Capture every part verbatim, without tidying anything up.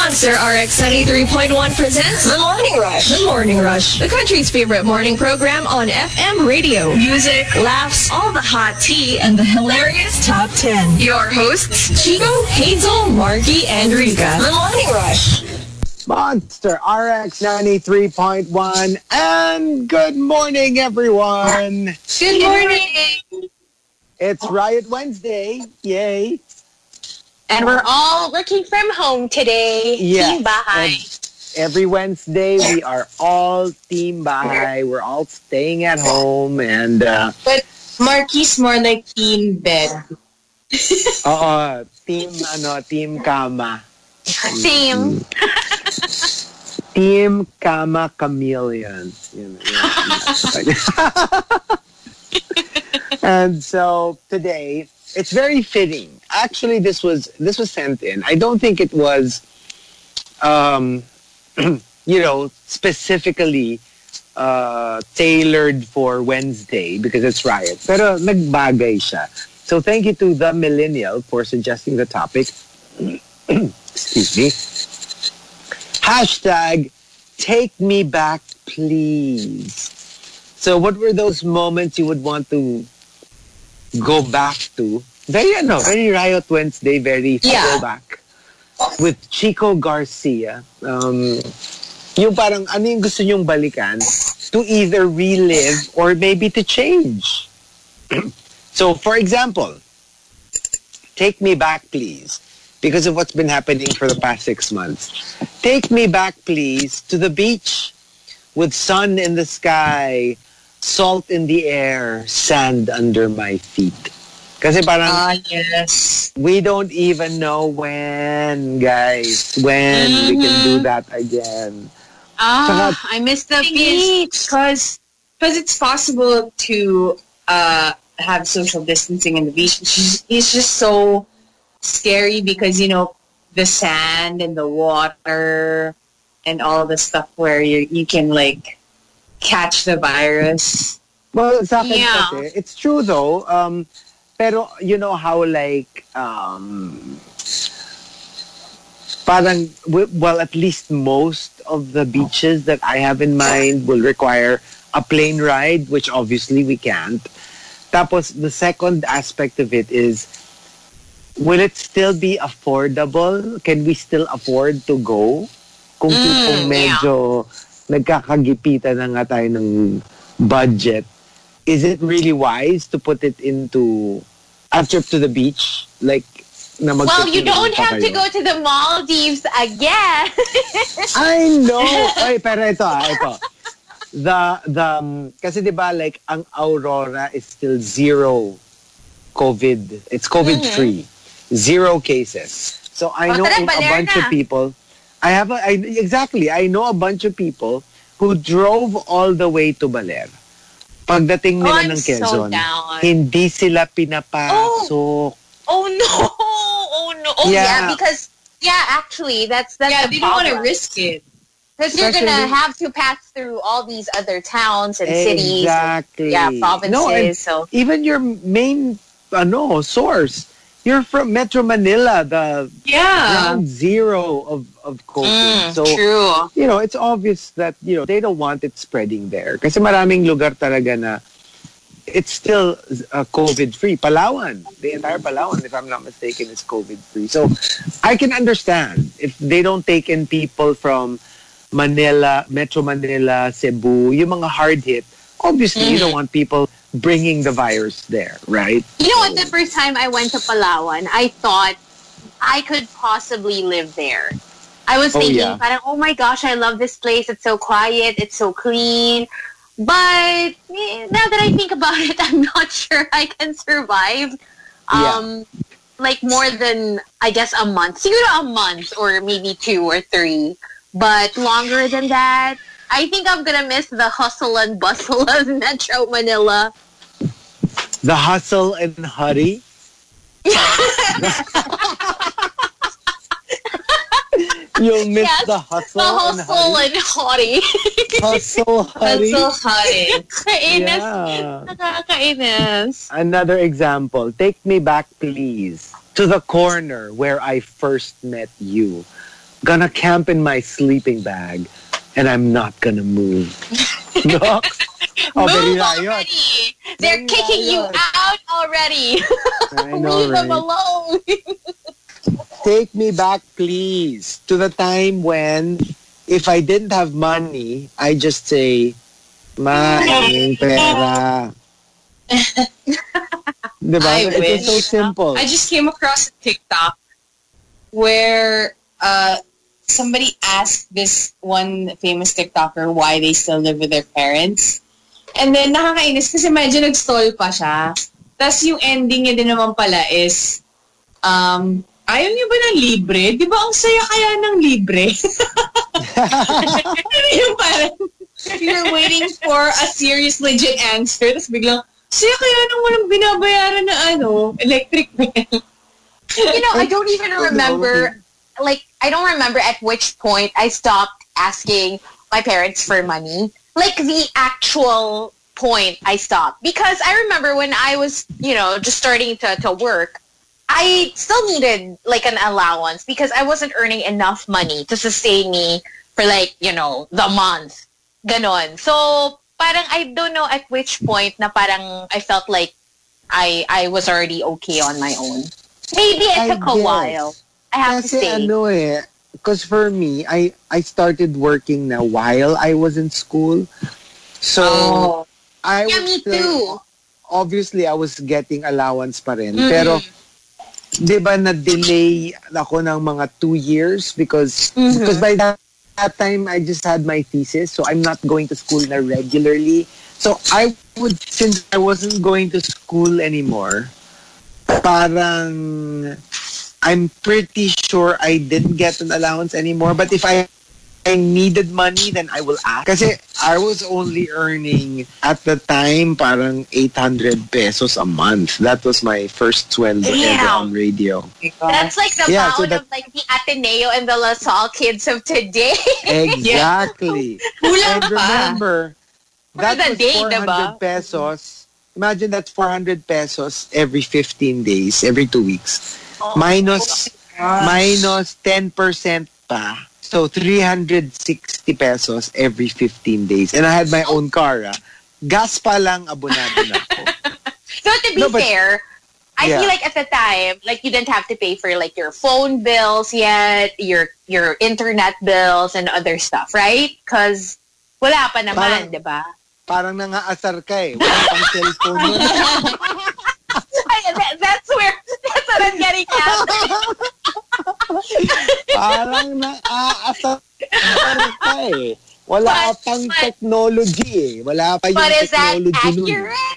Monster R X ninety-three point one presents The Morning Rush. The Morning Rush, the country's favorite morning program on F M radio. Music, laughs, all the hot tea, and the hilarious top ten. Your hosts, Chico, Hazel, Marky, and Rika. The Morning Rush. Monster R X ninety-three point one, and good morning, everyone. Good morning. It's Riot Wednesday. Yay. And we're all working from home today. Yes. Team Bahay. Every Wednesday, we are all Team Bahay. We're all staying at home. And, uh, but Marky's more like Team Bed. Oo, Team, ano, Team Kama. Same. Team Kama Chameleon. Yun, yun. And so, today, it's very fitting. Actually, this was this was sent in. I don't think it was, um, you know, specifically uh, tailored for Wednesday because it's Riot. Pero nagbagay siya. So thank you to the Millennial for suggesting the topic. Excuse me. Hashtag take me back, please. So what were those moments you would want to go back to? Very, ano, very Riot Wednesday, very yeah. throwback. With Chico Garcia. Um, yung parang, ano yung gusto nyong balikan to either relive or maybe to change. So, for example, take me back, please, because of what's been happening for the past six months. Take me back, please, to the beach with sun in the sky, salt in the air, sand under my feet. Kasi parang, uh, yes. we don't even know when, guys, when mm-hmm. we can do that again. Ah, Saka, I miss the beach. Because it's possible to uh, have social distancing in the beach. It's just, it's just so scary because, you know, the sand and the water and all the stuff where you you can, like, catch the virus. Well, sa akin yeah. kasi, it's true though. Um, pero you know how like um, parang well at least most of the beaches that I have in mind will require a plane ride, which obviously we can't. Tapos the second aspect of it is, will it still be affordable? Can we still afford to go? Kung mm, tipong medyo yeah. nagkakagipitan na nga tayo ng budget. Is it really wise to put it into a trip to the beach? Like, na well, you don't have kayo. to go to the Maldives again. I know. Ay, pero ito ah, ito. The, the, um, kasi diba, like, ang Aurora is still zero COVID. It's COVID-free. Mm-hmm. Zero cases. So I know a bunch of people. I have a, I, exactly. I know a bunch of people who drove all the way to Baler. Pagdating nila oh, ng Quezon, so hindi sila pinapasok. Oh, oh no! Oh no! Oh yeah. yeah, because yeah, actually, that's that's yeah. The they problem. don't want to risk it because you're gonna have to pass through all these other towns and cities, exactly. and, yeah, provinces. No, and so even your main, ano, source. You're from Metro Manila, the yeah. ground zero of, of COVID. Mm, so, true. you know, it's obvious that, you know, they don't want it spreading there. Kasi maraming lugar talaga na it's still uh, COVID-free. Palawan, the entire Palawan, if I'm not mistaken, is COVID-free. So, I can understand if they don't take in people from Manila, Metro Manila, Cebu, yung mga hard hit. Obviously, mm. you don't want people bringing the virus there, right? You know what? The first time I went to Palawan, I thought I could possibly live there. I was oh, thinking, yeah. parang, oh my gosh, I love this place. It's so quiet. It's so clean. But eh, now that I think about it, I'm not sure I can survive. Um, yeah. Like more than, I guess, a month. Siguro a month or maybe two or three. But longer than that, I think I'm gonna miss the hustle and bustle of Metro Manila. The hustle and hurry? You'll miss yes, the hustle, the hustle and hurry. And hurry. Hustle, hurry. Hustle, hurry. Kainis. Yeah. Nakakainis. Another example. Take me back, please, to the corner where I first met you. gonna camp in my sleeping bag and I'm not gonna move. Nox? Oh, Move very riot. already! They're Very kicking you riot. out already. I know, Leave them right? alone. Take me back, please, to the time when if I didn't have money, I just say, Ma, yung pera. Diba? I It was so wish. simple. I just came across a TikTok where uh, somebody asked this one famous TikToker why they still live with their parents. And then nakakainis kasi medyo nag-stall pa siya. Tapos yung ending niya din naman pala is, um, ayaw niyo ba ng libre? Di ba ang saya kaya ng libre? Yung parang, you're waiting for a serious, legit answer. Tapos biglang, saya kaya nang walang binabayaran na ano, electric bill. You know, I don't even remember, like, I don't remember at which point I stopped asking my parents for money. Like, the actual point I stopped. Because I remember when I was, you know, just starting to, to work, I still needed, like, an allowance because I wasn't earning enough money to sustain me for, like, you know, the month. Ganon. So, parang I don't know at which point na parang I felt like I I was already okay on my own. Maybe it I took a guess. while. I have Kasi to say. ano eh, because for me, I, I started working na while I was in school. So, Oh. I Yeah, was me still- too. Obviously, I was getting allowance pa rin. Mm. Pero, di ba na-delay ako ng mga two years because Mhm. because by that, that time, I just had my thesis. So, I'm not going to school na regularly. So, I would, since I wasn't going to school anymore, parang I'm pretty sure I didn't get an allowance anymore. But if I, I needed money, then I will ask. Kasi I was only earning at the time parang eight hundred pesos a month. That was my first sweldo ever Damn. on radio. That's like the Yeah, amount so that- of like the Ateneo and the La Salle kids of today. Exactly. Kulang And pa. remember, that the was day, four hundred diba? pesos. Imagine that's four hundred pesos every fifteen days, every two weeks. Oh. Minus, minus ten percent pa. So, three hundred sixty pesos every fifteen days. And I had my own car. Ah. Gas pa lang, abonado na ako. So to be No, but- fair, I Yeah. feel like at the time, like you didn't have to pay for like your phone bills yet, your your internet bills and other stuff, right? Because wala pa naman, Parang- di ba? Parang nangaasar ka eh. Wala pang cellphone mo. Ay, that, that's where, that's what I'm getting at. Parang naaasar ka eh. Wala But- pang but- technology eh. Wala pa yung But is that technology nun. accurate?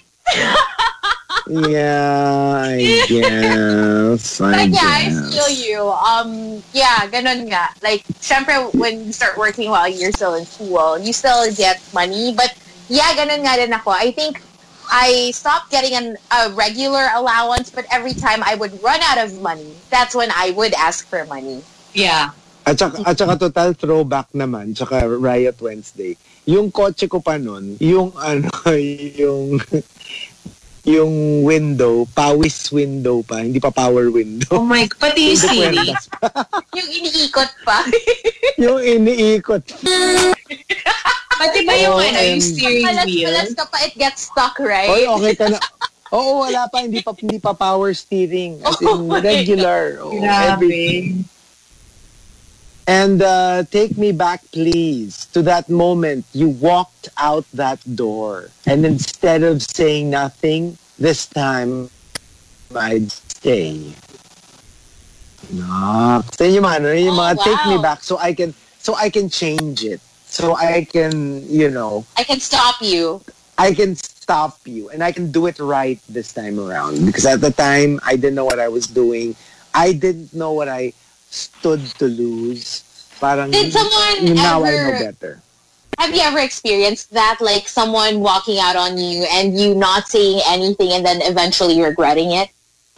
Yeah, I guess. I But yeah, I guess. feel you. Um, yeah, ganun nga. Like, syempre, when you start working while you're still in school, you still get money. But yeah, ganun nga din ako. I think I stopped getting an, a regular allowance, but every time I would run out of money, that's when I would ask for money. Yeah. At saka, at saka total throwback naman, tsaka Riot Wednesday. Yung kotse ko pa nun, yung ano, yung yung window, pawis window pa, hindi pa power window. Oh my, pati yung Hindi Siri. kwentas pa. Yung iniikot pa. Yung iniikot. Pati ba yung O ano, yung M G. steering wheel? Malas-malas ka pa, it gets stuck, right? Oy, okay ka na. Oo, wala pa, hindi pa hindi pa power steering. As Oh in my regular. Oo, every- Grabe. And uh, take me back, please, to that moment you walked out that door. And instead of saying nothing, this time, I'd stay. No. So yung mga, ano, yung Oh, mga take me wow. back so I can so I can change it. So I can, you know, I can stop you. I can stop you and I can do it right this time around. Because at the time, I didn't know what I was doing. I didn't know what I stood to lose. Parang, Did someone now I ever- know better. Have you ever experienced that? Like someone walking out on you and you not saying anything and then eventually regretting it?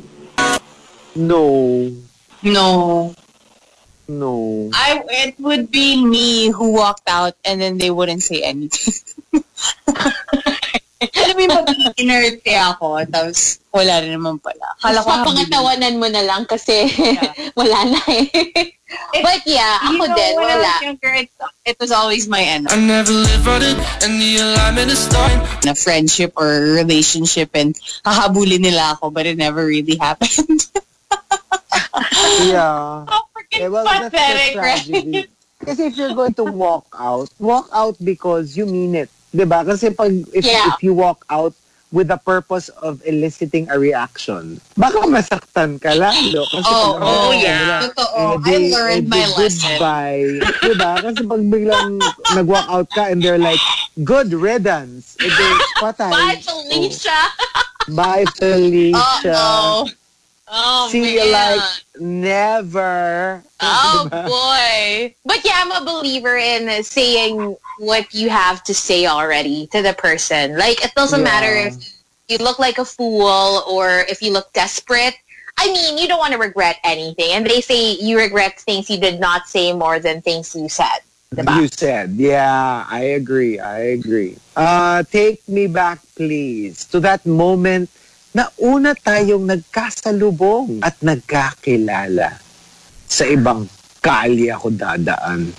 No. No. No. I it would be me who walked out and then they wouldn't say anything. Alam mo yung pag inerte ako, tapos wala rin naman pala. Kala ko papangatawanan mo na lang kasi yeah. wala na eh. But yeah, ako you know, din, when wala. I was younger, it, it was always my end. I never live on it, and the alignment is starting. Na friendship or relationship and hahabulin nila ako, but it never really happened. Yeah. Oh, freaking Yeah, well, that's the pathetic, tragedy. right? Kasi if you're going to walk out, walk out because you mean it. Diba? Kasi pag, if, Yeah. if you walk out with the purpose of eliciting a reaction, baka masaktan ka lalo. Kasi Oh, pag- oh, eh, yeah. di- Totoo. eh, I di- learned eh, my di lesson. Goodbye. Diba? Kasi pag biglang nag-walk out ka and they're like, good riddance. Eh, di, patay. Bye, Felicia! Bye, Felicia. Uh-oh. Oh, See man. you like never. Oh, Diba? boy. But yeah, I'm a believer in saying what you have to say already to the person. Like, it doesn't Yeah. matter if you look like a fool or if you look desperate. I mean, you don't want to regret anything. And they say you regret things you did not say more than things you said. Diba? You said, yeah, I agree, I agree. Uh, take me back, please, to that moment na una tayong nagkasalubong at nagkakilala. Sa ibang kali ako dadaan.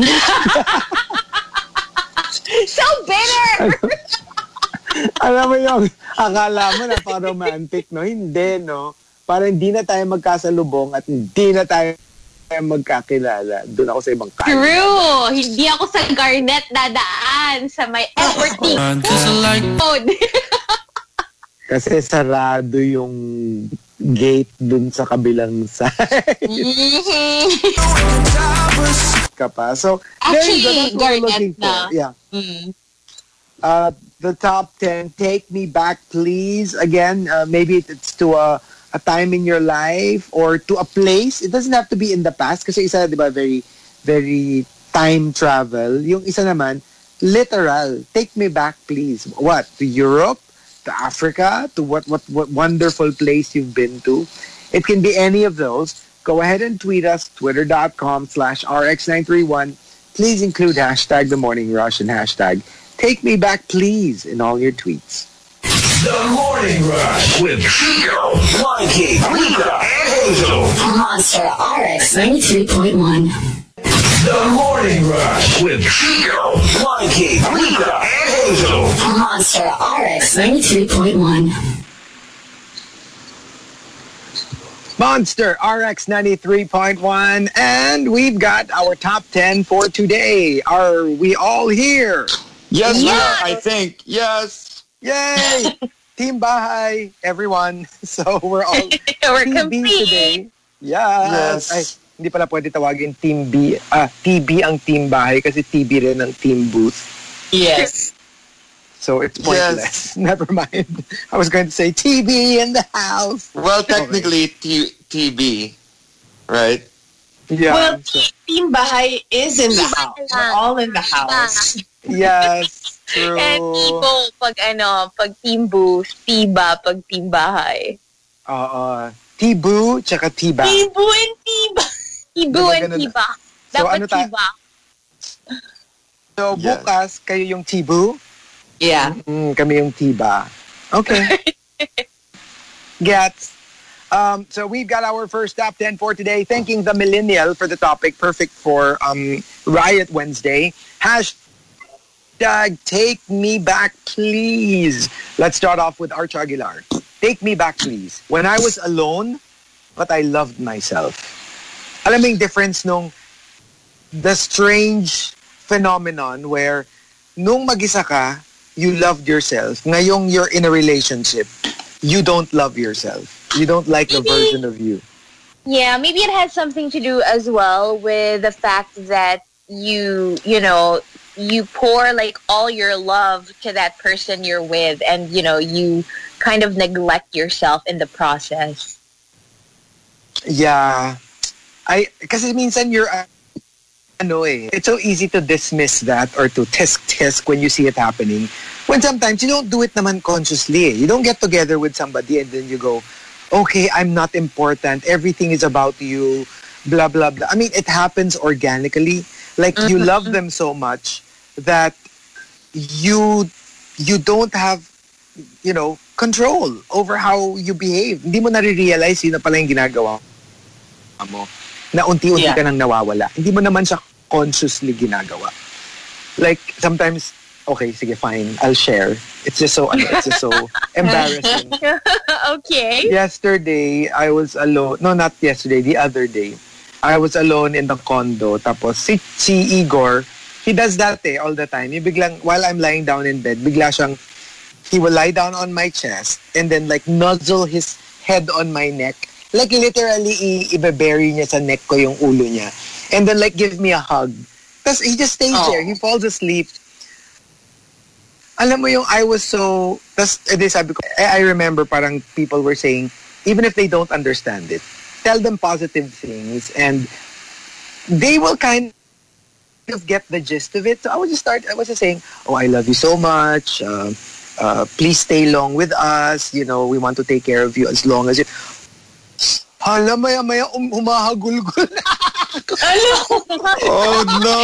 So bitter! Alam mo yung akala mo na parang romantic, no? Hindi, no? Parang hindi na tayo magkasalubong at hindi na tayo magkakilala. Doon ako sa ibang kali. True! Hindi ako sa Garnet dadaan sa may Everty Uh, just like Road. Kasi sarado yung gate dun sa kabilang side. Mhm. Ka pa. So, Actually, there you go. That's what we're Garnet looking for. na. Yeah. Mm. Uh, the top ten, take me back, please. Again, uh, maybe it's to a, a time in your life or to a place. It doesn't have to be in the past kasi isa, di ba, very, very time travel. Yung isa naman, literal. Take me back, please. What? To Europe? To Africa? To what, what, what wonderful place you've been to? It can be any of those. Go ahead and tweet us, twitter.com slash rx931. Please include hashtag The Morning Rush and hashtag Take Me Back, please, in all your tweets. The Morning Rush with Chico, Mikey, Rika, and Hazel. Monster R X ninety-three point one. The Morning Rush with Chico, Mikey, Rika, and Hazel. Monster R X ninety-three point one. Monster R X ninety-three point one, and we've got our top ten for today. Are we all here? Yes, we Yes. are, I think. Yes. Yay! Team Bahay, everyone. So we're all We're Team B complete. today. Yes. Yes. Ay, hindi pala pwede tawagin Team B. Ah, T B ang Team Bahay kasi T B rin ang Team Booth. Yes. So it's pointless. Never mind. I was going to say T B in the house. Well, technically, T- TB, right? Yeah. Well, so, Team Bahay is in the house. We're all in the house. yes. True. And Tibo pag ano, pag team booth, Tiba pag team bahay. Oo. T-Boo tsaka T-Ba. Tibo and Tiba. Tibo Diba and ganun? Tiba. So, Dapat ano ta- Tiba. So Yeah. bukas, kayo yung T-Boo? Yeah. Mm, kami yung T-Ba. Okay. Gets. Um, so we've got our first top ten for today. Thanking the millennial for the topic. Perfect for um, Riot Wednesday. Hashtag take me back, please. Let's start off with Arch Aguilar. Take me back, please. When I was alone, but I loved myself. Alam mo yung difference nung the strange phenomenon where nung mag-isa ka, you loved yourself. Ngayong you're in a relationship, you don't love yourself. You don't like the Maybe- version of you. Yeah, maybe it has something to do as well with the fact that you, you know, you pour like all your love to that person you're with, and you know, you kind of neglect yourself in the process. Yeah. I, kasi minsan you're, uh, ano eh, it's so easy to dismiss that or to tisk-tisk when you see it happening. When sometimes you don't do it naman consciously eh. You don't get together with somebody and then you go, okay, I'm not important. Everything is about you. Blah, blah, blah. I mean, it happens organically. Like, you love them so much that you you don't have you know, control over how you behave. Hindi mo nare-realize yun na pala yung ginagawa mo. Na unti-unti Yeah. ka nang nawawala. Hindi mo naman siya consciously ginagawa. Like, sometimes, okay, sige, fine, I'll share. It's just so, ano, it's just so embarrassing. Okay. Yesterday, I was alone. No, not yesterday, the other day. I was alone in the condo. Tapos, si, si Igor, he does that eh, all the time. Yung biglang, while I'm lying down in bed, bigla siyang, he will lie down on my chest and then like nuzzle his head on my neck. Like literally, i- ibe-bury niya sa neck ko yung ulo niya. And then like give me a hug. Tapos he just stays Oh. there. He falls asleep. Alam mo yung I was so... Tapos edi sabi ko, I I remember parang people were saying, even if they don't understand it, tell them positive things and they will kind of get the gist of it. So I was just start. I was just saying, oh, I love you so much. Uh, uh, please stay long with us. You know, we want to take care of you as long as you... Hala, maya-maya um, humahagulgul na ako. Oh no!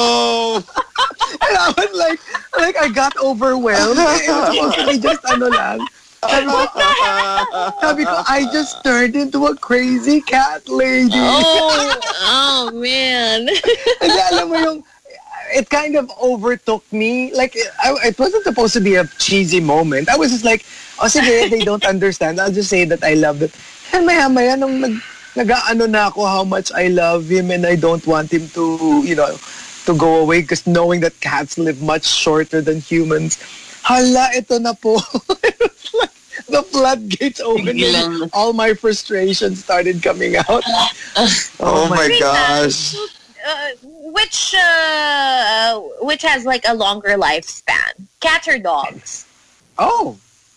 And I was like, like I got overwhelmed. It was supposed to be just ano lang. Sabi ko, sabi ko, I just turned into a crazy cat lady. Oh, oh man. And alam mo yung, it kind of overtook me. Like, I, it wasn't supposed to be a cheesy moment. I was just like, oh, sige, they don't understand. I'll just say that I love it. And maya-maya, nung nag, nag-ano na ako how much I love him and I don't want him to, you know, to go away because knowing that cats live much shorter than humans. Hala, ito na po. It was like the floodgates opened and all my frustration started coming out. Oh my gosh. Uh, which uh, which has like a longer lifespan? Cats or dogs? Oh.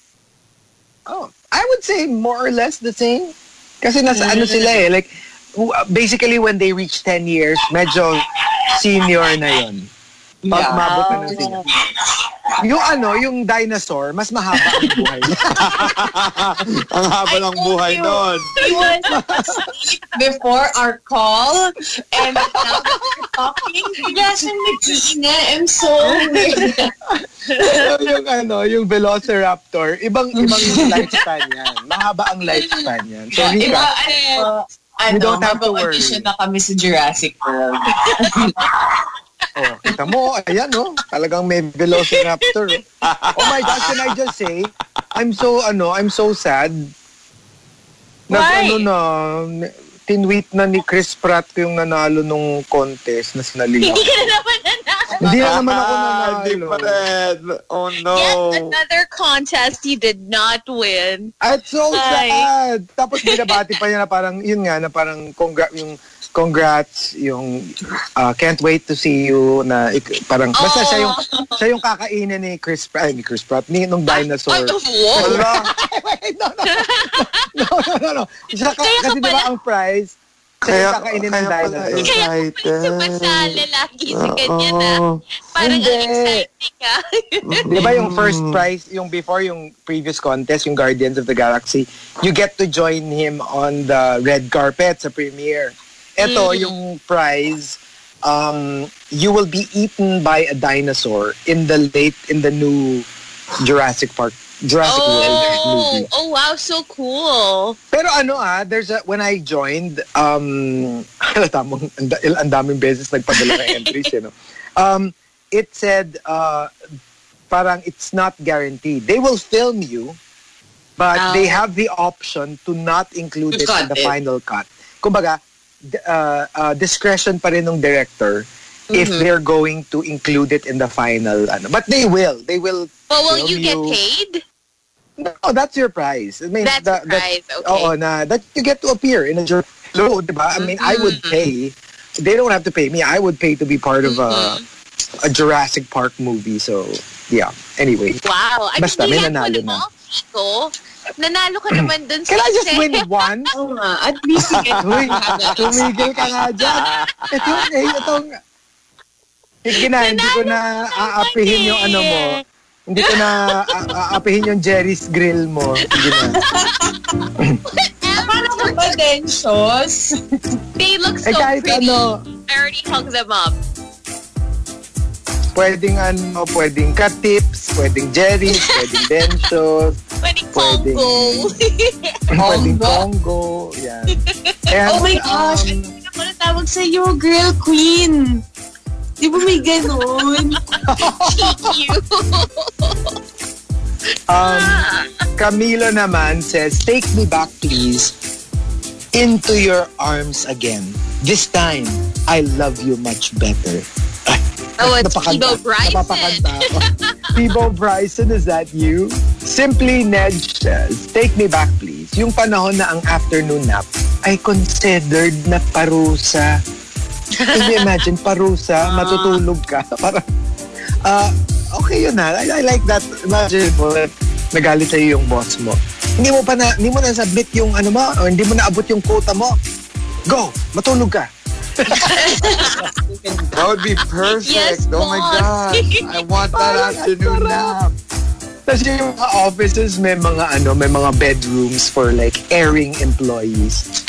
Oh. I would say more or less the same. Kasi nasa ano sila eh. Like, who- basically when they reach ten years, medyo senior na yun. Pag Yeah. mabot na ng senior. Yung ano, yung dinosaur, mas mahaba ang buhay. Ang haba ng buhay nun. He was asleep before our call, and now that we're talking, bigla siyang nag-iinga. I'm so weird. So, yung ano, yung Velociraptor, ibang ibang lifespan yan. Mahaba ang lifespan yan. So, Iba, Rika, ano, ano, don't have to habang worry. audition na kami sa Jurassic World. oh, kita mo, ayan no, talagang may Velociraptor. Oh. Oh my gosh, can I just say, I'm so, ano, I'm so sad. Nag, Why? ano na, tinweet na ni Chris Pratt yung nanalo nung contest na sinalila. Hindi ka na naman nanalo. Hindi na naman ako Hindi nanalo. pa rin. Oh no. Yet another contest you did not win. It's so Ay. sad. Tapos binabati pa niya na parang, yun nga, na parang congra- yung congrats, yung uh, can't wait to see you na ik- parang, basta Oh. siya yung siya yung kakainin ni Chris Pratt, ay, ni Chris Pratt, ni nung dinosaur. Ay, wow. Wala. Wait, no, no, no, no, no, no. Siya, ka- Kaya ka kasi diba pala- ang prize, siya Kaya, yung kakainin ng kaya pala dinosaur. excited. Sumasala lagi si ganyan na. Oo. Parang Hindi. ang exciting ah. Di ba yung first prize, yung before yung previous contest, yung Guardians of the Galaxy, you get to join him on the red carpet sa premiere. Ito, yung prize, um, you will be eaten by a dinosaur in the late, in the new Jurassic Park, Jurassic World Oh, movie. oh wow, so cool. Pero ano ah, there's a, when I joined, um, tamang, ang, da- ang daming beses nagpadala ng entries, you know. Um, it said, uh, parang it's not guaranteed. They will film you, but Oh. they have the option to not include To it in cut the it. final cut. Kumbaga, d- uh, uh, discretion pa rin ng director if they're going to include it in the final. Ano. But they will. They will. But will film you get paid? No, that's your prize. I mean, That's the- your prize, okay. Oo, na, that you get to appear in a jury. Hello, diba? I mean, I would pay. They don't have to pay me. I would pay to be part of a, a Jurassic Park movie. So, yeah. Anyway. Wow. I Basta, mean, may nilan mo nanalo mo, na. Chico. Nanalo ka naman dun sa Can I just set. win one? Oo nga, at least you get Uy, tumigil ka nga dyan. Ito, eh, itong... Sige na, hindi ko na aapihin yung ano mo. Hindi ko na a- aapihin yung Jerry's Grill mo. Sige na. Paano ka ba, Densios? They look so Eh, kahit pretty. ano. I already hung them up. Pwedeng ano, pwedeng Katips, pwedeng Jerry's, pwedeng Densos, Pwedeng pwedeng, Congo. pwedeng Congo. Yan. And, Oh my gosh, um, hindi ako natawag sa'yo, girl queen. Di ba may ganon? Cheeky. um, Camilo naman says, take me back please into your arms again. This time, I love you much better. Ay, Oh, it's napakanta. Phoebe Bryson. Napapakanta ako. Phoebe Bryson, is that you? Simply Ned says, take me back please. Yung panahon na ang afternoon nap ay considered na parusa. Can you imagine, parusa, matutulog ka. Parang, uh, okay yun na. I, I like that. Imagine mo, nagalit sa'yo yung boss mo. Hindi mo pa na, hindi mo na submit yung ano mo, o hindi mo na abot yung quota mo. Go! Matulog ka. That would be perfect. Yes, oh my boss. gosh. I want that afternoon nap. Tapos yung mga offices, may mga ano, may mga bedrooms for like airing employees.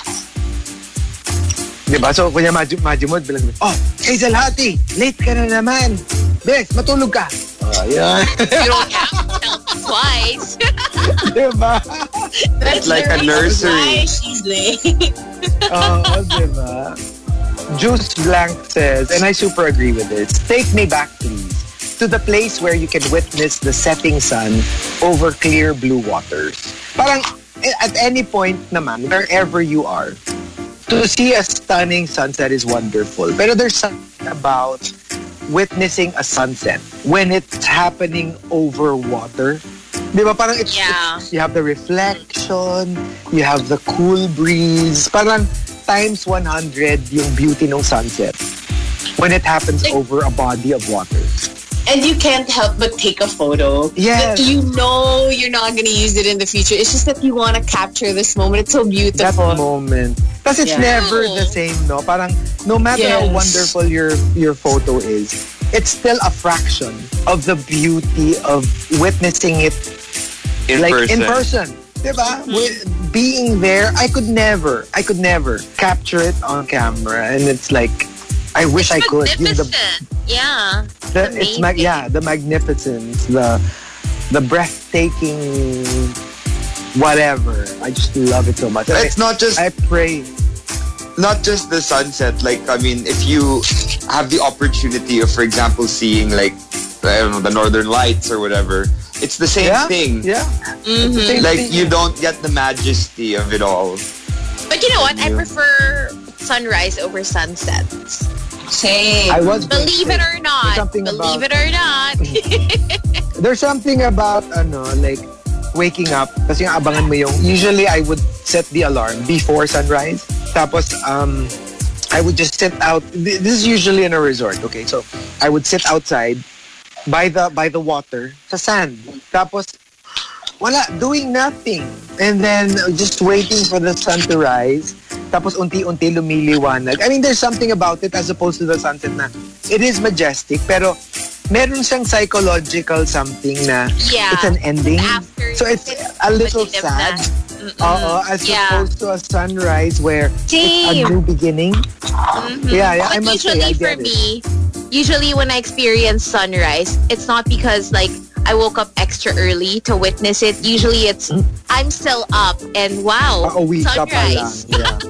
Diba? So, kunya Maju, Maju mo, bilang, oh, Hazel Hati, late ka na naman. Bes, matulog ka. Oh, yan. You don't have to tell me twice. Diba? That's Like the a reason nursery. why she's late. Oo, diba? Juice Blank says, and I super agree with this, take me back please to the place where you can witness the setting sun over clear blue waters. Parang at any point naman, wherever you are, to see a stunning sunset is wonderful. Pero there's something about witnessing a sunset when it's happening over water. Di ba? Parang it's, Yeah. it's, you have the reflection, you have the cool breeze. Parang times one hundred yung beauty ng sunset when it happens Like, over a body of water. And you can't help but take a photo. Yes. But you know you're not going to use it in the future. It's just that you want to capture this moment. It's so That beautiful. moment. Because it's Yeah. never the same, no? Parang no matter how Yes. wonderful your your photo is, it's still a fraction of the beauty of witnessing it In like person. in person. Diba? With being there, I could never, I could never capture it on camera. And it's like, I wish I could. Yung the, Magnificent. Yeah. the, it's mag, yeah, the magnificence, the the breathtaking whatever. I just love it so much. It's I, not just I pray. not just the sunset. Like, I mean, if you have the opportunity of, for example, seeing like, I don't know, the Northern Lights or whatever, it's the same Yeah, thing. yeah. Mm-hmm. Same Like, thing. you don't get the majesty of it all. But you know what? I prefer sunrise over sunset. Same. I was going to Believe say, it or not. There's something Believe about, it or not. There's something about, ano, like, waking up. Kasi yung abangan mo yung, usually I would set the alarm before sunrise. Tapos, um, I would just sit out. This is usually in a resort, okay? So, I would sit outside by the by the water, sa sand. Tapos, wala, doing nothing. And then, just waiting for the sun to rise. Tapos, unti-unti lumiliwanag. I mean, there's something about it as opposed to the sunset na it is majestic, pero meron siyang psychological something na Yeah. it's an ending. After So, it's a little Madilim sad. na. Mm-mm. Oo, as Yeah. opposed to a sunrise where it's a Same. new beginning. Mhm. Yeah, yeah, I But must say, usually I for get it. me, usually when I experience sunrise, it's not because like I woke up extra early to witness it. Usually it's I'm still up and wow, Pauwi ka pa lang. sunrise.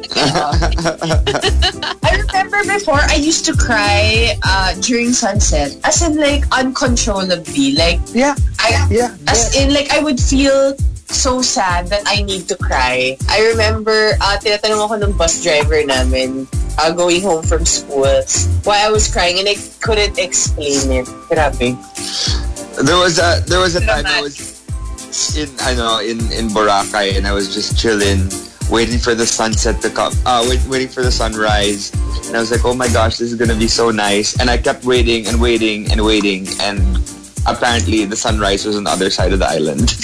Yeah. I remember before I used to cry uh, during sunset. As in like uncontrollably. Like Yeah, I yeah. as yeah. in like I would feel so sad that I need to cry. I remember uh, tinatanong ako ng bus driver namin uh, going home from school why I was crying and I couldn't explain it. Grabe. There was a there was a time I was in I know in in Boracay and I was just chilling, waiting for the sunset to come. Uh, wait, waiting for the sunrise, and I was like, oh my gosh, this is gonna be so nice. And I kept waiting and waiting and waiting, and apparently the sunrise was on the other side of the island.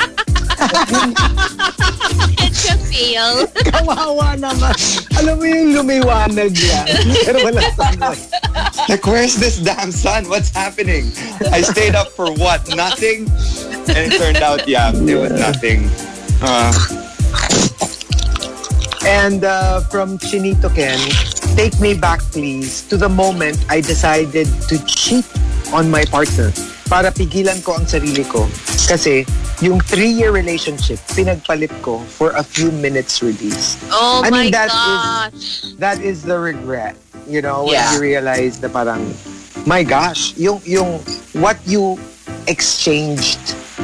It's a fail. Kawawa naman. Alam mo yung lumiwanag yan. Pero wala sunrise. Like, where's this damn sun? What's happening? I stayed up for what? Nothing? And it turned out, yeah, it was nothing. Uh, And uh, from Chinito Ken, take me back please to the moment I decided to cheat on my partner para pigilan ko ang sarili ko. Kasi yung three-year relationship, pinagpalit ko for a few minutes release. Oh I my mean, that gosh. is that is the regret. You know, when Yeah. you realize na parang, my gosh, yung yung what you exchanged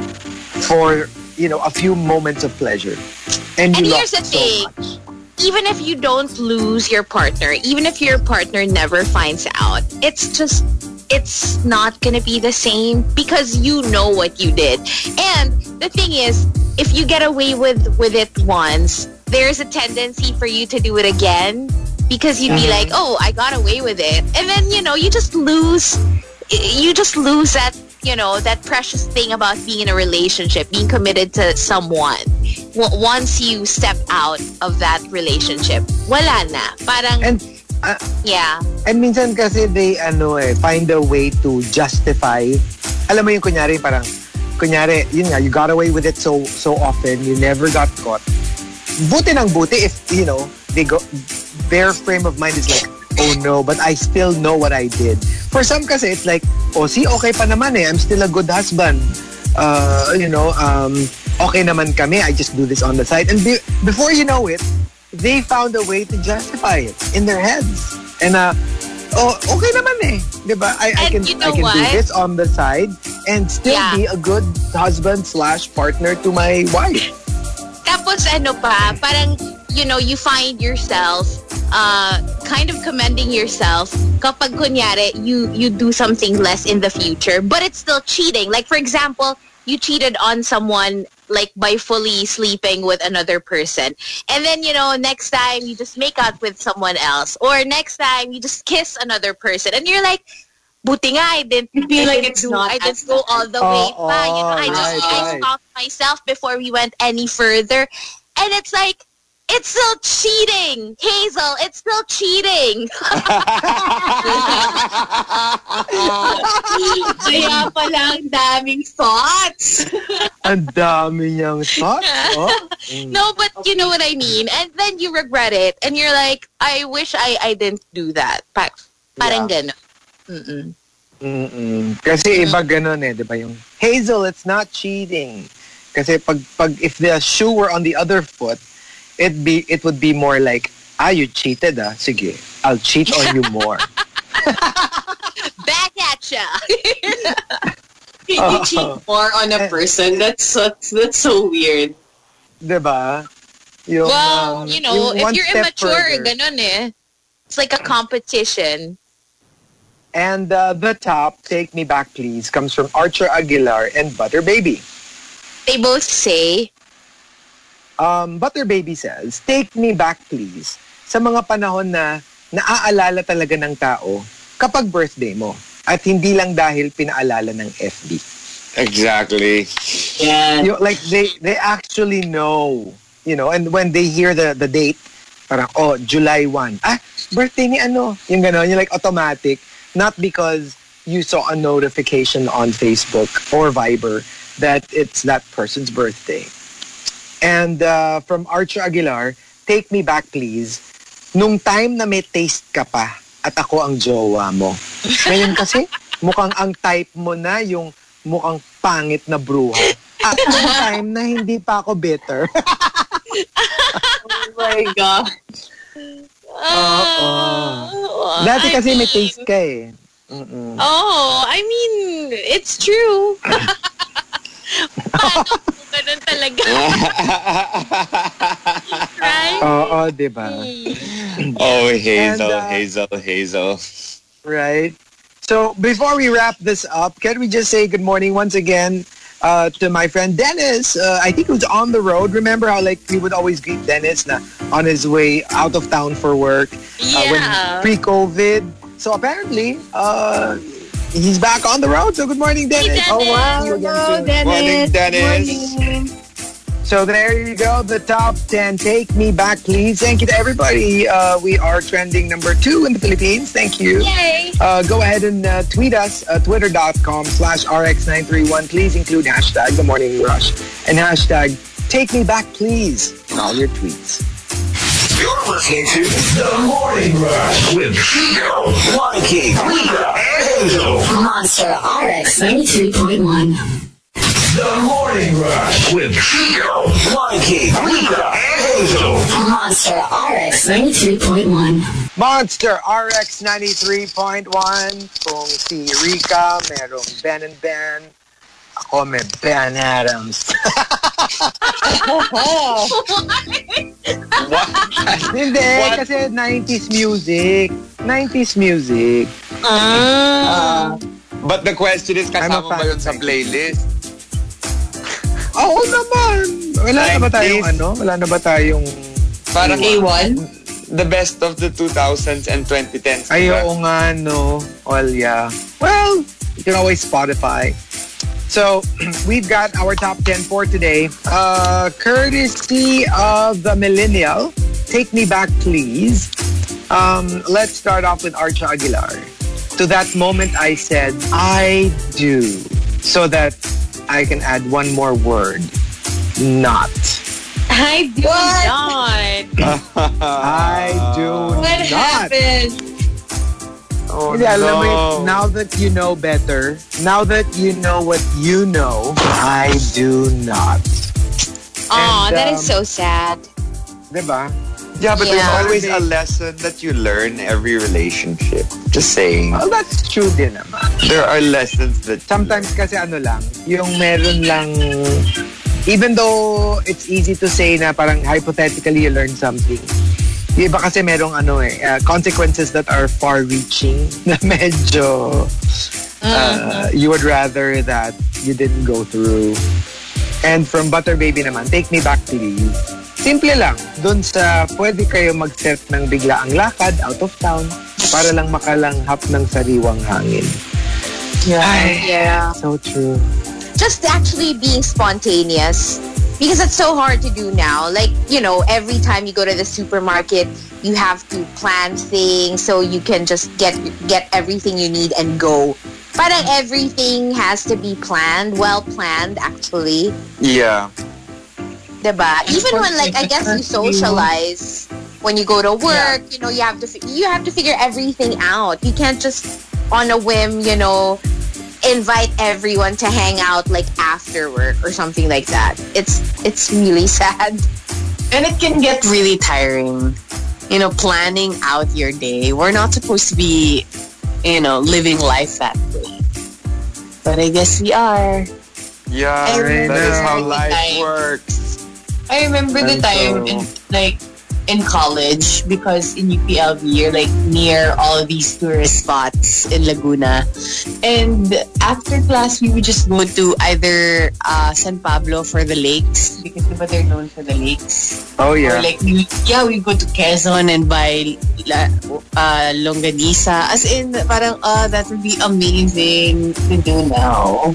for, you know, a few moments of pleasure. And, And you here's lost the thing. so much. Even if you don't lose your partner, even if your partner never finds out, it's just, it's not gonna be the same because you know what you did. And the thing is, if you get away with, with it once, there's a tendency for you to do it again because you'd be Mhm. like, oh, I got away with it. And then, you know, you just lose, you just lose that, you know, that precious thing about being in a relationship, being committed to someone. W- once you step out of that relationship, wala na. Parang, And uh, yeah. and minsan kasi they ano eh find a way to justify. Alam mo yung kunyari parang kunyari yun nga you got away with it so so often you never got caught. Buti ng buti if you know they go their frame of mind is like oh no but I still know what I did. For some kasi it's like oh see okay pa naman eh I'm still a good husband. Uh, you know um okay naman kami I just do this on the side and be, before you know it they found a way to justify it in their heads. And uh oh okay naman eh. Diba? I, I And can you know I can do what? this on the side and still Yeah. be a good husband slash partner to my wife. Tapos ano pa, parang, you know, you find yourself uh, kind of commending yourself kapag kunyari, you, you do something less in the future, but it's still cheating. Like, for example, you cheated on someone like by fully sleeping with another person. And then, you know, next time you just make out with someone else. Or next time you just kiss another person. And you're like, buti nga, I didn't, You feel I like didn't it's do, not I as didn't go bad. all the Oh, way pa. You know, I just, right, I right. stopped myself before we went any further. And it's like, it's still cheating. Hazel, it's still cheating. Kaya pala ang daming thoughts. Ang dami niyang thoughts. Oh. Mm. No, but you know what I mean. And then you regret it. And you're like, I wish I, I didn't do that. Pa- parang Yeah. gano'n. Mm-mm. Mm-mm. Kasi iba ganun eh, di ba yung Hazel, it's not cheating. Kasi pag, pag if the shoe were on the other foot, it be it would be more like, ah, you cheated ah. Sige, I'll cheat on you more. Back at ya. You Oh. cheat more on a person. That's so, that's so weird. Di ba? Yung, Well, um, you know, yung if one you're step immature, further. ganun eh. It's like a competition. And uh, the top, Take Me Back Please, comes from Archer Aguilar and Butter Baby. They both say, Um, Butter Baby says, take me back please sa mga panahon na naaalala talaga ng tao kapag birthday mo at hindi lang dahil pinaalala ng F B. Exactly. Yeah. You, like they they actually know, you know, and when they hear the the date, parang oh, July first. Ah, birthday ni ano? Yung gano'n, yung like automatic, not because you saw a notification on Facebook or Viber that it's that person's birthday. And uh, from Archer Aguilar, take me back please. Nung time na may taste ka pa at ako ang jowa mo. Ngayon kasi, mukhang ang type mo na yung mukhang pangit na bruha. At nung time na hindi pa ako bitter. Oh my God. Oo. oh, Dati I kasi may mean- taste ka eh. Mm-mm. Oh, I mean, it's true. Paano kung ganun talaga? Right? Oo, di ba? Oh, Hazel, And, uh, Hazel, Hazel. Right? So before we wrap this up, can we just say good morning once again uh, to my friend Dennis? Uh, I think he was on the road. Remember how like we would always greet Dennis na on his way out of town for work uh, when Yeah. pre-COVID. So apparently, uh, he's back on the road. So good morning, Dennis. Dennis. Oh wow! See you again Hello, soon. Dennis. Morning, Dennis. Morning. So there you go, the top ten. Take me back, please. Thank you to everybody. Uh, we are trending number two in the Philippines. Thank you. Yay! Uh, go ahead and uh, tweet us, uh, twitter.com slash RX931. Please include hashtag The Morning Rush and hashtag Take Me Back, please in all your tweets. You're listening to The Morning Rush with Chico, Monkey, Rita, and Angel. Monster R X ninety-three point one. The Morning Rush with Chico, Monkey, Rita, and Angel. Monster R X ninety-three point one. Monster R X ninety-three point one. Kung si Rika, merong Ben and Ben. Ako may Ben Adams. What? Hindi, What? kasi nineties music. nineties music. Ah. But the question is, I'm a kasama ba fan yun of sa nineties. playlist? Oo naman. Wala na ba tayong nineties. ano? Wala na ba tayong... Parang A one? the best of the two thousands and twenty tens. Ay, diba? oo nga, no. Well, yeah. Well, you can always Spotify. So, we've got our top ten for today. Uh, courtesy of the millennial. Take Me Back, Please. Um, let's start off with Arch Aguilar. To that moment I said, I do. So that I can add one more word. Not. I do not. I do What not. happened? Oh, Hindi, alam mo no. yun, now that you know better, now that you know what you know, I do not. Oh, And, that um, is so sad. Diba? Yeah, but there's Yeah. always a lesson that you learn every relationship. Just saying. Well, that's true din naman. There are lessons that Sometimes kasi ano lang, yung meron lang, even though it's easy to say na parang hypothetically you learn something, yung iba kasi merong ano eh, uh, consequences that are far-reaching na medyo uh, you would rather that you didn't go through. And from Butter Baby naman, Take Me Back, Please. Simple lang. Doon sa pwede kayo mag-set ng biglaang lakad out of town para lang makalanghap ng sariwang hangin. Ay, Yeah. so true. Just actually being spontaneous, because it's so hard to do now. Like, you know, every time you go to the supermarket, you have to plan things so you can just get get everything you need and go. Parang everything has to be planned, well planned actually. yeah. Diba? Even when, like, I guess you socialize when you go to work, you know, you have to fi- you have to figure everything out. You can't just on a whim, you know, invite everyone to hang out like after work or something like that. It's it's really sad. And it can get really tiring. You know, planning out your day. We're not supposed to be, you know, living life that way. But I guess we are. Yeah, I that is how remember life the time. works. I remember the And time so- in, like, in college, because in U P L V, you're like near all of these tourist spots in Laguna. And after class, we would just go to either uh, San Pablo for the lakes, because diba they're known for the lakes. Oh, yeah. Or like, we, yeah, we go to Quezon and buy la, uh, longanisa. As in, parang, uh, that would be amazing to do now.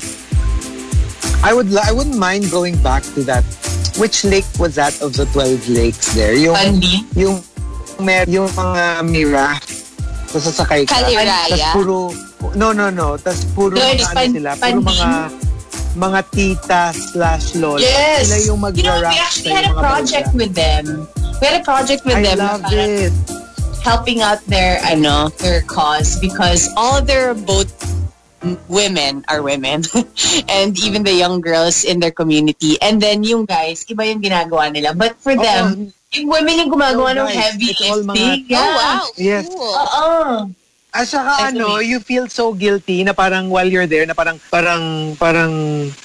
I would li- I wouldn't mind going back to that. Which lake was that of the twelve lakes there? Yung Andy? yung mer yung mga may raft. Tapos sasakay ka. Kaliraya? Tapos puro no no no. Tapos puro No, mga it's ano pan- sila, puro panding. mga mga tita slash lola. Yes. Sila yung You know, we magra-raft actually sa had a mga project barangay. with them. We had a project with I them. na love parang it. helping out their, ano, their cause, because all their both women are women and even the young girls in their community, and then yung guys, iba yung ginagawa nila, but for Oo. them, yung women yung gumagawa No, ng guys, heavy it's all lifting. mga- Yeah. Oh wow. Yes. Cool. Oo. At saka That's ano, amazing. you feel so guilty na parang while you're there, na parang, parang, parang,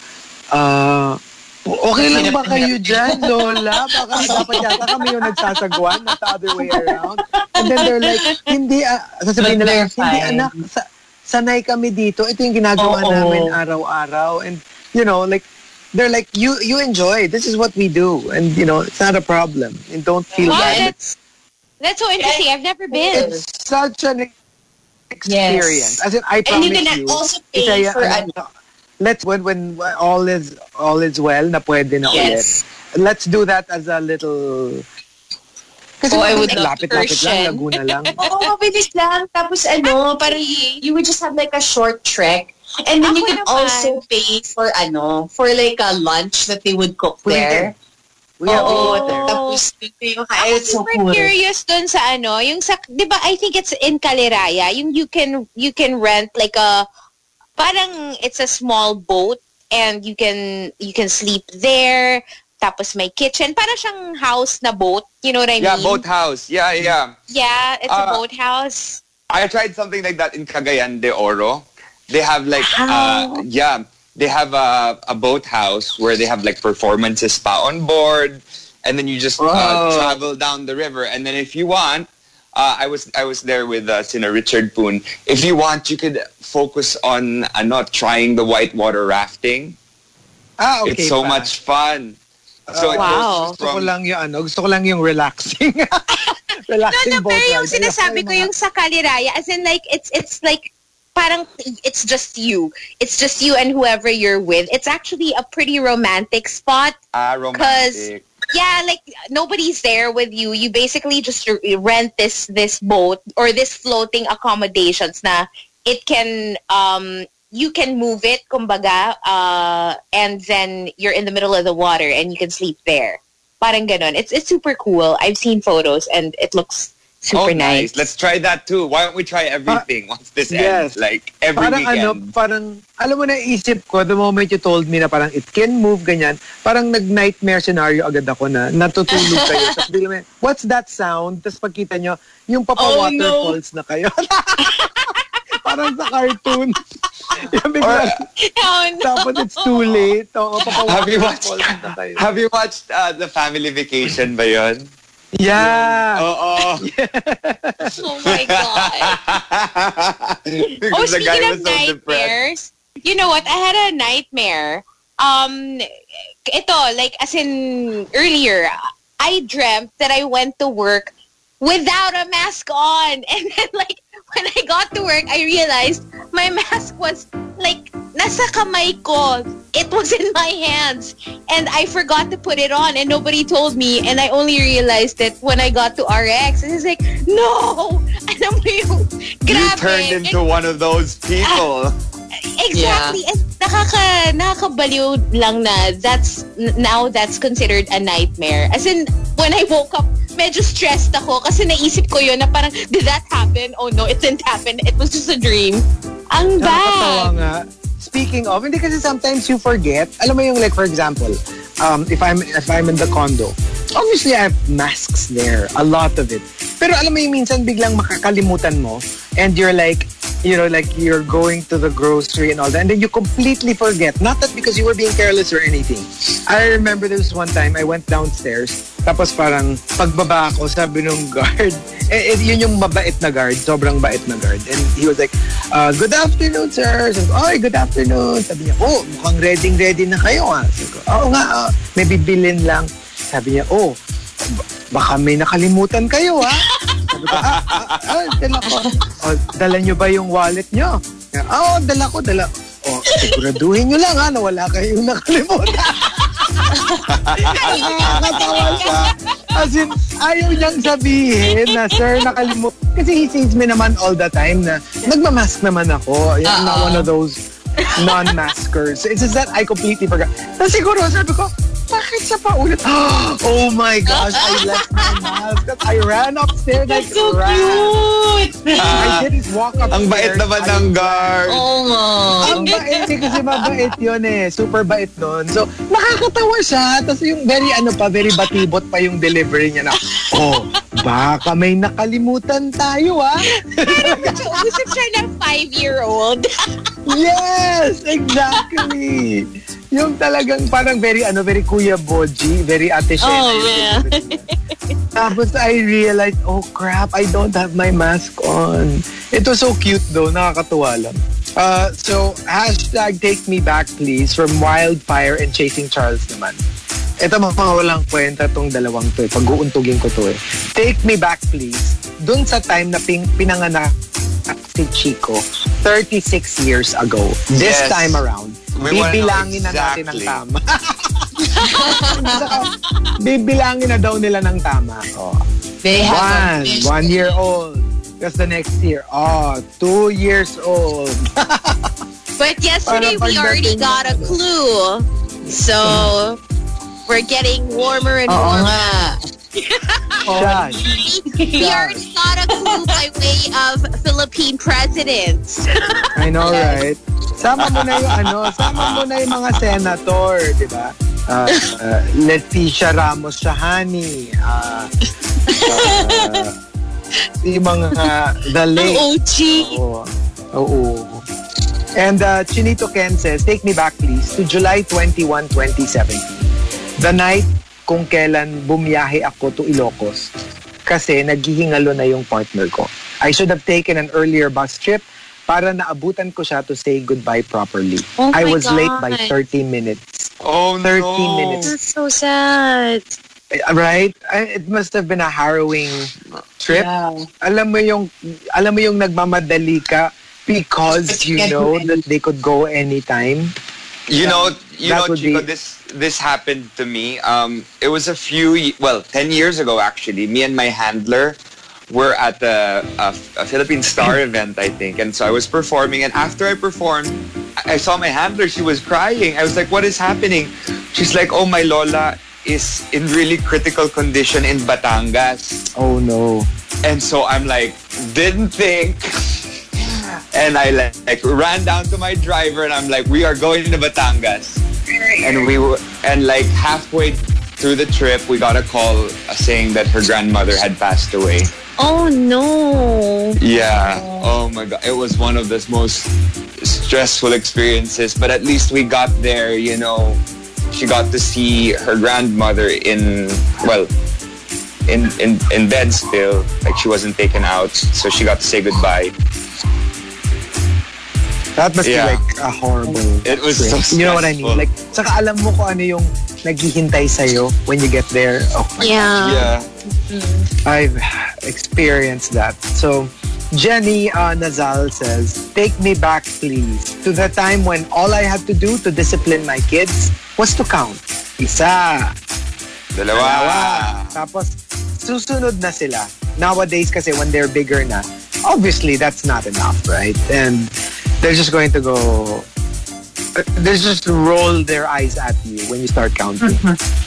ah, okay lang ba kayo dyan, Lola? Baka dapat yata kami yung nagsasagwan, not the other way around. And then they're like, hindi, uh, sasabihin But nila, they're hindi fine. anak, sa, sanay kami dito. Ito yung ginagawa Oo. namin araw-araw. And, you know, like, they're like, you you enjoy. This is what we do. And, you know, it's not a problem. And don't feel Wow, bad. that's that's so interesting. I've never been. It's such an experience. As in, I And you promise can you. also Isa pay yan- for, ano, ano, let's when when all is all is well na pwede na yes. ulit. Let's do that as a little. Kasi Oh, I would love lapit-lapit to. lang, Laguna lang. Oo, mabilis lang. Tapos ano, parang you would just have like a short trek. And then you Ako can naman. also pay for ano, for like a lunch that they would cook Pwede. there. We have Oo, boat there. tapos ito yung I'm it's so super cool. curious dun sa ano, yung sa, di ba, I think it's in Caliraya, yung you can, you can rent like a, parang it's a small boat and you can, you can sleep there, tapos may kitchen, parang siyang house na boat, you know what I Yeah, mean? boat house. Yeah, yeah. Yeah, it's a Uh, boat house. I tried something like that in Cagayan de Oro. They have like, uh, yeah, they have a, a boat house where they have like performances spa on board, and then you just uh, Wow. travel down the river. And then if you want, uh, I was I was there with uh, Sina Richard Poon. If you want, you could focus on uh, not trying the whitewater rafting. Ah, okay. It's so pa. much fun. So it Wow. goes Gusto ko from lang yung ano, gusto ko lang yung relaxing. No, relaxing no, boat pero yung ride. sinasabi Ayoko ko yung yung sa Caliraya, as in like, it's, it's like, parang, it's just you. It's just you and whoever you're with. It's actually a pretty romantic spot. ah, romantic. Yeah, like, nobody's there with you. You basically just r- rent this, this boat or this floating accommodations na it can, um, you can move it, kumbaga, uh, and then you're in the middle of the water and you can sleep there. Parang ganon. It's it's super cool. I've seen photos and it looks super Oh, nice. nice. Let's try that too. Why don't we try everything once this Yes. ends? Like every parang weekend. ano, parang, alam mo na isip ko, the moment you told me na parang it can move, ganyan, parang nag-nightmare scenario agad ako na natutulog kayo. Tapos bigla may, what's that sound? Tapos pagkita nyo, yung Oh, papa-waterfalls na kayo. Parang sa cartoon. Yung bigla, Oh, no. tapos it's too late. Oo, Have you watched papa-waterfalls na kayo. Have you watched uh, the Family Vacation ba yun? Yeah. Oo. Oh my God. Because Oh, the guy speaking was of so depressed. nightmares, you know what? I had a nightmare. Um, ito, like, as in, earlier, I dreamt that I went to work without a mask on. And then, like, when I got to work, I realized my mask was, like, nasa kamay ko. It was in my hands. And I forgot to put it on and nobody told me. And I only realized it when I got to R X. And it's like, no! Alam mo yung, You grabe. turned into one of those people. Exactly. And nakaka, nakakabaliw lang na that's, now that's considered a nightmare. As in, when I woke up, medyo stressed ako kasi naisip ko yun na parang, did that happen? Oh no, it didn't happen. It was just a dream. Ang Nakakatawa bad. nga. Speaking of, hindi kasi sometimes you forget. Alam mo yung like for example, um, if I'm if I'm in the condo, obviously I have masks there, a lot of it. Pero alam mo yung minsan biglang makakalimutan mo and you're like, you know, like you're going to the grocery and all that and then you completely forget. Not that because you were being careless or anything. I remember there was one time I went downstairs tapos parang pagbaba ko sabi nung guard, eh, eh, yun yung mabait na guard, sobrang bait na guard. And he was like, uh, good afternoon, sir. Sabi ko, oh, good afternoon. Sabi niya, oh, mukhang ready-ready na kayo, ah. Sabi ko, oo nga, uh, may bibilin lang. Sabi niya, oh, b- baka may nakalimutan kayo, ha? Sabi ko, ah, ah, ah, dala ko. Oh, dala nyo ba yung wallet nyo? Oo, oh, dala ko, dala. Oh, siguraduhin nyo lang, ha, na wala kayong nakalimutan. Nakakatawa siya. As in, ayaw niyang sabihin na, sir, nakalimutan. Kasi he sees me naman all the time na nagmamask naman ako. I'm not one of those non-maskers. It's just that I completely forgot. Na siguro, sabi ko, bakit siya pa ulit? Oh my gosh, I left my mask. I ran upstairs. Like, So ran. cute! I didn't walk upstairs. Ang bait naman ng guard. Oo nga. Ang bait eh, kasi mabait yun eh. Super bait nun. So, nakakatawa siya. Tapos yung very ano pa, very batibot pa yung delivery niya na, oh, baka may nakalimutan tayo ah. Usap siya ng five-year-old. Yes, exactly. Yung talagang parang very ano, very Kuya Boji, very Ate Shena. Oh, yung man. delivery niya. Tapos I realized, oh crap, I don't have my mask on. It was so cute though, nakakatuwa lang. Uh, so, hashtag take me back please from Wildfire and Chasing Charles naman. Ito mga walang kwenta tong dalawang to eh. Pag-uuntugin ko to eh. Take me back please. Dun sa time na ping, pinanganak si Chico thirty-six years ago. This Yes. time around, We wanna know bibilangin na natin ng exactly. tama. Bibilangin na daw nila ng tama. Oh. They have One, one year old. Because the next year, oh, two years old. But yesterday Para we already pagdating got a ng- clue. So, We're getting warmer and Oo warmer. nga. Shush. We are not a clue by way of Philippine presidents. I know, right? Sama mo na yung ano, sama mo na yung mga senator, di ba? Uh, uh, Leticia Ramos Shahani, uh, uh, yung mga uh, the late. O G. Oo. Oo. And uh, Chinito Ken says, take me back please to July twenty-first, twenty seventeen. The night kung kailan bumiyahe ako to Ilocos kasi naghihingalo na yung partner ko. I should have taken an earlier bus trip para naabutan ko siya to say goodbye properly. Oh I my was late by God. thirty minutes. Oh thirty no. minutes. That's so sad. Right? I- It must have been a harrowing trip. Yeah. Alam mo yung alam mo yung nagmamadali ka because you know that they could go anytime. You know, you That know, would Chico, be- this this happened to me. Um, it was a few, ye- well, ten years ago actually. Me and my handler were at a, a, a Philippine Star event, I think, and so I was performing. And after I performed, I, I saw my handler. She was crying. I was like, "What is happening?" She's like, "Oh, my lola is in really critical condition in Batangas." Oh no. And so I'm like, didn't think. And I like, like ran down to my driver and I'm like, we are going to Batangas. And we were, and like halfway through the trip, we got a call uh, saying that her grandmother had passed away. Oh no. Yeah. Oh my God. It was one of the most stressful experiences, but at least we got there, you know. She got to see her grandmother in, well, in, in, in bed still. Like she wasn't taken out. So she got to say goodbye. That must Yeah. be like a horrible It was trip. so You know what I mean? stressful. Like, saka alam mo kung ano yung naghihintay sa'yo when you get there. Oh my Yeah. Yeah. I've experienced that. So, Jenny uh, Nazal says, take me back, please, to the time when all I had to do to discipline my kids was to count. Isa, Dalawa. dalawa. Tapos, susunod na sila. Nowadays, kasi when they're bigger na, obviously, that's not enough, right? And they're just going to go... They just roll their eyes at you when you start counting.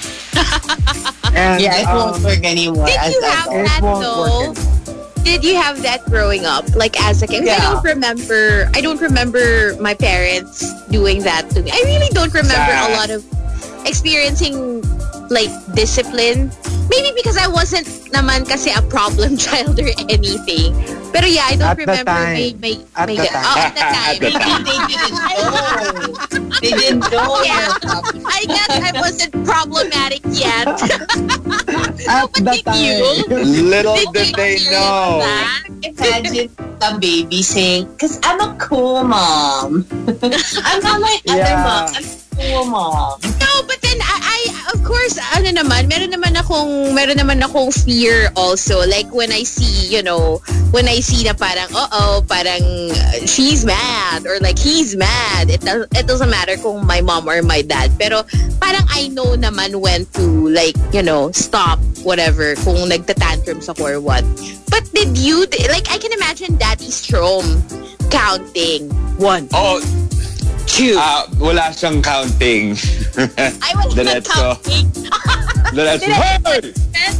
And, Yeah, it won't um, work anymore. Did as you adults. have it that won't though? work anymore. Did you have that growing up? Like as a kid? 'Cause I Yeah. don't remember I don't remember my parents doing that to me. I really don't remember Sad. a lot of experiencing like discipline. Maybe because I wasn't naman kasi a problem child or anything. Pero yeah, I don't At the remember time. my my, At my the time. Oh, at the time. At the time. They didn't know. They didn't know. Yeah. I guess I wasn't problematic yet. At But the did you? time. Little Did did you they experience know. that? Imagine a baby saying, "Cause I'm a cool mom. I'm not like other Yeah. moms. I'm a cool mom." No, but then I, I of course, ano naman, meron naman akong, meron naman akong fear also. Like when I see, you know, when I see na parang, uh-oh, parang uh, she's mad or like he's mad. It, does, it doesn't matter kung my mom or my dad. Pero parang I know naman when to like, you know, stop, whatever, kung nagtatantrums ako or what. But did you, like I can imagine Daddy Strom counting one, Oh, two. ah, wala siyang counting. I was not Diretso. counting. Diretso. Diretso.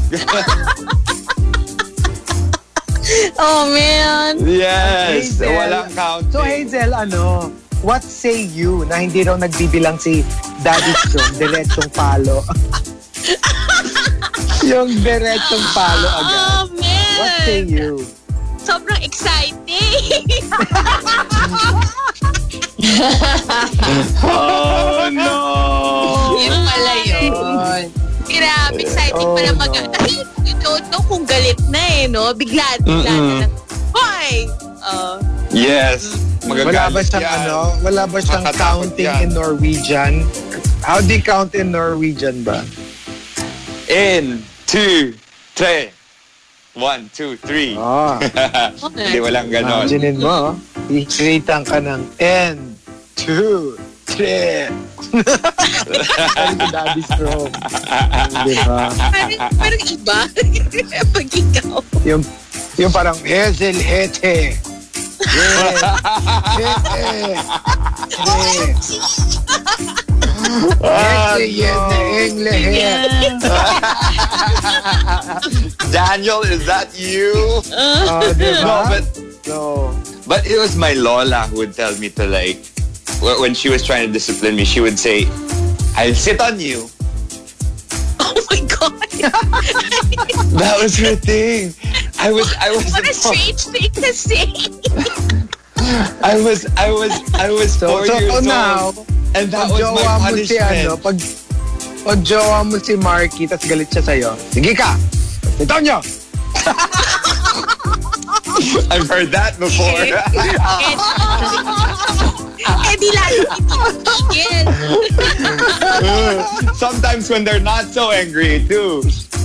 Hey! Oh man. Yes, Hazel. walang counting. So Hazel, ano, what say you na hindi raw nagbibilang si Daddy Strong, diretsong palo? Yung diretsong palo agad. Oh man. What say you? Sobrang exciting. Oh no! Yun pala yun. Grabe, exciting Oh, pala mag... no. Kasi you don't know kung galit na eh, no? Bigla, bigla na Mm-mm. lang. Hoy! Uh, Yes. Wala ba Magagalit siyang yan. ano? Wala ba siyang Nakakatakot counting yan. in Norwegian? How do you count in Norwegian ba? In, two, three. One, two, three. Oh, Hindi, walang ganon. imaginein mo, ikritan ka ng N, two, three. Sabi si Daddy Strong. Di ba? parang, parang iba. Pag ikaw. Yung, yung parang Hazel Hete. Yes. Hete. Hete. Ah, no. Daniel, is that you? Oh, diba? No, but No. but it was my Lola who would tell me to like wh- when she was trying to discipline me, she would say, "I'll sit on you." Oh my God. That was her thing. I was I was What a strange thing to say. I was I was I was So, four so years now, old, and that pag was my jowa mo si ano, punishment. pag, pag jowa mo si Marky, tas galit siya sa'yo, sige ka! Ito nyo! I've heard that before. Eh, di lalo titigil. Sometimes when they're not so angry too.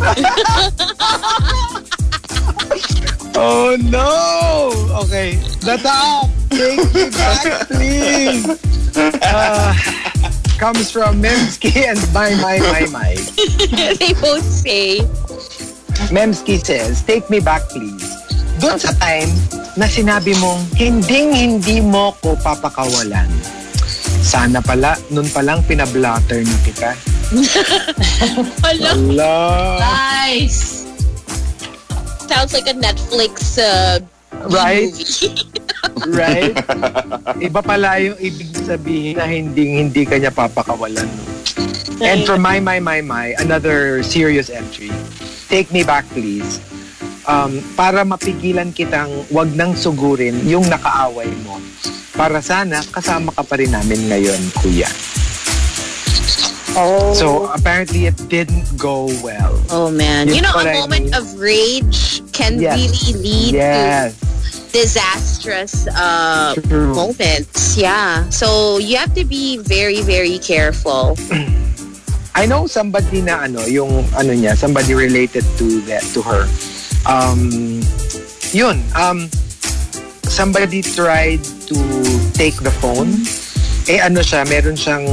Oh no! Okay, the top! Take me back, please! Uh, comes from Memski and my, my, my, my. They both say, Memski says, take me back, please. Doon sa time na sinabi mong, hinding-hindi mo ko papakawalan. Sana pala, nun palang pinablatter na kita. Hello. Hello. Nice. Sounds like a Netflix uh, Right? movie. Right? Iba pala yung ibig sabihin na hinding-hindi ka niya papakawalan. No? And for my, my, my, my, another serious entry. Take me back, please. Um, para mapigilan kitang wag nang sugurin yung nakaaway mo. Para sana kasama ka pa rin namin ngayon, kuya. Oh. So apparently it didn't go well. Oh man. You You know, know what a I moment mean? of rage can Yes. really lead Yes. to disastrous uh, True. moments. Yeah. So you have to be very, very careful. I know somebody na ano, yung ano niya, somebody related to that, to her. Um, yun, um, somebody tried to take the phone. Eh ano siya, meron siyang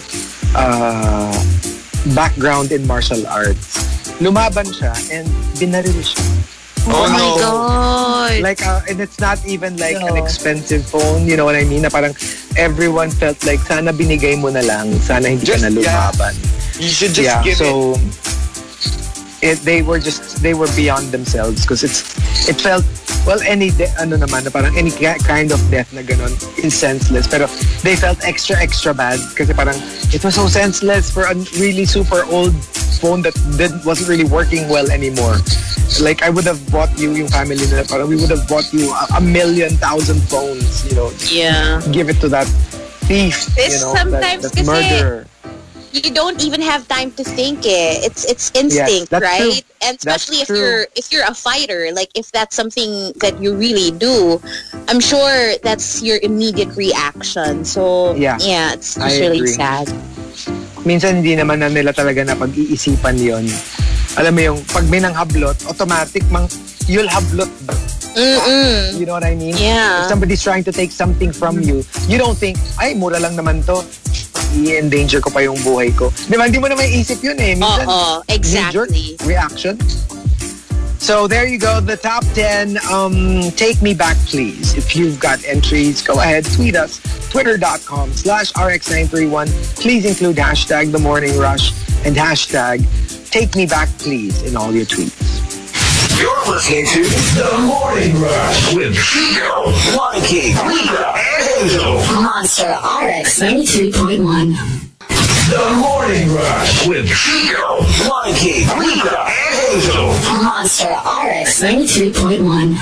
uh, background in martial arts. Lumaban siya and binaril siya. Oh, my no. God. Like, uh, and it's not even like an No. expensive phone, you know what I mean? Na parang everyone felt like, sana binigay mo na lang, sana hindi Just- ka na lumaban. You should just Yeah, give so it, they were just they were beyond themselves because it's it felt well any de- ano naman na parang any ki- kind of death na ganon is senseless, pero they felt extra extra bad kasi parang it was so senseless for a really super old phone that didn't wasn't really working well anymore. Like I would have bought you yung family nila, parang we would have bought you a, a million thousand phones, you know, Yeah. give it to that thief, This you know, sometimes that, that kasi- murderer. You don't even have time to think it. It's it's instinct, that's right? true. And especially That's if you're if you're a fighter, like if that's something that you really do, I'm sure that's your immediate reaction. So Yeah. yeah, it's, I it's really agree. sad. Minsan hindi naman na nila talaga na pag-iisipan yon. Alam mo yung pag may nang hablot, automatic mang you'll hablot. Mm-mm. You know what I mean? Yeah. If somebody's trying to take something from you, you don't think, ay, mura lang naman to. I-endanger ko pa yung buhay ko. Di ba? Hindi mo naman isip yun eh. Minsan, Oo, exactly. knee-jerk reaction. So there you go, the top ten. Um, take me back, please. If you've got entries, go ahead, tweet us. Twitter.com slash RX931. Please include hashtag The Morning Rush and hashtag Take Me Back, please, in all your tweets. You're listening to The Morning Rush with Chico, Monkey, Lita, and Angel. Monster R X ninety-three point one. The Morning Rush with Chico, Monkey, Lita, and Angel. Monster R X ninety-three point one.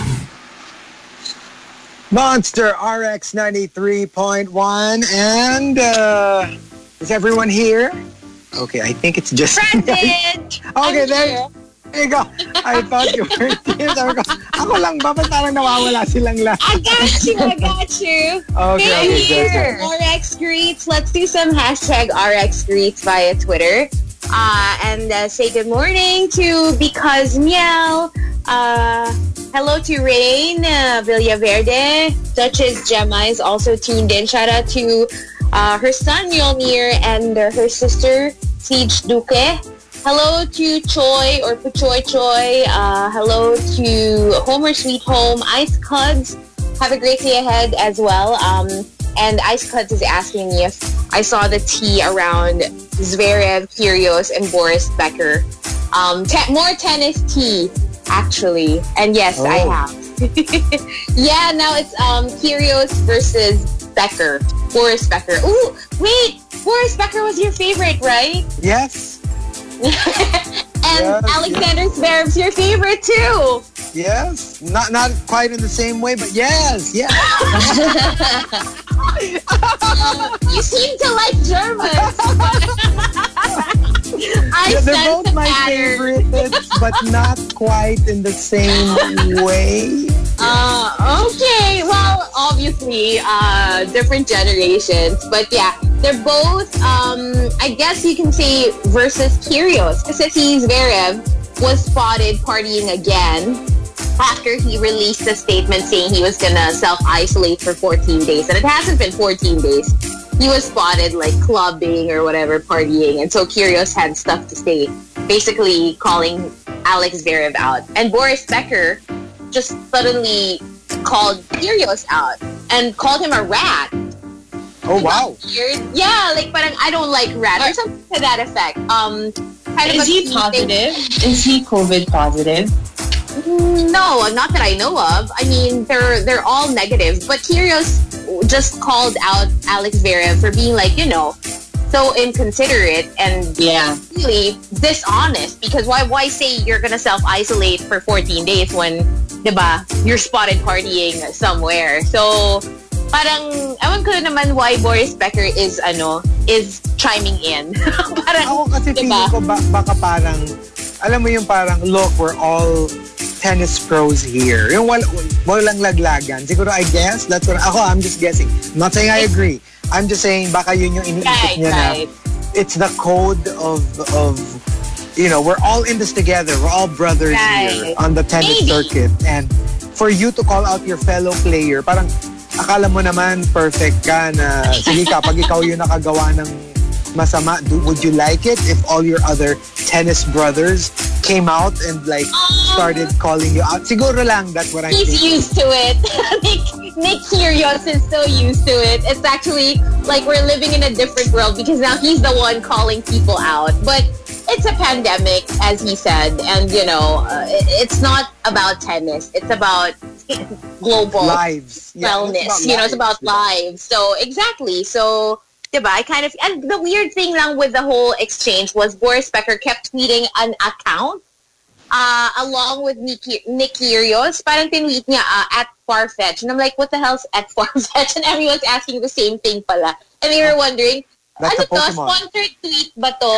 Monster R X ninety-three point one. And uh, is everyone here? Okay, I think it's just... Present! Okay, I'm there, here. there you go. I thought you weren't here. Sabi ko, ako lang ba? Ba't parang nawawala silang lahat? I got you, I got you. Okay, Hey, okay, good, here, good. R X Greets. Let's do some hashtag R X Greets via Twitter. Uh, and uh, say good morning to Because Meow. Uh, hello to Rain uh, Villaverde. Duchess Gemma is also tuned in. Shout out to uh, her son Yolmir and uh, her sister Siege Duque. Hello to Choi or Puchoy Choi. Uh, hello to Homer Sweet Home. Ice Cuds. Have a great day ahead as well. Um, and Ice Cuts is asking me if I saw the tea around Zverev, Kyrgios, and Boris Becker. Um, te- more tennis tea, actually. And yes, Oh. I have. Yeah, now it's um, Kyrgios versus Becker. Boris Becker. Ooh, wait! Boris Becker was your favorite, right? Yes. And Yes, Alexander Zverev's your favorite too. Yes. Not not quite in the same way, but yes, yes. You seem to like Germans. I Yeah, they're sense both a my pattern. favorites, but not quite in the same way. Uh, okay. Well, obviously, uh, different generations. But yeah, they're both, um, I guess you can say, versus Kyrgios. Because si Zverev was spotted partying again after he released a statement saying he was going to self-isolate for fourteen days. And it hasn't been fourteen days. He was spotted like clubbing or whatever, partying. And so Kyrgios had stuff to say, basically calling Alex Zverev out. And Boris Becker just suddenly called Kyrgios out and called him a rat. Oh, wow. Weird. Yeah, like parang I don't like rat or something to that effect. Um, kind of Is a he thing- positive? Is he COVID positive? No, not that I know of. I mean, they're they're all negative. But Kyrgios just called out Alex Zverev for being like, you know, so inconsiderate and Yeah. really dishonest. Because why why say you're gonna self-isolate for fourteen days when, diba, you're spotted partying somewhere. So, parang, ewan ko naman why Boris Becker is, ano, is chiming in. Parang, Ako kasi diba? feeling ko ba- baka parang, alam mo yung parang, look, we're all tennis pros here. Yung wal walang laglagan. Siguro, I guess, that's what, ako, I'm just guessing. I'm not saying I agree. I'm just saying, baka yun yung iniisip Right, niya right. na, it's the code of, of, you know, we're all in this together. We're all brothers here Right. on the tennis Maybe. circuit. And for you to call out your fellow player, parang, akala mo naman perfect ka na, sige ka, pag ikaw yung nakagawa ng masama, do, would you like it if all your other tennis brothers came out and like started calling you out? Siguro lang, that's what I'm He's thinking. used to it. Nick, Nick Kyrgios is so used to it. It's actually like we're living in a different world because now he's the one calling people out. But it's a pandemic, as he said, and you know, uh, it- it's not about tennis. It's about global Lives. Yeah, wellness. it's about You know, it's about lives. lives. So exactly. So, diba, I kind of and the weird thing lang with the whole exchange was Boris Becker kept tweeting an account uh, along with Nick, Nick Kyrgios. Parang tinweet niya uh, at Farfetch. And I'm like, what the hell's at Farfetch? And everyone's asking the same thing pala. And they were wondering, That's ano a to? Pokemon. Sponsored tweet ba to?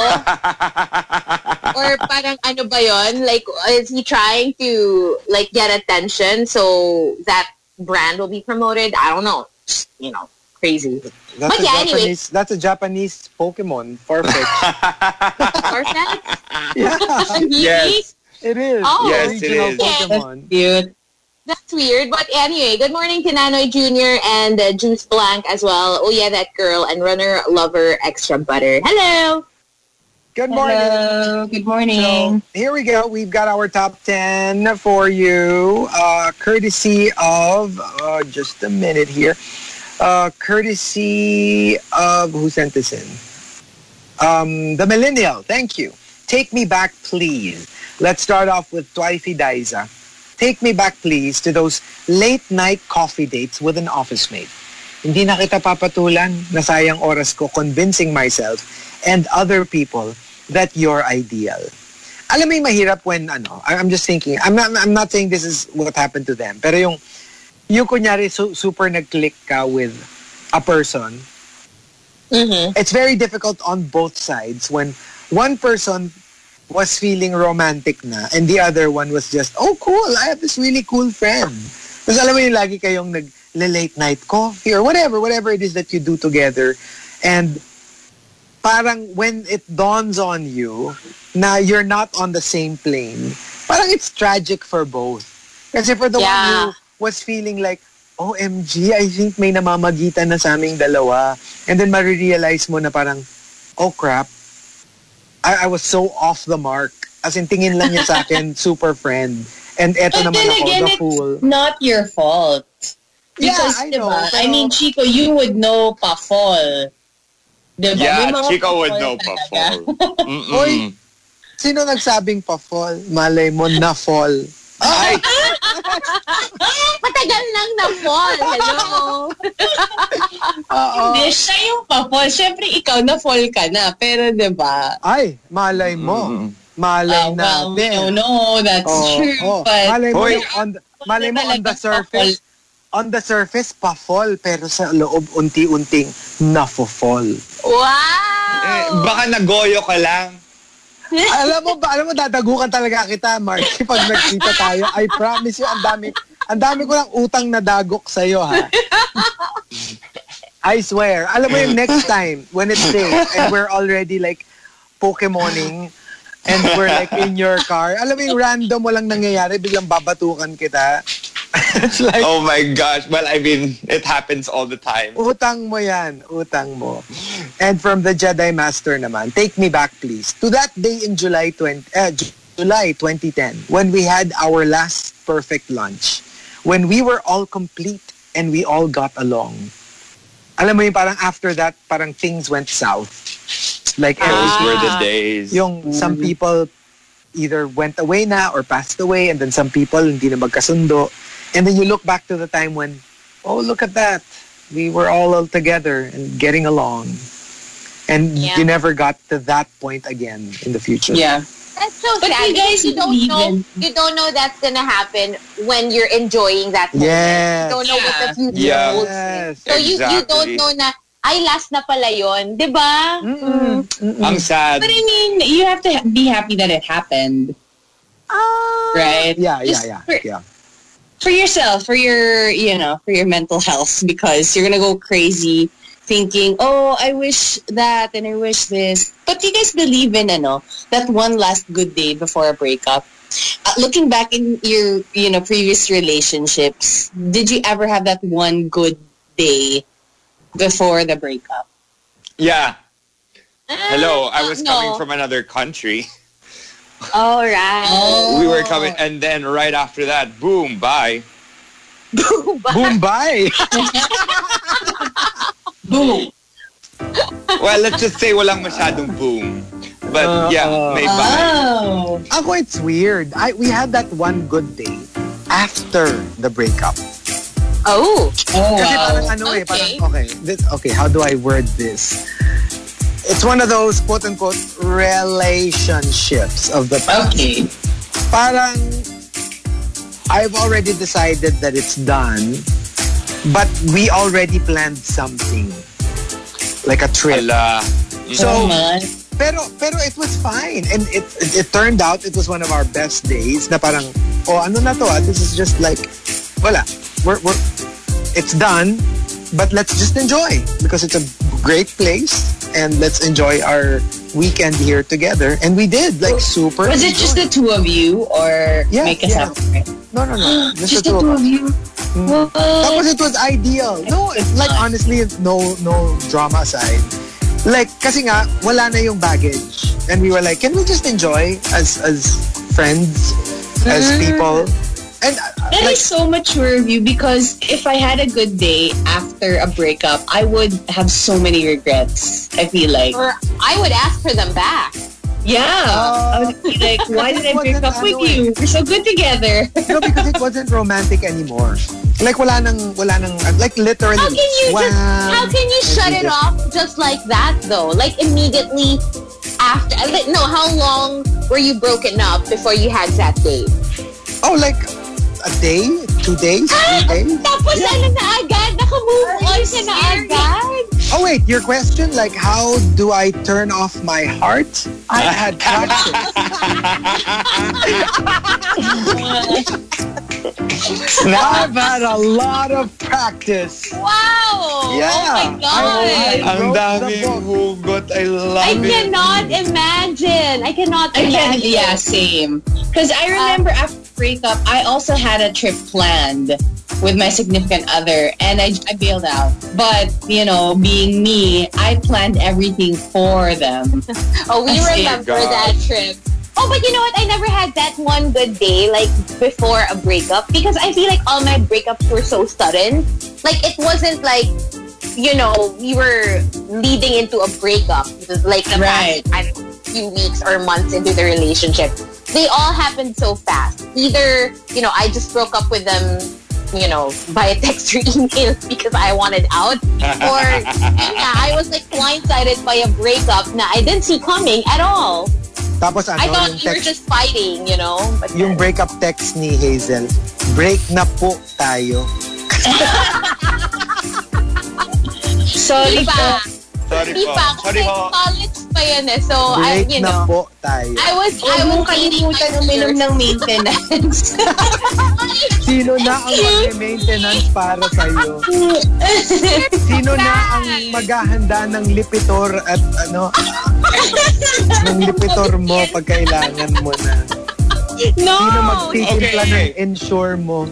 Or parang ano ba yun? Like, is he trying to like get attention so that brand will be promoted? I don't know. You know, crazy. That's But a yeah, anyway. Japanese, that's a Japanese Pokemon, Farfetch. Farfetch? Yeah, Really? Yes. it is. Oh. Yes, it Regional is. Pokemon. Cute. That's weird. But anyway, good morning to Nanoy Junior and uh, Juice Blank as well. Oh yeah, that girl and runner lover extra butter. Hello. Good morning. Hello. Good morning. So here we go. We've got our top ten for you, uh, courtesy of, uh, just a minute here, uh, courtesy of, who sent this in? Um, the Millennial. Thank you. Take me back, please. Let's start off with Twifi Daiza. Take me back, please, to those late-night coffee dates with an office mate. Hindi na kita papatulan, nasayang oras ko convincing myself and other people that you're ideal. Alam mo yung mahirap when, ano, I- I'm just thinking, I'm not, I'm not saying this is what happened to them, pero yung, yung kunyari su- super nag-click ka with a person, Mm-hmm. it's very difficult on both sides when one person was feeling romantic na and the other one was just, oh cool, I have this really cool friend. Tapos alam mo yung lagi kayong nag-late night coffee or whatever, whatever it is that you do together. And parang when it dawns on you na you're not on the same plane, parang it's tragic for both. Kasi for the Yeah. one who was feeling like, O M G, I think may namamagitan na sa aming dalawa. And then marirealize mo na parang, oh crap, I, I was so off the mark. As in, tingin lang niya sa akin, super friend. And eto But naman then ako, again, the fool. it's not your fault. Because, I diba, know, I pero- mean, Chico, you would know pa-fall. Diba? May Yeah, mga Chico would pa-fall know talaga. pa-fall. Mm-mm. Oy, sino nagsabing pa-fall? Malay mo na fall. Ay, Matagal nang na-fall. Hello. Oo. Hindi, siya yung pa-fall. Siyempre, ikaw na-fall ka na. Pero, diba? Ay, malay mo. Mm-mm. Malay Uh, well, we natin. don't know. That's Oh, true. oh. But, Malay mo, Hoy. yung on the, malay mo on the Talagang surface, on the surface, pa-fall. Pero sa loob, unti-unting nafo-fall. Wow. eh, baka nagoyo ka lang. alam mo ba, alam mo, dadagukan talaga kita, Marky, pag nagkita tayo. I promise you, ang dami, ang dami ko lang utang na dagok sa'yo, ha? I swear. Alam mo yung next time, when it's safe, and we're already like, Pokemoning, and we're like in your car, alam mo yung random mo lang nangyayari, biglang babatukan kita. It's like, Oh my gosh. Well, I mean, it happens all the time. utang mo yan, utang mo. And from the Jedi Master naman, take me back please to that day in July twentieth, uh, July twenty ten, when we had our last perfect lunch, when we were all complete and we all got along. Alam mo yung parang after that, parang things went south. Like Those everything- were the days. yung some people either went away na or passed away, and then some people hindi na magkasundo. And then you look back to the time when, oh, look at that. We were all, all together and getting along. And Yeah. you never got to that point again in the future. yeah. That's so But sad. you guys because you don't believe know. in- You don't know that's gonna happen when you're enjoying that moment. Yes. You don't know what the future Yeah. holds. Yes. So you you don't Exactly. know na ay last na pala yon, 'di ba? Mm-mm. Mm-mm. Ang sad. But I mean, you have to be happy that it happened, Ah. right? Yeah, yeah, Just yeah, For, yeah. for yourself, for your, you know, for your mental health, because you're gonna go crazy thinking, oh, I wish that and I wish this. But you guys believe in, ano, that one last good day before a breakup? Uh, looking back in your, you know, previous relationships, did you ever have that one good day before the breakup? Yeah. Hello, I was no. coming from another country. All right. We were coming, and then right after that, boom, bye. Boom, bye. Boom. Well, let's just say walang masyadong boom. But Uh, yeah, uh, may bye. Oh. Ako, it's weird. I we had that one good day after the breakup. Oh. Oh, Kasi wow. parang ano eh, Okay. parang, okay, this, okay, how do I word this? It's one of those quote-unquote relationships of the past. Okay. Parang, I've already decided that it's done, but we already planned something. Like a trip. Ala. So, man. pero, pero it was fine. And it, it, it turned out it was one of our best days na parang, oh, ano na to ah, this is just like, wala. We're, we're, it's done, but let's just enjoy because it's a great place and let's enjoy our weekend here together. And we did, like, super. Was it just the enjoy. two of you, or Yeah, make us yeah. separate? No, no, no. Just the two of you? What? Tapos it was ideal. No, it's like honestly, no no drama aside. Like, kasi nga, wala na yung baggage. And we were like, can we just enjoy as as friends, as people? And uh, That like, is so mature of you, because if I had a good day after a breakup, I would have so many regrets. I feel like. Or I would ask for them back. Yeah. I would be like, why did I break Wasn't up with ano eh. you? We're so good together. no, because it wasn't romantic anymore. Like, wala nang, wala nang, like literally. How can you just wham, how can you and shut we it just- off just like that though? Like immediately after like, no, how long were you broken up before you had that date? Oh, like a day, two days, three days. Tapos ano na agad? Naka-move on ka na agad? Oh wait, your question, like how do I turn off my heart? I had practice. I've had a lot of practice. Wow! Yeah. Oh my God! I- I- Ang wrote the daming book. hugot. I love I it. cannot imagine. I cannot I can, imagine. yeah, same. Because I remember after breakup, I also had a trip planned with my significant other, and I, I bailed out. But, you know, being me, I planned everything for them. Oh, we Oh, remember God. that trip. Oh, but you know what? I never had that one good day, like, before a breakup. Because I feel like all my breakups were so sudden. Like, it wasn't like, you know, we were leading into a breakup. Like, the Right. past, I don't know, few weeks or months into the relationship. They all happened so fast. Either, you know, I just broke up with them, you know, via text or email because I wanted out. Or, yeah, I was like blindsided by a breakup na I didn't see coming at all. Tapos ano, I thought yung we were text, just fighting, you know. But yung breakup text ni Hazel, break na po tayo. Sorry Diba? po. Sorry Di po. ba? Sorry Kasi po. college pa yun eh. So, I, Break you na know, po tayo. I was, I Huwag mong was dating my kalimutan uminom ng maintenance. Sino na ang mag-maintenance para sa'yo? Sino na ang maghahanda ng lipitor at ano, ng lipitor mo pag kailangan mo na? No! Sino magtitimpla Okay. ng ensure mo?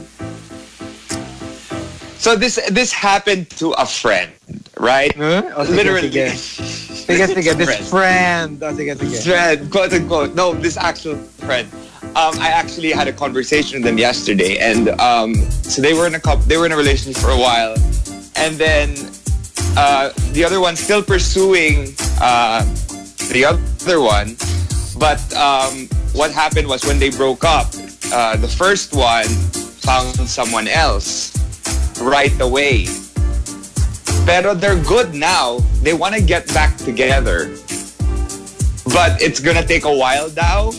So this this happened to a friend, right? Huh? O, sige, Literally. Sige, sige. sige. This Friend. friend. O, sige, sige. Friend, quote unquote. No, this actual friend. Um, I actually had a conversation with them yesterday, and um, so they were in a couple, they were in a relationship for a while, and then uh, the other one still pursuing uh, the other one, but um, what happened was when they broke up, uh, the first one found someone else right away. Pero they're good now. They want to get back together. But it's gonna take a while now.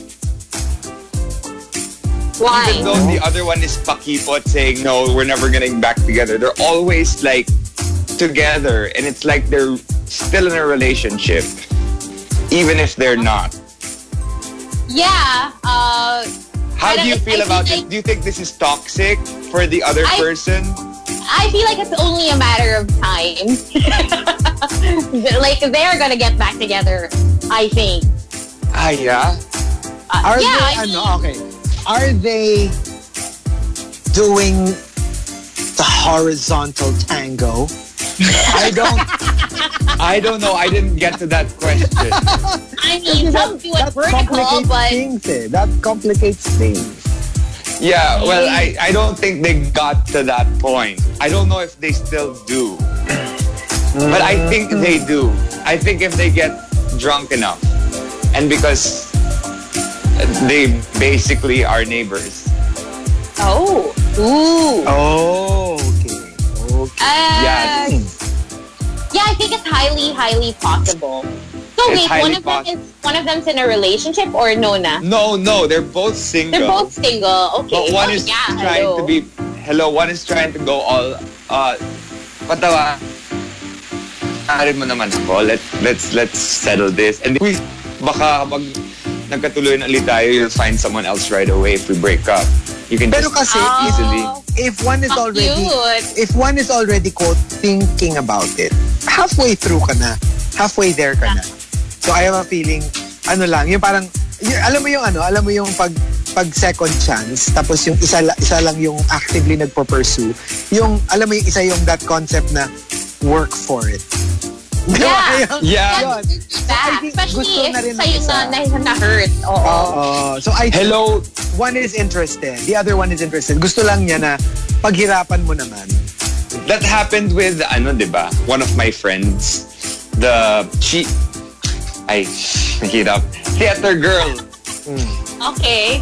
Why? Even though the other one is pakipot saying, no, we're never gonna get back together. They're always like together. And it's like they're still in a relationship. Even if they're not. Yeah. Uh, How do you I feel feel about like- it? Do you think this is toxic for the other I- person? I feel like it's only a matter of time. Like, they're gonna get back together, I think. Ah, yeah? Uh, Are yeah, they, I mean, ano, okay. Are they doing the horizontal tango? I don't I don't know. I didn't get to that question. I mean, some do it That vertical, complicates but things eh. That complicates things. Yeah, well, I, I don't think they got to that point. I don't know if they still do. But I think they do. I think if they get drunk enough. And because they basically are neighbors. oh, ooh, Oh, okay. Okay. uh, Yeah. yeah, I think it's highly, highly possible. So It's wait, one highly of them poss- is one of them's in a relationship or no na? No, no, they're both single. They're both single. Okay. But one oh, is yeah, trying hello. to be, hello, one is trying to go all, uh, patawa. Arin mo naman ako. Let, let's, let's settle this. And uy, baka mag, nagkatuloy na ulit tayo, you'll find someone else right away if we break up. You can Pero just kasi, Oh, easily. if one is how already, cute. if one is already, quote, thinking about it, halfway through ka na. Halfway there ka na. So I have a feeling, ano lang, yung parang, yung, alam mo yung ano, alam mo yung pag, pag second chance, tapos yung isa, la- isa lang yung actively nagpo-pursue, yung, alam mo yung isa yung that concept na work for it. Yeah. Yeah. Yun. Back, I think especially gusto if na rin ng sa'yo isa. na, na, na-hurt. Oo. Oo. So I think Hello, one is interested, the other one is interested. Gusto lang niya na paghirapan mo naman. that happened with, ano, diba? One of my friends. The, she, ay, nahirap. Theater girl. Okay.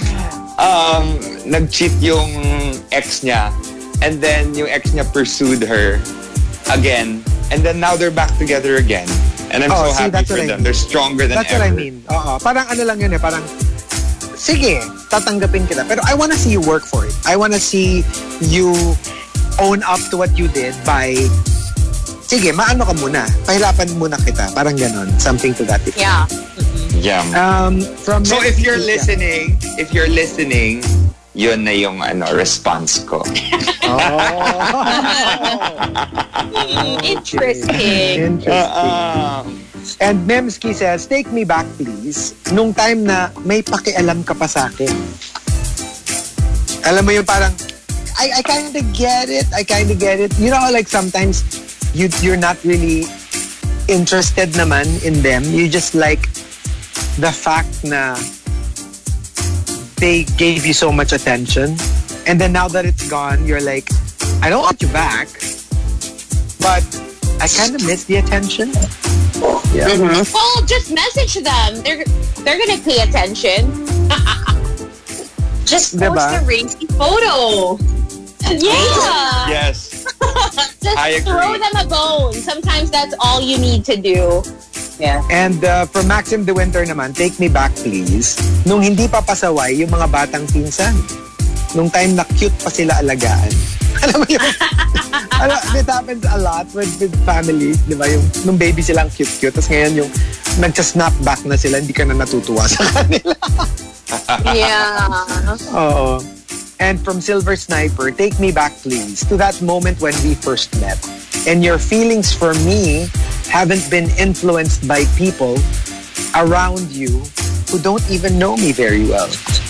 Um, nag-cheat yung ex niya. And then yung ex niya pursued her again. And then now they're back together again. And I'm Oh, so see, happy that's for what I them. mean. They're stronger than That's ever. what I mean. Oo. Parang ano lang yun eh. Parang, sige, tatanggapin kita. Pero I wanna see you work for it. I wanna see you own up to what you did by, sige, maano ka muna. Pahirapan muna kita. Parang ganon. Something to that effect. Yeah. Yeah. Um, from So if you're Yeah. listening, if you're listening, yun na yung ano, response ko. Interesting. Interesting. Um, And Memski says, take me back please. Nung time na may pakialam ka pa sa akin. Alam mo yung parang, I, I kind of get it. I kind of get it. You know how like sometimes you, you're not really interested naman in them. You just like the fact na they gave you so much attention, and then now that it's gone, you're like, I don't want you back, but I kind of miss the attention. Yeah. Mm-hmm. Well, just message them. They're they're gonna pay attention. Just post Diba? a racy photo. Yeah. Yes. Just I agree. throw them a bone. Sometimes that's all you need to do. Yeah. And uh, from Maxim De Winter naman, Take Me Back Please, nung hindi pa pasaway yung mga batang pinsan. Nung time na cute pa sila alagaan. Alam mo yun? Alam, it happens a lot with, with families, di ba? Yung, nung baby silang cute-cute, tapos ngayon yung nagsa-snap back na sila, hindi ka na natutuwa sa kanila. Yeah. Oo. And from Silver Sniper, Take Me Back Please, to that moment when we first met. And your feelings for me haven't been influenced by people around you who don't even know me very well.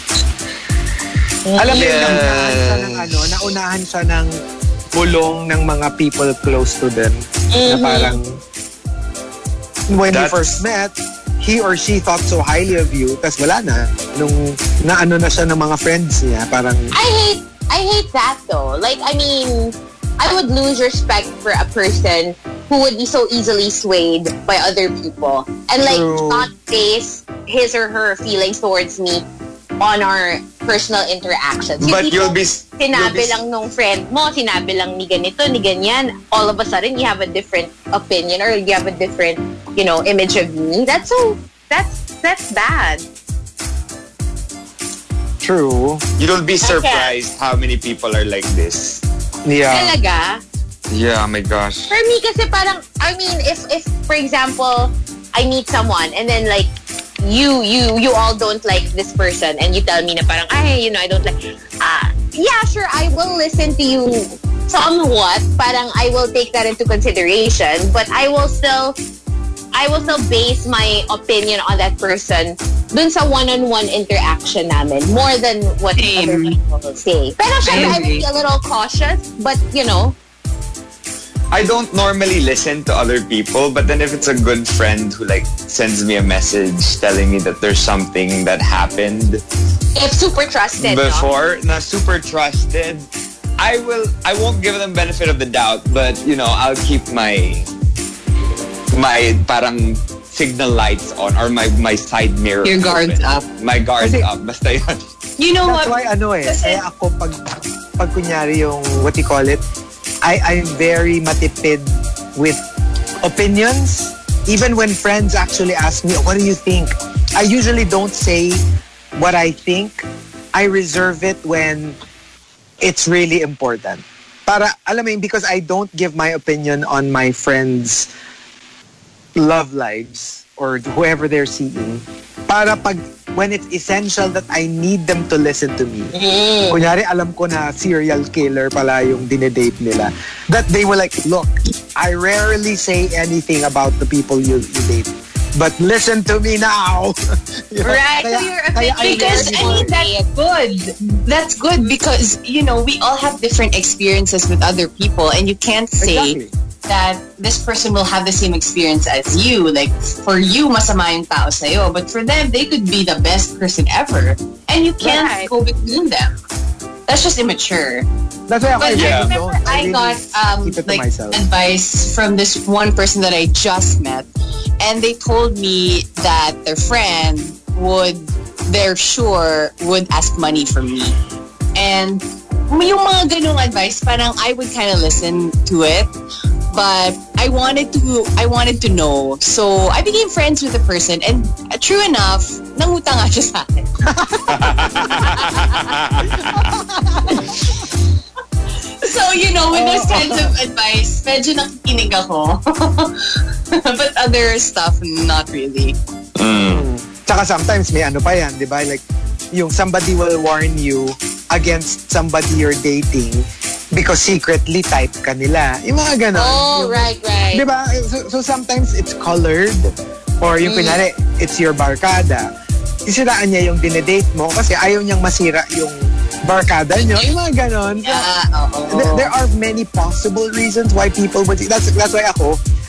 Alam mo, Yes. yun, naunahan siya ng ano, naunahan siya ng bulong ng mga people close to them. Na parang, when you That's- first met, he or she thought so highly of you, tas wala na. Nung naano na siya ng mga friends niya, parang, I hate I hate that though. Like, I mean, I would lose respect for a person who would be so easily swayed by other people and like True. not base his or her feelings towards me on our personal interactions. Yung But tipo, you'll be... sinabi you'll be- lang nung friend mo, sinabi lang ni ganito, ni ganyan, all of a sudden you have a different opinion or you have a different, you know, image of me. That's so, that's, that's bad. true. You'll be surprised how many people are like this. Yeah. Talaga? Yeah, oh my gosh. For me, kasi parang, I mean, if, if, for example, I meet someone and then like, you, you, you all don't like this person and you tell me na parang, ay, you know, I don't like, ah, yeah, sure, I will listen to you somewhat. Parang I will take that into consideration, but I will still, I will still base my opinion on that person dun sa one-on-one interaction namin more than what Same. other people will say. Pero syempre, I will be a little cautious, but you know, I don't normally listen to other people, but then if it's a good friend who like sends me a message telling me that there's something that happened if super trusted, no? before, na super trusted, I will, I won't give them benefit of the doubt, but you know, I'll keep my, my parang signal lights on or my, my side mirror Your guards open. up. My guards Kasi- up. Basta yun. You know That's what? why ano eh, Kasi- kaya ako pag, pag kunyari yung, what you call it, I, I'm very matipid with opinions. Even when friends actually ask me, what do you think? I usually don't say what I think. I reserve it when it's really important. Para, alam mo yun, because I don't give my opinion on my friends' love lives or whoever they're seeing. Para pag, when it's essential that I need them to listen to me. Kunyari, alam ko na serial killer pala yung dinedate nila. That they will like, look, I rarely say anything about the people you, you date. But listen to me now. You know? Right, Kaya- so your kaya opinion Because really I mean that's good. That's good because you know we all have different experiences with other people, and you can't say Exactly. that this person will have the same experience as you. Like for you, masama yung tao sa'yo, but for them, they could be the best person ever, and you can't Right. go between them. That's just immature. That's why ako, But I I really remember don't. I, really got um, keep it to like myself. advice from this one person that I just met, and they told me that their friend would, they're sure, would ask money from me. And yung mga ganung advice, parang I would kind of listen to it, but I wanted to, I wanted to know. So I became friends with the person, and uh, true enough, nangutang nga siya sa akin. So, you know, with those kinds of advice, medyo nakikinig ako. But other stuff, not really. Mm. Tsaka sometimes may ano pa yan, di ba? Like, yung somebody will warn you against somebody you're dating because secretly type ka nila. Yung mga ganon. Oh, yung, right, right. Di ba? So, so sometimes it's colored or yung Mm. kunyari, it's your barkada. Sisiraan niya yung dinedate mo kasi ayaw niyang masira yung barkada niyo. Yung mga ganon. So, Yeah, oo. There, there are many possible reasons why people would... That's, that's why ako,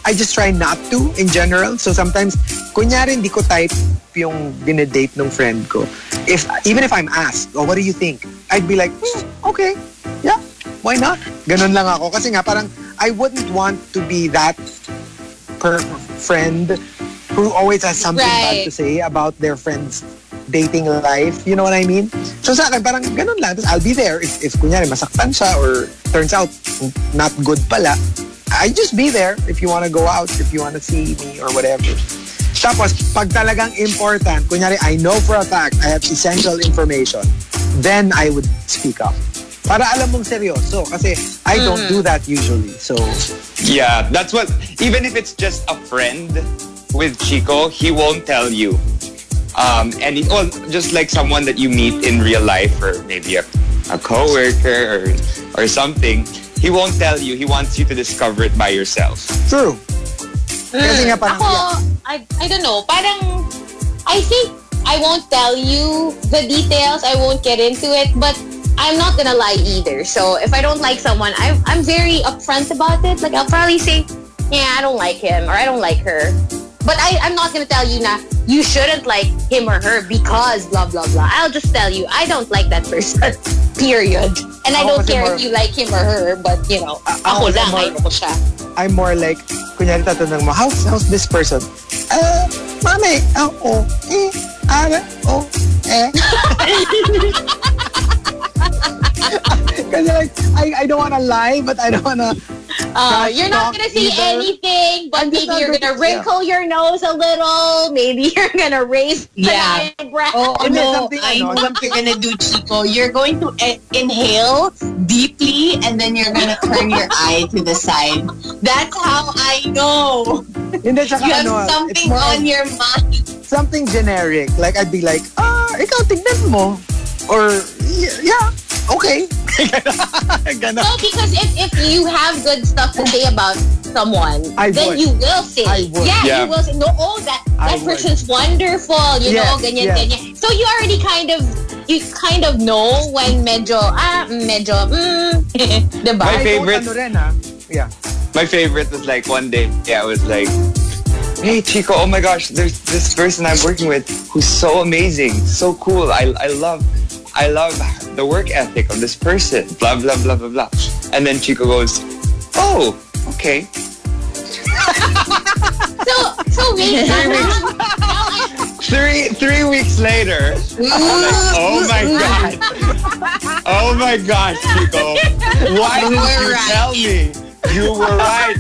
I just try not to in general. So sometimes, kunyari hindi ko type yung dinedate ng friend ko. If even if I'm asked, oh, what do you think? I'd be like, hmm, okay, yeah, why not? Ganun lang ako. Kasi nga parang, I wouldn't want to be that per friend who always has something Right. bad to say about their friend's dating life. You know what I mean? So sa akin, parang ganun lang. Tapos I'll be there. If, if kunyari masaktan siya or turns out not good pala, I just be there if you want to go out, if you want to see me or whatever. Tapos, pag talagang important, kunyari, I know for a fact I have essential information, then I would speak up. Para alam mong seryoso. Kasi I don't do that usually. So, Yeah, that's what, even if it's just a friend with Chico, he won't tell you. Um, and he, well, just like someone that you meet in real life or maybe a, a coworker or, or something, he won't tell you. He wants you to discover it by yourself. true. Kasi nga parang, Ako, yeah. I, I don't know. Parang, I think I won't tell you the details. I won't get into it. But I'm not gonna lie either. So if I don't like someone, I, I'm very upfront about it. Like, I'll probably say, yeah, I don't like him or I don't like her. But I, I'm not gonna tell you na, you shouldn't like him or her because blah, blah, blah. I'll just tell you, I don't like that person. Period. And I Ako don't kasi care more- if you like him or her. But, you know, A- ako ako kasi lang, more- ayoko siya. I'm more like, kunyari tatanong mo, how's, how's this person? Uh, mami, oh, oh, eh, ara, oh, eh. Kasi like, I, I don't wanna lie, but I don't wanna... Uh, trash you're not talk gonna say either. anything, but I'm just maybe not you're gonna- gonna wrinkle your nose a little. Maybe you're gonna raise Yeah. an eyebrow. Oh, And then no, something, I ano, know what you're gonna do, Chico. You're going to e- inhale deeply and then you're gonna turn your eye to the side. That's how I know. Hindi, tsaka You have ano, it's something more on of your mind. something generic. Like, I'd be like, ah, ikaw, tignan mo. Or, y- yeah, okay. Ganon. No, because if, if you have good stuff to say about someone, I then would. you will say. I would. Yeah, Yeah. you will say, no, oh, that, I that would. person's wonderful, you know, Yes, ganyan, yes. ganyan. So you already kind of, you kind of know when medyo, ah, medyo, mm, diba? My I don't favorite- ano rin, ah. Yeah. My favorite was like one day, yeah, I was like, hey Chico, oh my gosh, there's this person I'm working with who's so amazing, so cool. I I love I love the work ethic of this person. Blah blah blah blah blah. And then Chico goes, oh, okay. So, so wait, now, now I, Three three weeks later, I'm like, oh my god, oh my gosh, Chico, why You didn't were you right. tell me? You were right.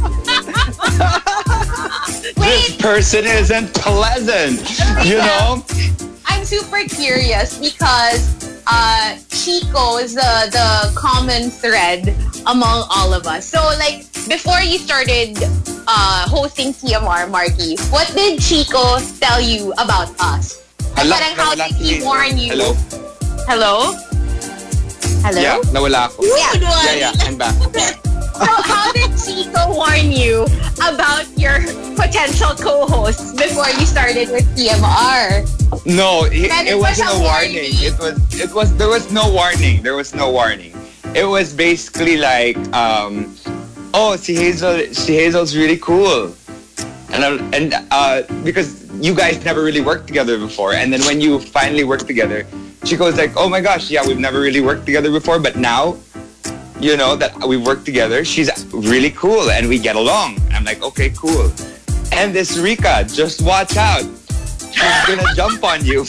This person isn't pleasant, you know. I'm super curious because uh, Chico is the, the common thread among all of us. So, like, before you started uh, hosting T M R, Marky, what did Chico tell you about us? Like, Hala, parang how nawala did si he Hazel. warn you? Hello? Hello? Hello? Yeah, nawala ako. Yeah. Yeah, yeah, I'm back. So, how did Chico warn you about your potential co-hosts before you started with T M R? No, it, Meron it ba wasn't siyang a warning. warning? It was, it was, there was no warning. There was no warning. It was basically like, um, oh, si Hazel, si Hazel's really cool. And, I- and uh, because you guys never really worked together before. And then when you finally worked together, Chico's like, oh my gosh, yeah, we've never really worked together before. But now, you know, that we've worked together, she's really cool and we get along. I'm like, okay, cool. And this Rika, just watch out. She's gonna jump on you.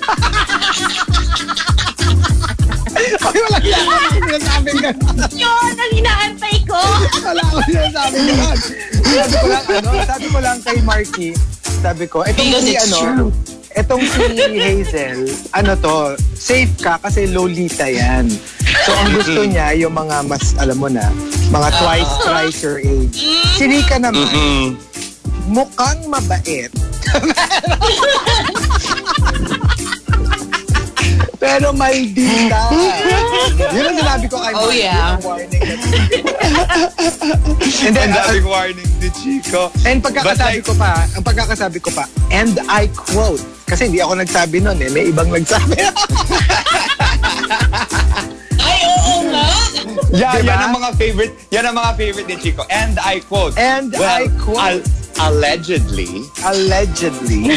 Ay, wala lang ako sinasabing gano'n. Yun ang inaantay ko! Wala ako sinasabing gano'n. Sabi ko lang, ano, sabi ko lang kay Marky, sabi ko, itong Because si, it's ano, true. itong si Hazel, ano to, safe ka kasi Lolita yan. So, ang gusto niya, yung mga mas, alam mo na, mga twice, thrice your age. Si Rika naman, Mm-mm. mukhang mabait. Pero maldita. Yun ang sinabi ko kay Oh, Marky, yeah. yung warning. And then, Ang uh, daming warning ni Chico. And But pagkakasabi like- ko pa, ang pagkakasabi ko pa, and I quote, kasi hindi ako nagsabi nun eh, may ibang nagsabi. Ay, oo nga. Yeah, Diba? yan ang mga favorite, yan ang mga favorite ni Chico. And I quote. And well, I quote. Al- allegedly. Allegedly.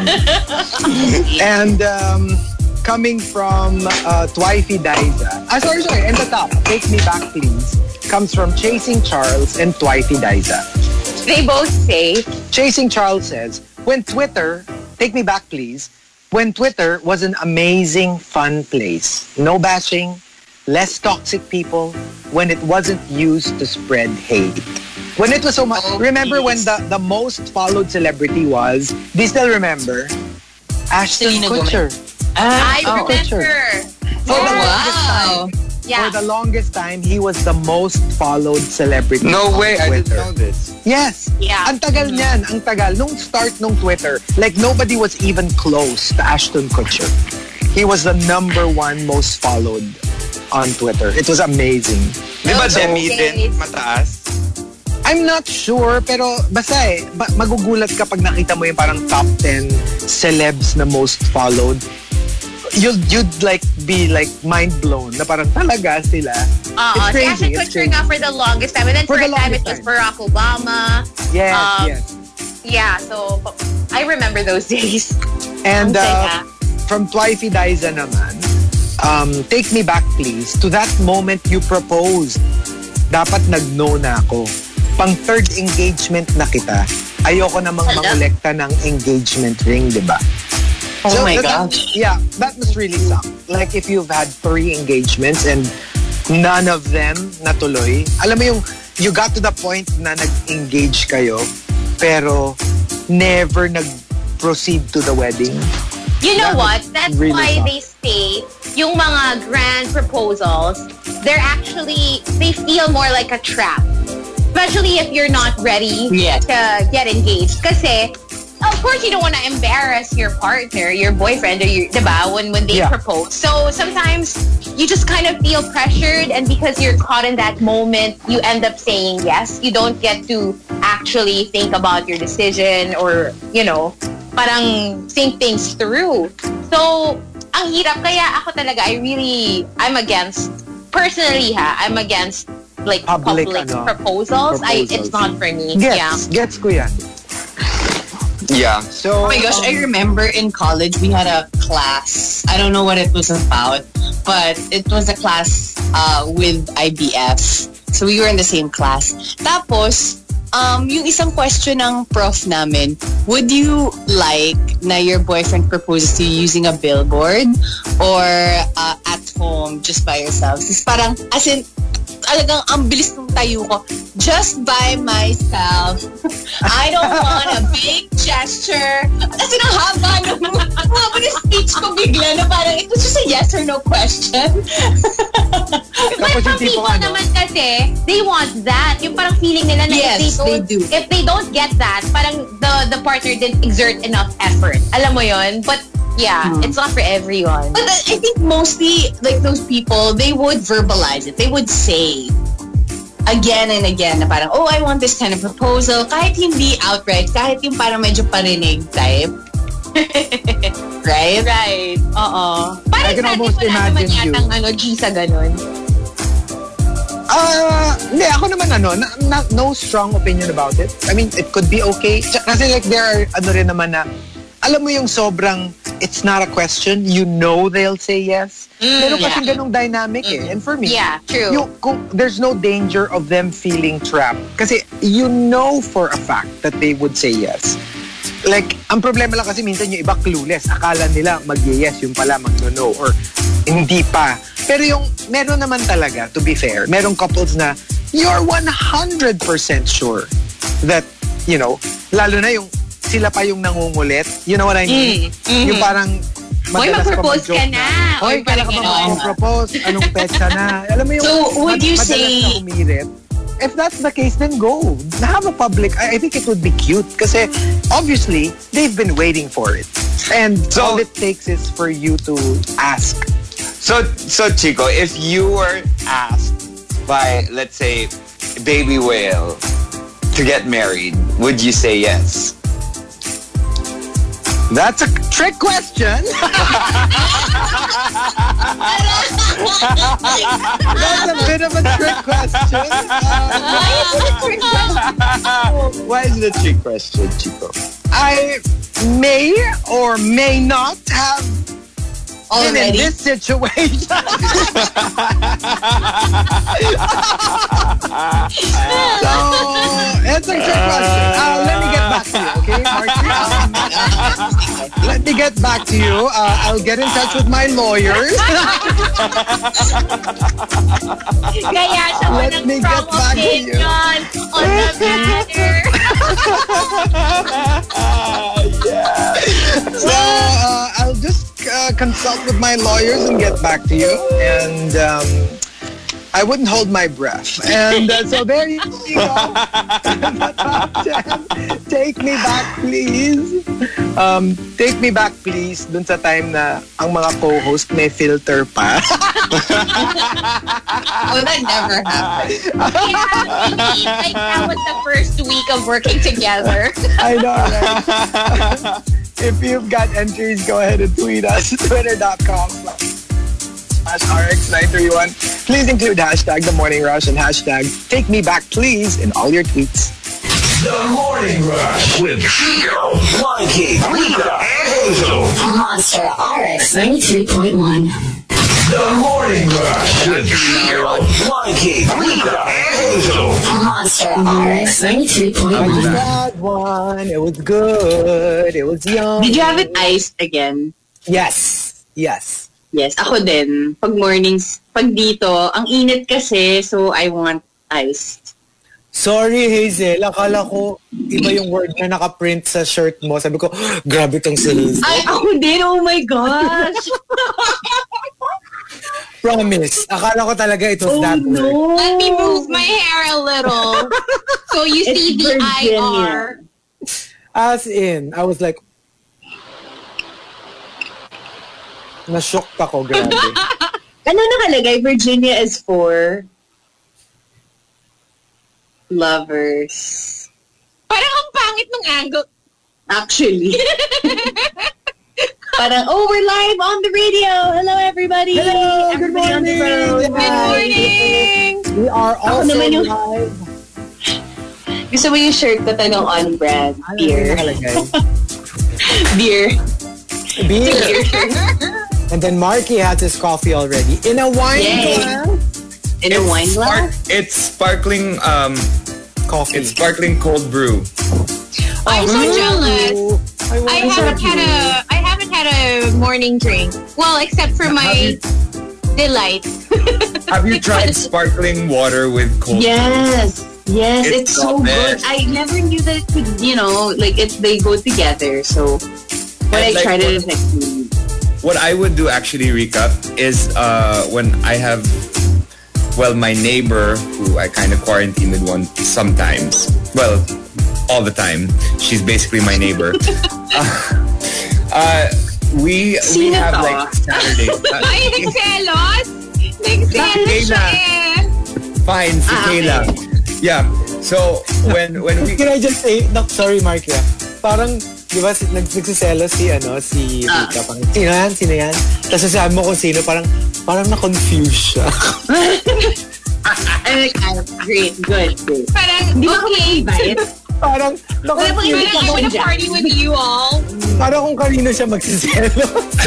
And um, coming from uh, Twyfee Daiza. Ah, sorry, sorry. And the top, Take Me Back Please, comes from Chasing Charles and Twyfee Daiza. They both say, Chasing Charles says, when Twitter, Take Me Back Please, when Twitter was an amazing, fun place. No bashing, less toxic people, when it wasn't used to spread hate. When it was so much, Oh, remember please. when the, the most followed celebrity was, do you still remember? Ashton Selena Kutcher. I oh. remember. For the longest Wow. time, Yeah. for the longest time, he was the most followed celebrity No on way, I didn't Twitter. know this. Yes. Yeah. Ang tagal niyan, ang tagal. Nung start nung Twitter, like nobody was even close to Ashton Kutcher. He was the number one most followed on Twitter. It was amazing. Di ba So, Demi din mataas? I'm not sure, pero basta eh, ba- magugulat ka pag nakita mo yung parang top ten celebs na most followed. You'd, you'd like be like mind blown na parang talaga sila. Uh, It's si crazy, Ashton it's Kutcher crazy. nga for the longest time. And then For for, the a time, it longest was Barack Obama. Yes, Um, yes. Yeah, so I remember those days. And Ang uh, saya. from Twyfee Daiza naman, um, Take Me Back Please, to that moment you proposed, dapat nag-no na ako. Pang third engagement na kita, ayoko namang mangolekta ng engagement ring, di ba? Oh my that- gosh. Yeah, that must really suck. Like if you've had three engagements and none of them natuloy. Alam mo yung, you got to the point na nag-engage kayo, pero never nag-proceed to the wedding. You know That what? would That's really why suck. they say yung mga grand proposals, they're actually, they feel more like a trap. Especially if you're not ready Yes. to get engaged. Kasi, of course, you don't want to embarrass your partner, your boyfriend, or your, diba, when, when they Yeah. propose. So sometimes you just kind of feel pressured, and because you're caught in that moment, you end up saying yes. You don't get to actually think about your decision or, you know, parang think things through. So, ang hirap. Kaya ako talaga, I really, I'm against, personally ha, I'm against like Public, public, ano, proposals. I, proposals. it's not for me. Gets, Yeah. gets ko yan. Yeah. So, Oh my gosh, I remember in college we had a class. I don't know what it was about, but it was a class uh, with I B F. So we were in the same class. Tapos, um, yung isang question ng prof namin, would you like na your boyfriend proposes to you using a billboard or uh, at home just by yourselves? It's parang, as in, talagang ang bilis ng tayo ko. Just by myself. I don't want a big gesture. Kasi nang haba nung haba ng speech ko bigla na parang it was just a yes or no question. But Tapos yung some tipong people ano? naman kasi, they want that. Yung parang feeling nila na Yes, if they they don't, do. if they don't get that, parang the the partner didn't exert enough effort. Alam mo yon? But yeah, Hmm. it's not for everyone. But I think mostly like those people, they would verbalize it. They would say again and again na parang, oh, I want this kind of proposal. Kahit hindi outright, kahit yung parang medyo parinig type. Right? Right. Oo. Parang I can dati almost wala naman imagine you. yatang ano, G sa ganun. Ah, hindi, ako naman ano, na, na, no strong opinion about it. I mean, it could be okay. Tsa- Kasi like there are ano rin naman na, alam mo yung sobrang, it's not a question, you know they'll say yes. Pero kasi yeah. ganong dynamic eh. And for me, Yeah, true. yung, kung, there's no danger of them feeling trapped. Kasi you know for a fact that they would say yes. Like, ang problema lang kasi minsan yung iba clueless. Akala nila mag-yes, yung pala mag-no or hindi pa. Pero yung, meron naman talaga, to be fair, merong couples na you're one hundred percent sure that, you know, lalo na yung sila pa yung nangungulit. You know what I mean? Mm, mhm. Yung parang Hoy, madalas pa mag-propose mag-joke ka na. Hoy, Or kailan ka parang ba gano'n. mag-propose? Anong petsa na? Alam mo yung So, would you madalas say- na umirit. If that's the case, then go. Have a public, I, I think it would be cute kasi obviously, they've been waiting for it. And So- all it takes is for you to ask. So, so Chico, if you were asked by, let's say, Baby Whale to get married, would you say yes? That's a trick question. That's a bit of a trick question. Uh, Why is it a trick question, Chico? I may or may not have been in Already? this situation. So, it's a trick question. Uh, let me get back to you, okay, Marky? Um, let me get back to you. Uh, I'll get in touch with my lawyers. Kaya siya Let walang me strong get back to you. opinion on the matter. So uh, I'll just uh, consult with my lawyers and get back to you. And um, I wouldn't hold my breath. And uh, so there you go. The top ten. Take me back, please. Um, take me back, please. Dun sa time na ang mga co-host may filter pa. Oh, that never happened. Yeah, like that was the first week of working together. I know, right? If you've got entries, go ahead and tweet us. Twitter.com slash R X nine three one. Please include hashtag The Morning Rush and hashtag Take Me Back Please in all your tweets. The Morning Rush with Chico, Monkey, Rika, and Hazel. Monster R X ninety-three point one. The Morning Rush with Chico, Monkey, Rika, and Hazel. Monster R X ninety-three point I just one. had one. It was good. It was young. Did you have it iced again? Yes. Yes. Yes, ako din. Pag mornings, pag dito, ang init kasi, so I want iced. Sorry, Hazel. Akala ko iba yung word na nakaprint sa shirt mo. Sabi ko, grabe tong si Hazel. Ay, ako din. Oh my gosh. Promise. Akala ko talaga it was Oh that word. no. Let me move my hair a little so you see It's the I Virginia. R. As in, I was like, na-shocked ako, grabe. Ano nakalagay? Virginia is for lovers. Parang ang pangit ng angle. Actually. Parang, oh, we're live on the radio. Hello, everybody. Hello, good Everybody on the morning. road. Good morning. We are Ako also naman yung- live. Gusto mo yung shirt ko tanong on brand? Ano Beer. nakalagay? Beer. Beer. And then Marky has his coffee already in a wine Yay. glass. In a wine Spark, glass? it's sparkling, um, Coffee. it's sparkling cold brew. I'm so jealous. I, I haven't had a I haven't had a morning drink. Well, except for my delight. Have you tried sparkling water with cold Yes. Yes, It's it's, so the good. best. I never knew that it could, you know, like it, they go together. So when And I like tried what- it, it's like, mm. What I would do actually, Rika, is uh, when I have, well, my neighbor who I kind of quarantine with one sometimes. Well, all the time. She's basically my neighbor. uh, uh, we we Sino have to? like Saturday. Uh, Ay, nagselos? Nagselos siya eh. Fine, si Ah, Kayla. Yeah. So when when we Can I just say, no, sorry Marky, ah. Parang, di ba, si, nag- nagsiselos si, ano, si Ah. Rika. Parang, sino yan? Sino yan? Tapos sasabi mo kung sino, parang, parang na-confuse siya. I'm like, ah, great, good, good. Parang, Di ba ako okay. invite? parang, Parang na-confuse I siya. want to party with you all. Parang kung kanino siya magsiselos.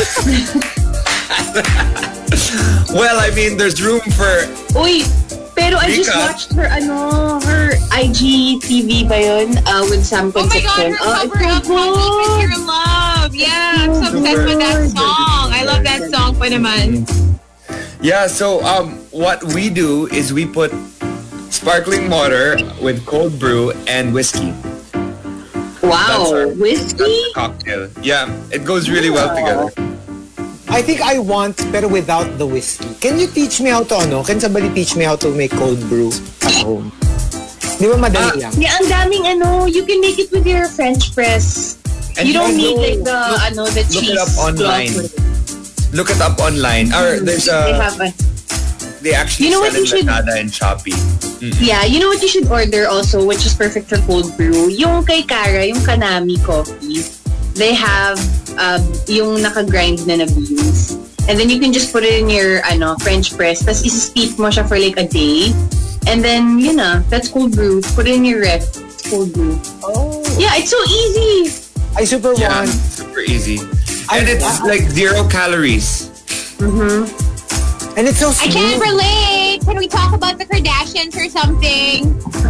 well, I mean, there's room for Uy, pero I just Rika. watched her, ano, her I G T V ba yun? Uh, with Sam Oh my god, Concepcion. her Oh, cover it's of so Money with good. Your Love. Yeah, I'm so obsessed Super with that good. song. I love that song pa naman. yeah. So um, what we do is we put sparkling water with cold brew and whiskey. That's Wow, our- whiskey? Cocktail. Yeah, it goes really well together. I think I want, pero without the whiskey. Can you teach me how to, ano? Can somebody teach me how to make cold brew at home? Di ba madali lang? Yeah, ang daming ano, you can make it with your French press. And You don't also, need like the, look- ano, the look cheese. it up online. cloth. Look it up online. Or there's They a have a, they actually You know sell what you in should- Lazada and Shopee. yeah, you know what you should order also, which is perfect for cold brew? Yung kay Cara, yung Kanami coffee. they have um, yung naka-grind na na beans. And then you can just put it in your ano French press. Tapos isi-steep mo siya for like a day. And then, yun na, that's cold brew. Put it in your ref. It's cold brew. Oh. Yeah, it's so easy. I super Yeah, want. super easy. And I- it's I- like zero calories. Mm-hmm. And it's so I smooth. can't relate. Can we talk about the Kardashians or something?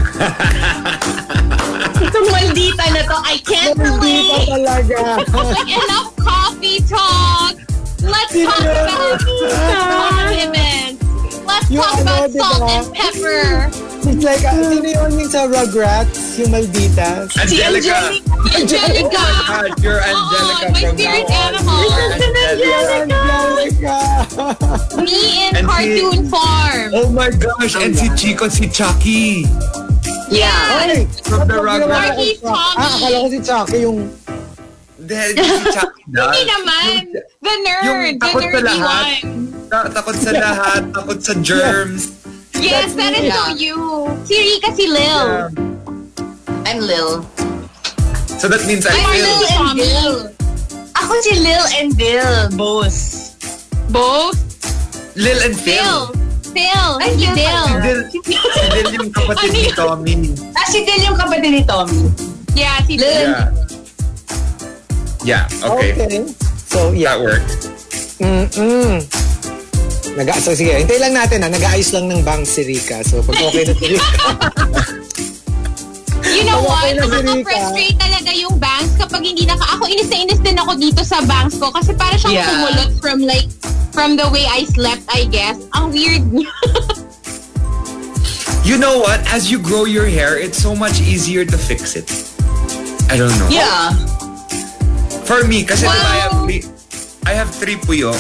Itong maldita na to, I can't Hindi pa relate. talaga. Like, enough coffee talk. Let's talk about condiments. Let's You talk ano, about diba? salt and pepper. It's like, uh, sino yun yung sa Rugrats? Yung maldita? Angelica. Angelica. God, you're Angelica. Oh, my from spirit now on. animal. You're Angelica. Angelica! Me in And cartoon form. Oh my gosh, and si Chico, si Chucky. Yeah. Ay, From the Rugrats. Marky's Tommy. Ah, akala ko si Chucky yung... Dahil si Chucky na. Hindi naman. The nerd. Yung The takot sa nerdy lahat. one. Ta- takot sa lahat. Takot sa germs. Yes, that is so you. Si Rika, si Lil. Yeah. I'm Lil. So that means I I'm feel... Lil and Dil. Ako si Lil and Dil, both. Both? Lil and Phil. Phil. Phil. Ay, Si Phil. Dil. Si Dil, si Dil yung kapatid ni Tommy. Ah, si Dil yung kapatid ni Tommy. Yeah, si Dil. Yeah. Yeah, okay. Okay. So, yeah. That worked. Mm-mm. Naga so, sige, hintay lang natin ha. Nag-aayos lang ng bank si Rika. So, pag okay na si Rika. You know what? Okay na si Rika. Nakaka-frustrate talaga yung banks kapag hindi naka... Ako, inis na inis din ako dito sa banks ko kasi para siyang Yeah. kumulot from like, from the way I slept, I guess. Ang weird niya. You know what? As you grow your hair, it's so much easier to fix it. I don't know. Yeah. For me, kasi Wow. diba I have three, I have three puyo.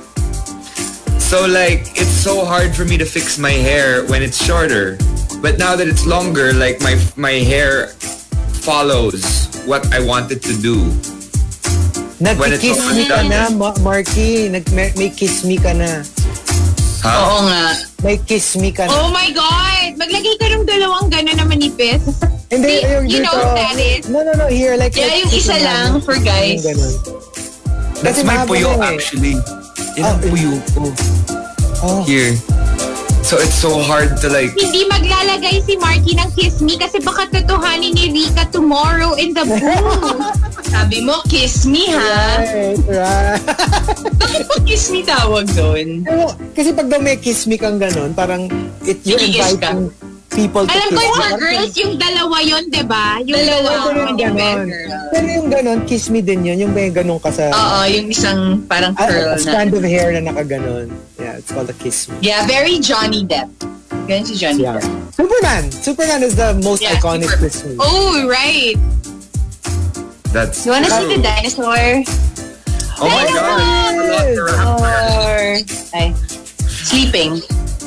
So like, it's so hard for me to fix my hair when it's shorter. But now that it's longer, like my my hair follows what I want it to do. Nag-kiss When me it's ka all na, done. Ma- Marky. Nag may, may kiss me ka na. Huh? Oo nga. May kiss me ka na. Oh my God! Maglagay ka ng dalawang gano'n na manipis. Hindi, See, yung you dito. know what that is? No, no, no. Here, like... Yeah, like, yung isa kiss lang namin. for guys. Yung ganun. That's Kasi my mahaba puyo na eh. actually. Yan Ah, ang puyo ko. Oh. Here. So it's so hard to like... Hindi maglalagay si Marky ng kiss me kasi baka totohanin ni Rika tomorrow in the booth. Sabi mo, kiss me, ha? Right, right. Bakit po kiss me tawag doon? Pero, kasi pag daw may kiss me kang ganun, parang it, you're Kikis ka. inviting people to Alam ko kiss yung you. for girls, yung dalawa yun, diba? Yung Dalawa. dalawa. Pero yung ganun. Pero yung ganun, kiss me din yun. Yung may ganun ka sa... Oo, yung isang parang a, curl a na. strand of hair na nakaganon. Yeah, it's called a kiss me. Yeah, very Johnny Depp. Ganyan si Johnny Yeah. Depp. Superman! Superman is the most Yeah, iconic Superman. kiss me. Oh, right. That's You wanna see true. the dinosaur? Oh my god. Or... Ay. Sleeping.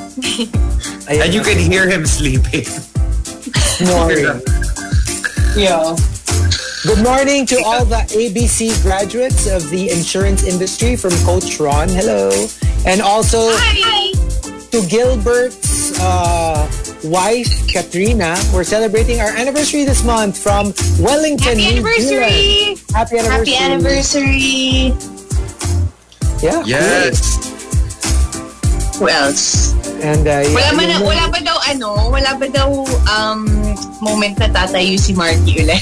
Ayan And you na. can hear him sleeping. Snoring. Yeah. Good morning to all the A B C graduates of the insurance industry from Coach Ron. Hello. And also Hi. to Gilbert's uh, wife, Katrina. We're celebrating our anniversary this month from Wellington, Happy New Zealand. anniversary. Happy anniversary. Happy anniversary. Yeah. Yes. Who else? And uh, yeah, Wala, man, yun- wala ba daw ano? Wala ba daw um, moment na tatayo si Marky ulit?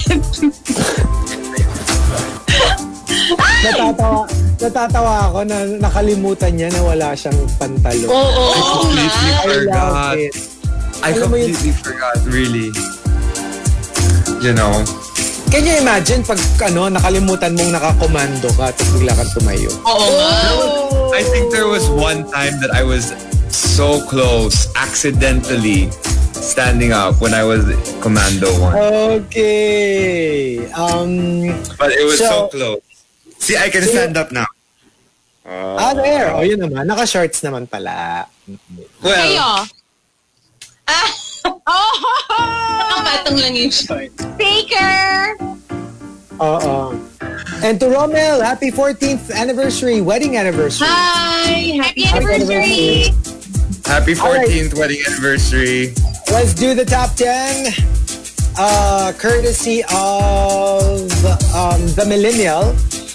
natatawa, natatawa ako na nakalimutan niya na wala siyang pantalon. Oo, oo, I completely I forgot. love it. I Alam mo yun- completely forgot, really. You know. Can you imagine pag ano, nakalimutan mong nakakomando ka tapos bigla kang tumayo? Oo nga. I think there was one time that I was so close, accidentally standing up when I was commando one. Okay. Um, But it was so, So- close. See, I can stand up now. ah, there. O, yun naman. Naka-shorts naman pala. Well, Kayo. Ah! Oh! Ang batong lang yung short. Faker! Oo. And to Romel, happy fourteenth anniversary, wedding anniversary. Hi! Happy Happy anniversary! happy All right. fourteenth wedding anniversary. Let's do the top ten. Uh, courtesy of um, the millennial,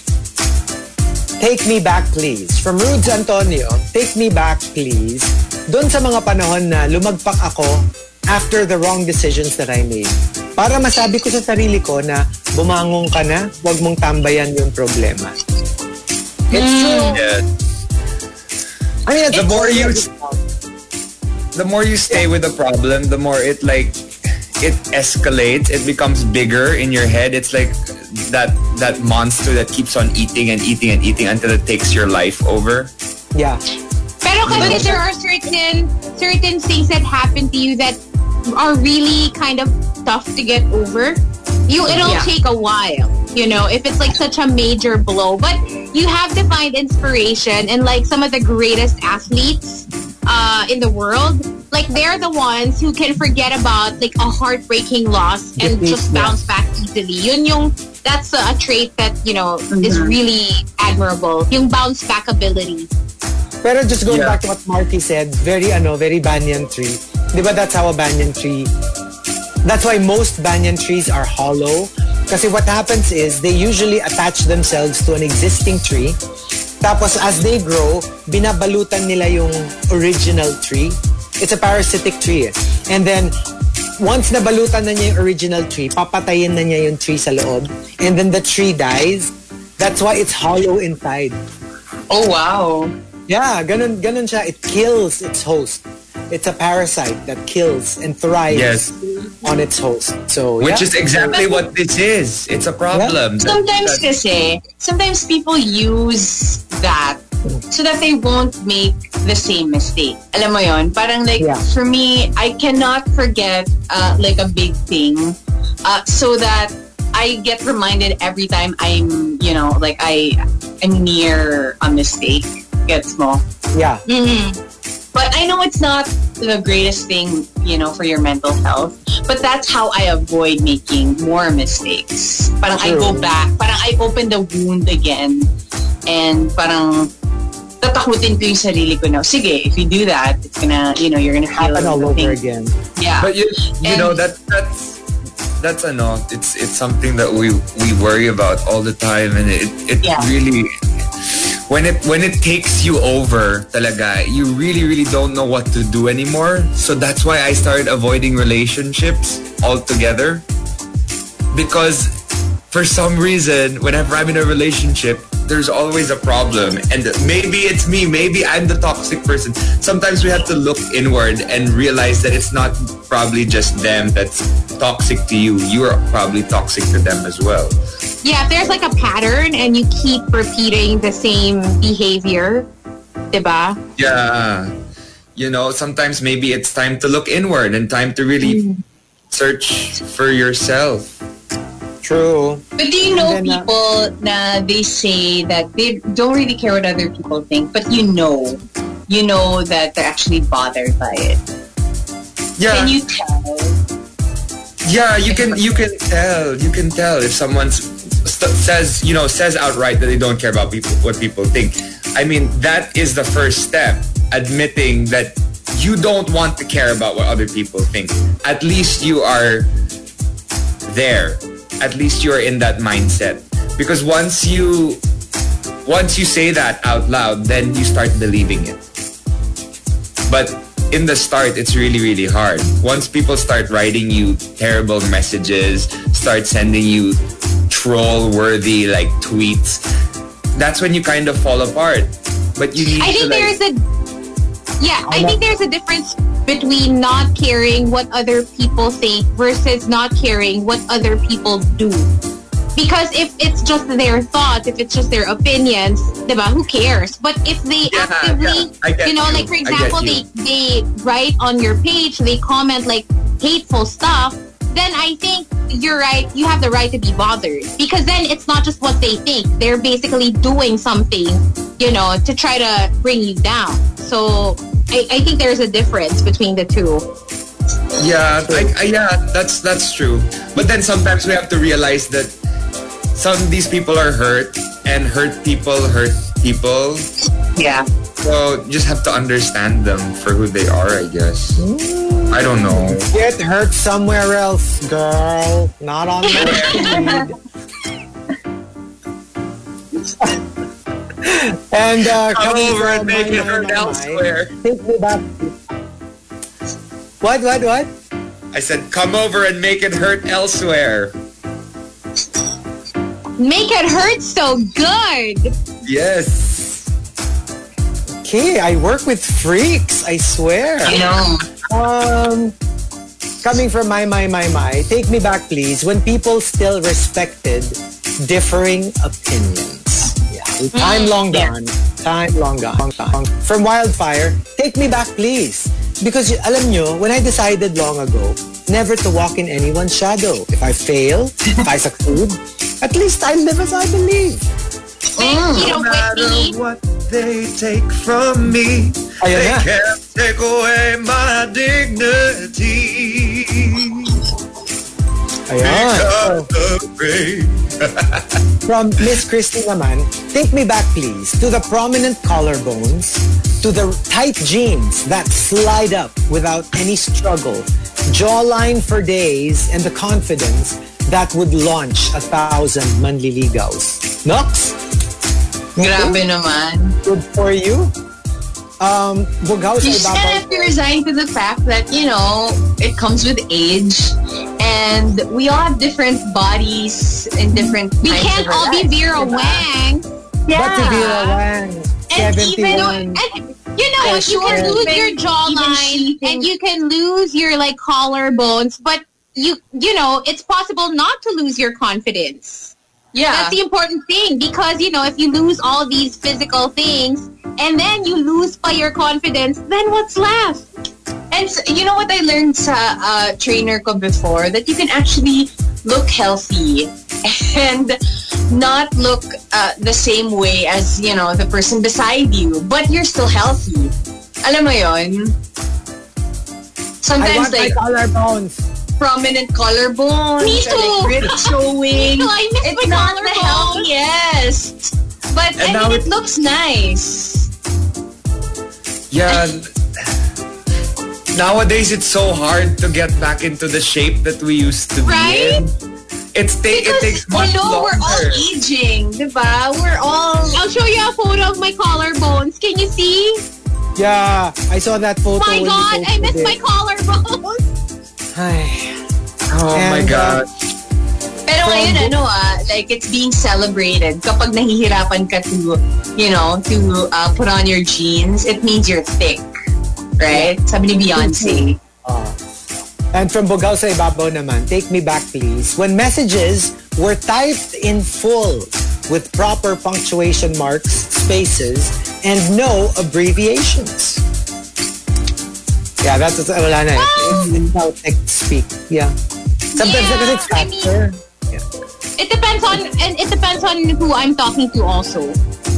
take me back please. From Rudes Antonio, take me back please. Doon sa mga panahon na lumagpak ako after the wrong decisions that I made. Para masabi ko sa sarili ko na bumangon ka na, huwag mong tambayan yung problema. It's mm. true. Yeah. I mean, the more you the more you stay with the problem, the more it like it escalates. It becomes bigger in your head. It's like that that monster that keeps on eating and eating and eating until it takes your life over. Yeah. Pero kasi there are certain certain things that happen to you that are really kind of tough to get over. You it'll yeah. take a while, you know, if it's like such a major blow. But you have to find inspiration in like some of the greatest athletes uh, in the world. Like they're the ones who can forget about like a heartbreaking loss and mm-hmm. just bounce back easily. Yun yung that's a, a trait that, you know, mm-hmm. is really admirable. Yung bounce back ability. Pero just going yeah. back to what Marky said, very ano, very banyan tree. Diba that's how a banyan tree, that's why most banyan trees are hollow. Kasi what happens is they usually attach themselves to an existing tree. Tapos as they grow, binabalutan nila yung original tree. It's a parasitic tree. And then once nabalutan na niya yung original tree, papatayin na niya yung tree sa loob. And then the tree dies. That's why it's hollow inside. Oh, wow. Yeah, ganun, ganun siya. It kills its host. It's a parasite that kills and thrives yes. on its host. So, Which yeah. is exactly what this is. It's a problem. Yeah. Sometimes kasi, sometimes people use that so that they won't make the same mistake. Alam mo yon? Parang like, yeah. for me, I cannot forget uh, like a big thing uh, so that I get reminded every time I'm, you know, like I am near a mistake. Gets mo? Yeah. Mm-hmm. But I know it's not the greatest thing, you know, for your mental health. But that's how I avoid making more mistakes. Parang True. I go back. Parang I open the wound again. And parang tatakutin ko yung sarili ko now. Sige, if you do that, it's gonna, you know, you're gonna feel happen all over again. Yeah. But you, you and, know, that that's that's ano, it's it's something that we we worry about all the time, and it it yeah. really. When it when it takes you over, talaga, you really, really don't know what to do anymore. So that's why I started avoiding relationships altogether. Because for some reason, whenever I'm in a relationship, there's always a problem. And maybe it's me, maybe I'm the toxic person. Sometimes we have to look inward and realize that it's not probably just them that's toxic to you. You are probably toxic to them as well. Yeah, if there's like a pattern and you keep repeating the same behavior, diba? Yeah. You know, sometimes maybe it's time to look inward and time to really mm. search for yourself. True. But do you know then, people uh, na they say that they don't really care what other people think, but you know, you know that they're actually bothered by it. Yeah. Can you tell? Yeah, you can. You can tell. You can tell if someone's st- says, you know, says outright that they don't care about people, what people think. I mean, that is the first step. Admitting that you don't want to care about what other people think. At least you are there. At least you are in that mindset. Because once you once you say that out loud, then you start believing it. But in the start, it's really, really hard. Once people start writing you terrible messages, start sending you troll-worthy like tweets, that's when you kind of fall apart. But you need I think to, like, there's a yeah, I think there's a difference between not caring what other people think versus not caring what other people do. Because if it's just their thoughts, if it's just their opinions, diba, who cares? But if they yeah, actively, yeah. you know, you. like for example, they, they write on your page, they comment like hateful stuff, then I think you're right, you have the right to be bothered. Because then it's not just what they think. They're basically doing something, you know, to try to bring you down. So I, I think there's a difference between the two. Yeah, I, I, yeah, that's that's true. But then sometimes we have to realize that some of these people are hurt, and hurt people hurt people. Yeah. So you just have to understand them for who they are, I guess. I don't know. Get hurt somewhere else, girl. Not on the feed. And uh, come coming over from and make my, it my, hurt my, my, elsewhere. Take me back. What, what, what? I said, come over and make it hurt elsewhere. Make it hurt so good. Yes. Okay, I work with freaks, I swear. I know. Um, coming from my, my, my, my, take me back, please, when people still respected differing opinions. Yeah, time long gone. Time long gone. Long gone. From Wildfire, take me back, please. Because, alam nyo, when I decided long ago never to walk in anyone's shadow, if I fail, if I succeed, at least I live as I believe. Mm. No matter what they take from me, Ayun they na. can't take away my dignity. Ayan. Because of rain. From Miss Christy naman, take me back please to the prominent collarbones, to the tight jeans that slide up without any struggle, jawline for days, and the confidence that would launch a thousand manliligaws. Nox? Grabe naman. Good for you. Um, Bugaw sa You just ibabaw. have to resign to the fact that, you know, it comes with age. And we all have different bodies and different We times can't of our all be lives, Vera diba? Wang. But to Vera Wang, And even though, seventy-one. and you know, Yeah, you can sure. lose Even- your even jawline she and thinks- you can lose your like collarbones, but you you know, it's possible not to lose your confidence. Yeah. That's the important thing because you know, if you lose all these physical things and then you lose by your confidence, then what's left? And s- you know what I learned sa uh, trainer ko before? That you can actually look healthy and not look uh, the same way as, you know, the person beside you. But you're still healthy. Alam mo yon? I Sometimes want my like collarbones. prominent collarbones. Me or, too. Like ribs showing. Me too. I miss It's my not the collarbone. healthiest. But And I now mean, it- it looks nice. Yeah. Nowadays, it's so hard to get back into the shape that we used to be Right? in. It's ta- it Because, takes much hello, longer. we're all aging, diba? We're all... I'll show you a photo of my collarbones. Can you see? Yeah, I saw that photo. My when you God, I posted miss it. my collarbones. Ay. Oh my And, God. Pero From ngayon, book- ano ah, like it's being celebrated. Kapag nahihirapan ka to, you know, to uh, put on your jeans, it means you're thick. Right? Sabi ni Beyonce. Uh, and from Bugaw sa ibabaw naman, take me back please. When messages were typed in full with proper punctuation marks, spaces, and no abbreviations. Yeah, that's wala na. It's, it's how text speak. Yeah. Sometimes Yeah, because it's I mean- faster. It depends on and it depends on who I'm talking to also.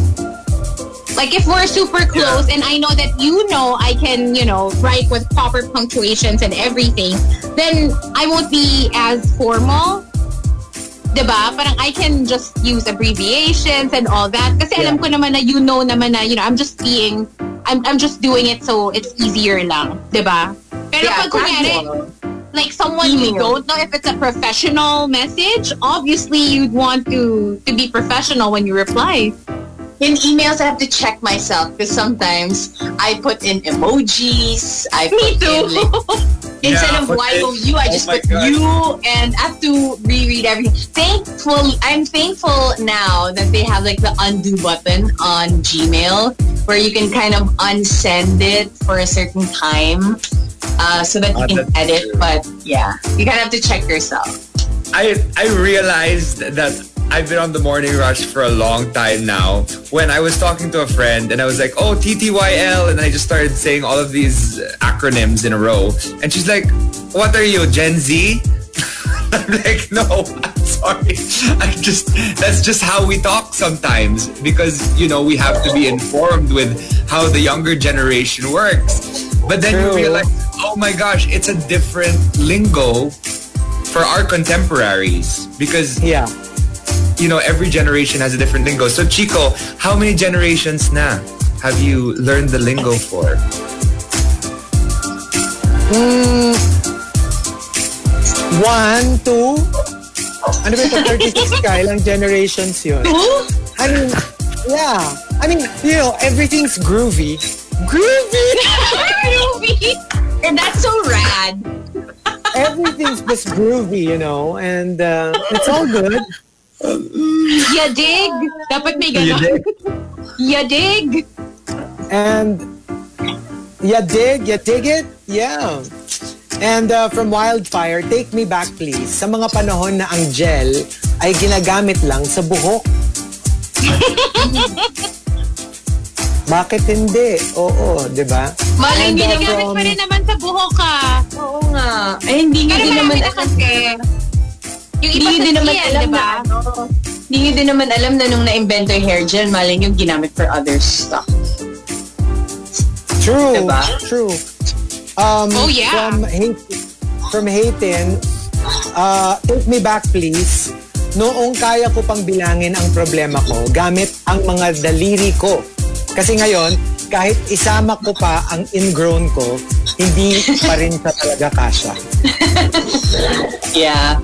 Like if we're super close and I know that you know I can, you know, write with proper punctuations and everything, then I won't be as formal. Diba? Parang I can just use abbreviations and all that. Kasi alam ko naman na you know naman na, you know, I'm just being, I'm, I'm just doing it so it's easier lang. Diba? Pero Yeah, pag kunyari, casual. like someone you Email. don't know if it's a professional message, obviously you'd want to to be professional when you reply. In emails, I have to check myself because sometimes I put in emojis. I Me put too. in like, instead Yeah, of but Y it- O U, I oh just my put God. you, and I have to reread everything. Thankful, I'm thankful now that they have like the undo button on Gmail where you can kind of unsend it for a certain time, uh, so that you Ah, can that's edit. true. But yeah, you kind of have to check yourself. I I realized that I've been on the morning rush for a long time now. When I was talking to a friend and I was like, oh, T T Y L, and I just started saying all of these acronyms in a row. And she's like, what are you, Gen Z? I'm like, no, I'm sorry. I just, that's just how we talk sometimes because, you know, we have to be informed with how the younger generation works. But then True. you realize, oh my gosh, it's a different lingo for our contemporaries because Yeah. you know every generation has a different lingo. So Chico, how many generations na have you learned the lingo for? Mm, one, two. Ano ba ito? thirty-six ka? Ilang generations yun? I mean, yeah. I mean, you know, everything's groovy. Groovy! Groovy! And that's so rad. Everything's just groovy, you know, and uh, it's all good. Ya dig. Dapat may ganon. Ya dig. And ya dig, ya dig it? Yeah. And uh, from Wildfire, Take Me Back Please, sa mga panahon na ang gel ay ginagamit lang sa buhok. Bakit hindi? Oo, di ba? Malay, And, uh, ginagamit from- pa rin naman sa buhok ka. Oo nga. Ay, hindi nyo Pero din naman marami na alam kasi. Yung Hindi iba nyo sa din naman skin, alam diba? na ano. Hindi nyo din naman alam na nung na-invento yung hair gel, malay nyo ginamit for other stuff. True, Diba? true. Um, Oh, yeah. From, Hay- from Hayden, uh, Take Me Back Please, noong kaya ko pang bilangin ang problema ko, gamit ang mga daliri ko. Kasi ngayon, kahit isama ko pa ang ingrown ko, hindi pa rin sa talaga kasya. Yeah.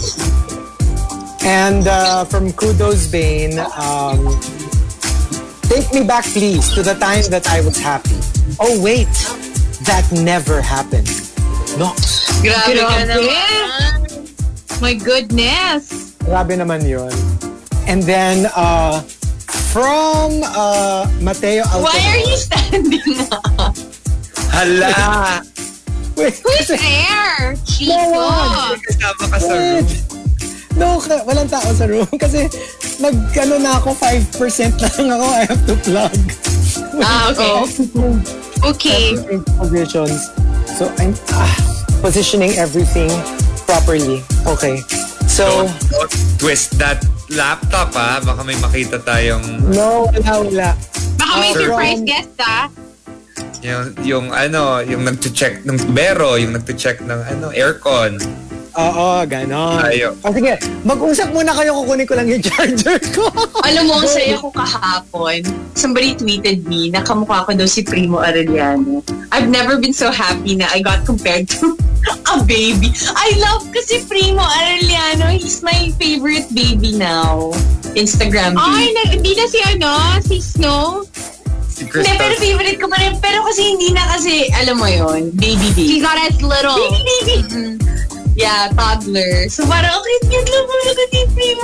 And uh, from Kudos Bane, um, take me back please to the time that I was happy. Oh wait, that never happened. No. Grabe, ka Grabe. naman. My goodness. Grabe naman yun. And then, uh, from uh, Mateo Alcantara. Why are you standing up? Hala! Wait, Who's kasi, there? Chico. No. Kasama ka sa room. wait. No, ka- walang tao sa room. Kasi, nag, ano na ako, five percent lang ako. I have to plug. Ah, okay. Okay. Positions. So, I'm ah, positioning everything properly. Okay. So, Don't, don't twist that laptop, ah. Baka may makita tayong no, wala, wala. Baka may Uh, surprise from- guest, ah. yung, yung ano, yung nagche-check ng bero, yung nagche-check ng ano, aircon. Oo, ganon. Tayo. O sige, mag-usap muna kayo, kukunin ko lang yung charger ko. Alam mo, ang saya ko kahapon. Somebody tweeted me na kamukha ko daw si Primo Arellano. I've never been so happy na I got compared to a baby. I love kasi Primo Arellano. He's my favorite baby now. Instagram Ay, baby. na, hindi na si ano, si Snow. Si Hindi, pero Crystal. favorite ko pa rin. Pero kasi hindi na kasi, alam mo yon baby baby. He got as little. Baby baby. Mm. Yeah, toddler. So parang, okay, cute lang mo lang si Primo.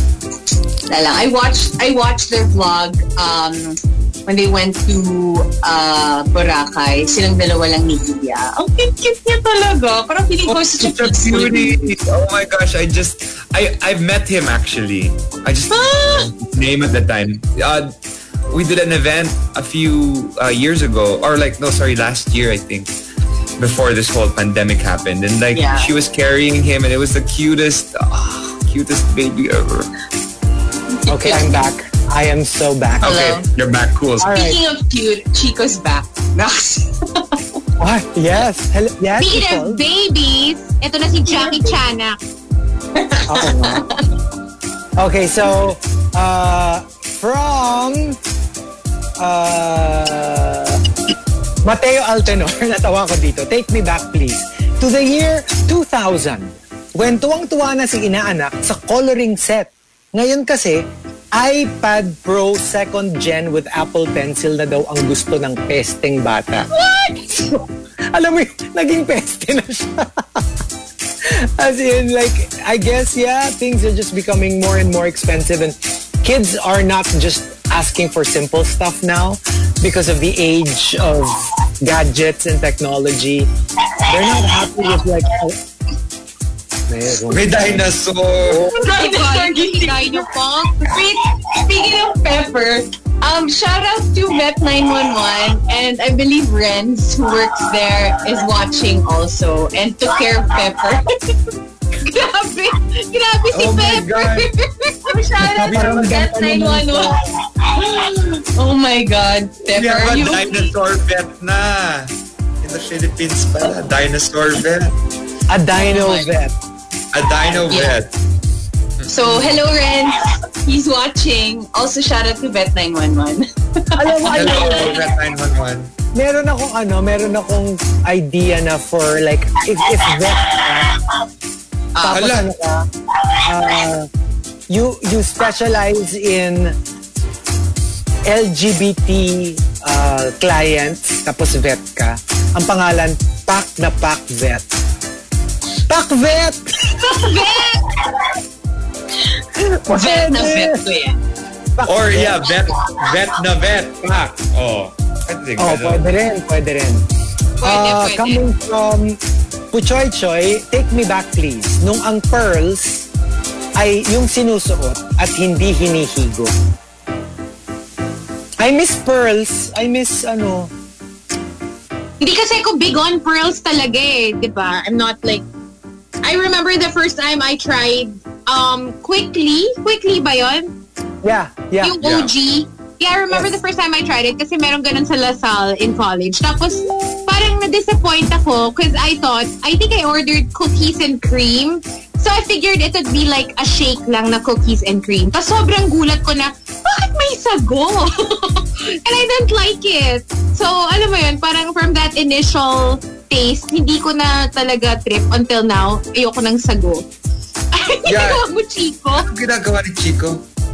Na lang. I watched, I watched their vlog um, when they went to uh, Boracay. Silang dalawa lang ni Lydia. Ang cute-cute niya talaga. Parang feeling ko Oh, such a such a peaceful beauty. Oh my gosh, I just, I, I've met him actually. I just, Ah! name at the time. Uh, we did an event a few uh, years ago, or like, no, sorry, last year, I think, before this whole pandemic happened. And like, Yeah. she was carrying him and it was the cutest, oh, cutest baby ever. Okay, I'm back. I am so back. Okay, Hello. you're back, cool. All right. Speaking of cute, Chico's back. What? Yes. Hello. Yes. Speaking Nicole? of babies, ito na si Jackie Chanak. Oo nga. Okay, so, uh, from uh, Mateo Altenor, natawa ko dito. Take me back, please. To the year two thousand, when tuwang-tuwa na si inaanak sa coloring set. Ngayon kasi, iPad Pro second gen with Apple Pencil na daw ang gusto ng pesteng bata. What? So, alam mo yun, naging peste na siya. As in, like, I guess, yeah, things are just becoming more and more expensive and kids are not just asking for simple stuff now because of the age of gadgets and technology. They're not happy with, like, oh, meron. May dinosaur. Dinosaur Higay niyo po. Wait, speaking of Pepper, um, shout out to Vet nine one one, and I believe Renz, who works there, is watching also and took care of Pepper. Grabe. Grabe si Oh my Pepper. God. So shout out to Vet nine one one. Oh my God, We have Pepper, a you dinosaur vet na. In the Philippines pala, dinosaur vet. A dino Oh my vet. A dino Yeah. vet. So hello Renz, he's watching. Also shout out to Vet nine one one. Alam mo, alam Hello, mo, Vet nine one one. meron akong ano, meron akong idea na for like, if, if vet ka, tapos hala. ano ka, uh, you you specialize in L G B T uh, clients, tapos vet ka. Ang pangalan, Pac na Pac Vet. Pac Vet! Pac Vet! Vet na vet ko yan. Or yeah, vet, vet na vet. Pac. Oh. Pwede, oh, pwede rin, pwede rin. Pwede, uh, pwede. Coming from Puchoy Choy, Take Me Back Please. Nung ang pearls ay yung sinusuot at hindi hinihigo. I miss pearls. I miss ano. Hindi kasi ako big on pearls talaga eh, di ba? I'm not like, I remember the first time I tried um Quickly. Quickly ba yun? Yeah, yeah. Yung O G. Yeah, I remember the first time I tried it kasi meron ganun sa Lasal in college. Tapos parang na-disappoint ako because I thought, I think I ordered cookies and cream. So I figured it would be like a shake lang na cookies and cream. Tapos sobrang gulat ko na, bakit may sago? And I didn't like it. So alam mo yun, parang from that initial taste, hindi ko na talaga trip until now. Ayoko ng sago. Yeah. Ginagawa mo, Chico? Ano ginagawa ni Chico?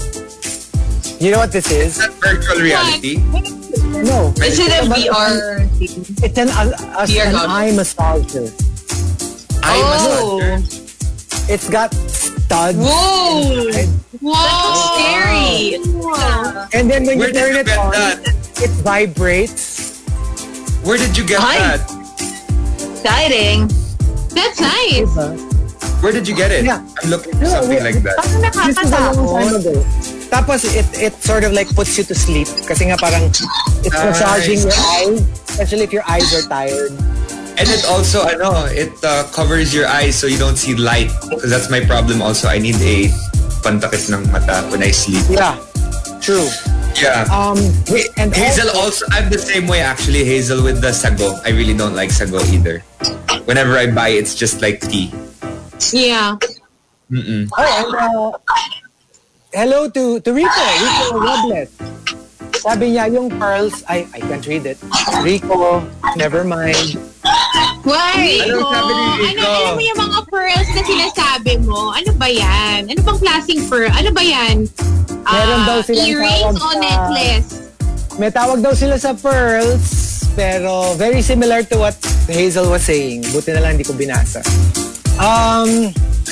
You know what this is? Is that virtual reality? No. Is it a V R thing? It's an, a, a, V R an god. eye massager. Eye Oh. massager? It's got studs. Whoa! inside. Wow! That's scary. Wow. And then when Where you did turn you it get on, that? it vibrates. Where did you get Hi. that? Exciting. That's nice. Where did you get it? Yeah. I'm looking for something like that. Parang This is a long time nakakatakot. ago. Tapos it it sort of like puts you to sleep kasi nga parang it's Nice. massaging your eyes, especially if your eyes are tired. And it also, ano, it uh, covers your eyes so you don't see light. Because that's my problem also. I need a pantakit ng mata when I sleep. Yeah, true. Yeah. Um, Wait, and Hazel also, I'm the same way actually, Hazel, with the sago. I really don't like sago either. Whenever I buy, it's just like tea. Yeah. Mm-mm. Oh, and, uh, hello to to Rico, Rico Robles. Sabi niya yung pearls, I I can't read it. Rico, never mind. Why? Ano sabi ni Rico? Ano, alam mo yung mga pearls na sinasabi mo? Ano ba yan? Ano bang klaseng pearl? Ano ba yan? Meron Ah, daw silang earrings tawag o sa- necklace? May tawag daw sila sa pearls, pero very similar to what Hazel was saying. Buti na lang hindi ko binasa. Um,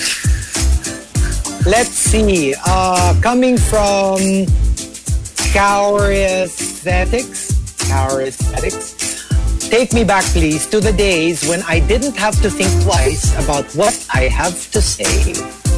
let's see. Uh, coming from Cower-Aesthetics, Cower-Aesthetics, take me back, please, to the days when I didn't have to think twice about what I have to say.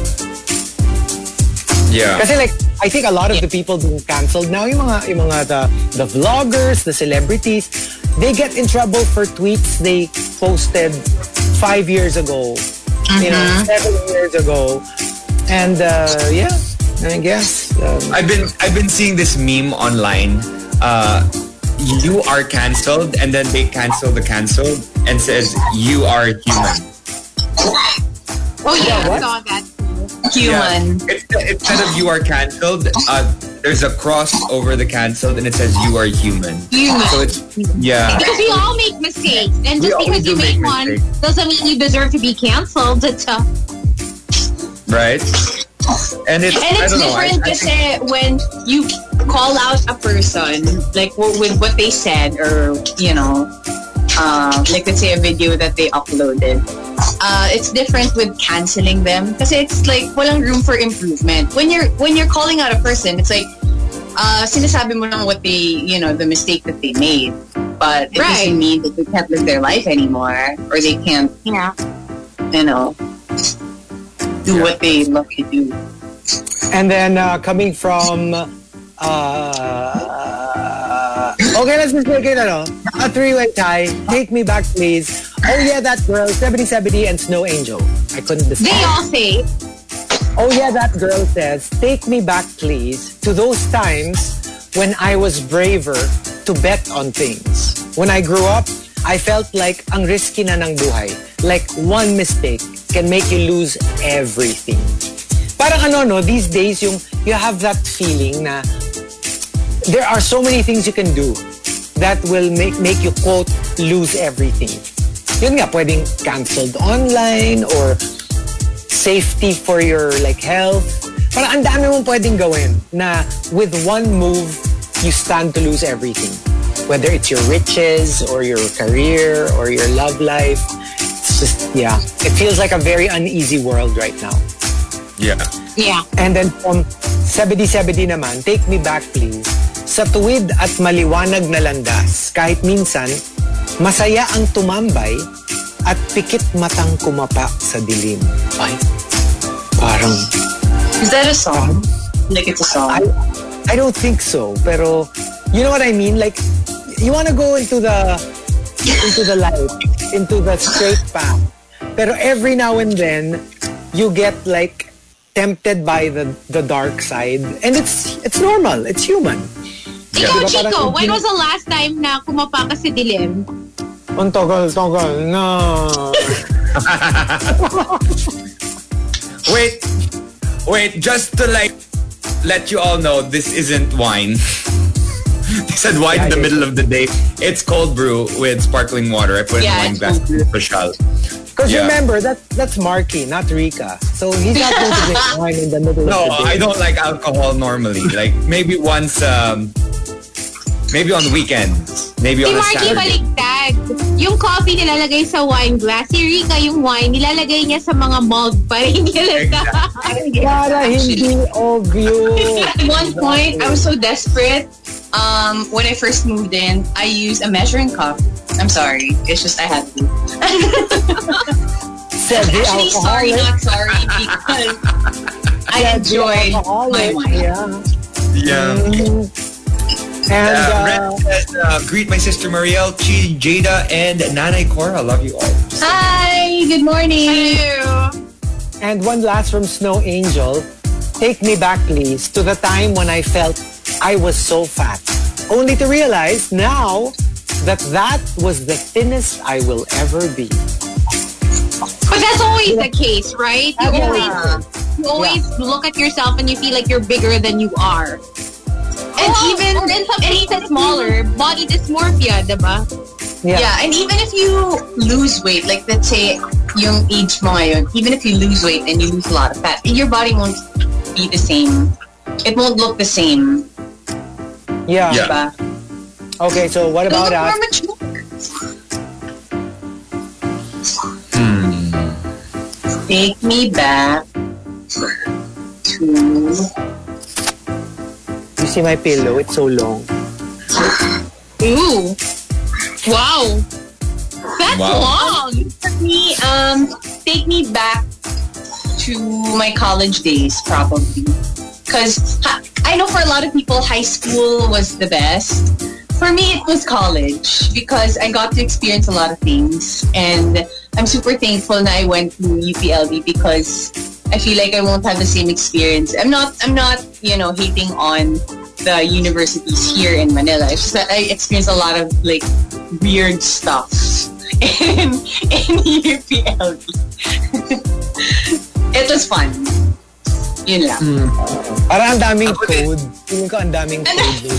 Yeah. Kasi like, I think a lot of the people being cancelled now, yung mga, yung mga the, the vloggers, the celebrities, they get in trouble for tweets they posted five years ago, you know, seven years ago. And uh, yeah, I guess. Um, I've been I've been seeing this meme online. Uh, you are cancelled, and then they cancel the cancelled and says you are human. Oh yeah, I what? saw that. Human. Yeah. It's, instead of you are cancelled, uh, there's a cross over the cancelled, and it says you are human. Human. So it's yeah. Because we all make mistakes. And We just all because do you make make one mistakes. doesn't mean you deserve to be canceled. It's, uh, Right? And it's, And I it's don't know, I- different I kasi think- when you call out a person, like w- with what they said or, you know, uh, like let's say a video that they uploaded. Uh, it's different with canceling them kasi it's like walang room for improvement. When you're when you're calling out a person, it's like uh, sinasabi mo lang what they, you know, the mistake that they made. But it Right. doesn't mean that they can't live their life anymore or they can't, yeah. you know, do Yeah. what they love to do. And then uh, coming from uh, okay, let's just make it ano, a three-way tie. Take me back, please. Oh yeah, that girl, seventy seventy and Snow Angel. I couldn't decide. They all say, Oh yeah, that girl says, take me back, please, to those times when I was braver to bet on things. When I grew up, I felt like ang risky na ng buhay. Like one mistake can make you lose everything. Parang ano, no, these days, yung, you have that feeling na there are so many things you can do that will make, make you, quote, lose everything. Yun nga, pwedeng cancelled online or safety for your like health. Parang ang dami mong pwedeng gawin na with one move, you stand to lose everything. Whether it's your riches or your career or your love life. It's just, yeah. It feels like a very uneasy world right now. Yeah. Yeah. And then from Sebedi Sebedi naman, take me back please. Sa tuwid at maliwanag na landas, kahit minsan, masaya ang tumambay at pikit matang kumapa sa dilim. Ay, parang... Is that a song? Like it's a song? I, I don't think so. Pero, you know what I mean? Like, you want to go into the into the light, into the straight path. Pero every now and then, you get like tempted by the the dark side. And it's it's normal. It's human. Ikaw, Diba, Chico, parang- when was the last time na kumapa ka sa dilim? Ang tagal, tagal na. Wait, wait, just to like let you all know, this isn't wine. They said wine Yeah, in the yeah. middle of the day. It's cold brew with sparkling water. I put it Yeah, in a wine it's glass cold brew. for Shal. Because Yeah. remember, that, that's Marky, not Rika. So he's not going to drink wine in the middle No, of the day. I don't like alcohol normally. Like maybe once, um, maybe on weekends, maybe Si on a Marky Saturday. baliktad. Yung coffee nilalagay sa wine glass. Si Rika yung wine, nilalagay niya sa mga mug para hindi halata. Para hindi obvious. At one point, I was so desperate. Um, when I first moved in, I used a measuring cup. I'm sorry. It's just I had to. Said the Actually, sorry, alcoholic. not sorry, because I Said the enjoyed my alcoholic, wine. Yeah. Yeah. Mm. And Uh, uh, Red says, uh, greet my sister Marielle, Chi, Jada, and Nanay Cora. Love you all. Hi, good morning. and one last from Snow Angel. Take me back, please, to the time when I felt I was so fat. Only to realize now that that was the thinnest I will ever be. But that's always the case, right? You Yeah. always, you always look at yourself and you feel like you're bigger than you are. And Oh, even and in some and cases even- smaller, body dysmorphia, diba? Yeah. Yeah, and even if you lose weight, like let's say yung age mo ngayon, even if you lose weight and you lose a lot of fat, your body won't be the same. It won't look the same. Yeah. Yeah. Diba? Okay, so what It'll about look us? more mature. Take me back to... You see my pillow? It's so long. Ooh. Wow. That's Wow. long. me, um, take me back to my college days, probably. Because I know for a lot of people, high school was the best. For me, it was college because I got to experience a lot of things. And I'm super thankful that I went to U P L B because I feel like I won't have the same experience. I'm not, I'm not, you know, hating on the universities here in Manila. It's just that I experienced a lot of, like, weird stuff in, in U P L B. It was fun. Yun lang. Mm. Parang ang daming Ako din. code. Feeling ko ang daming code.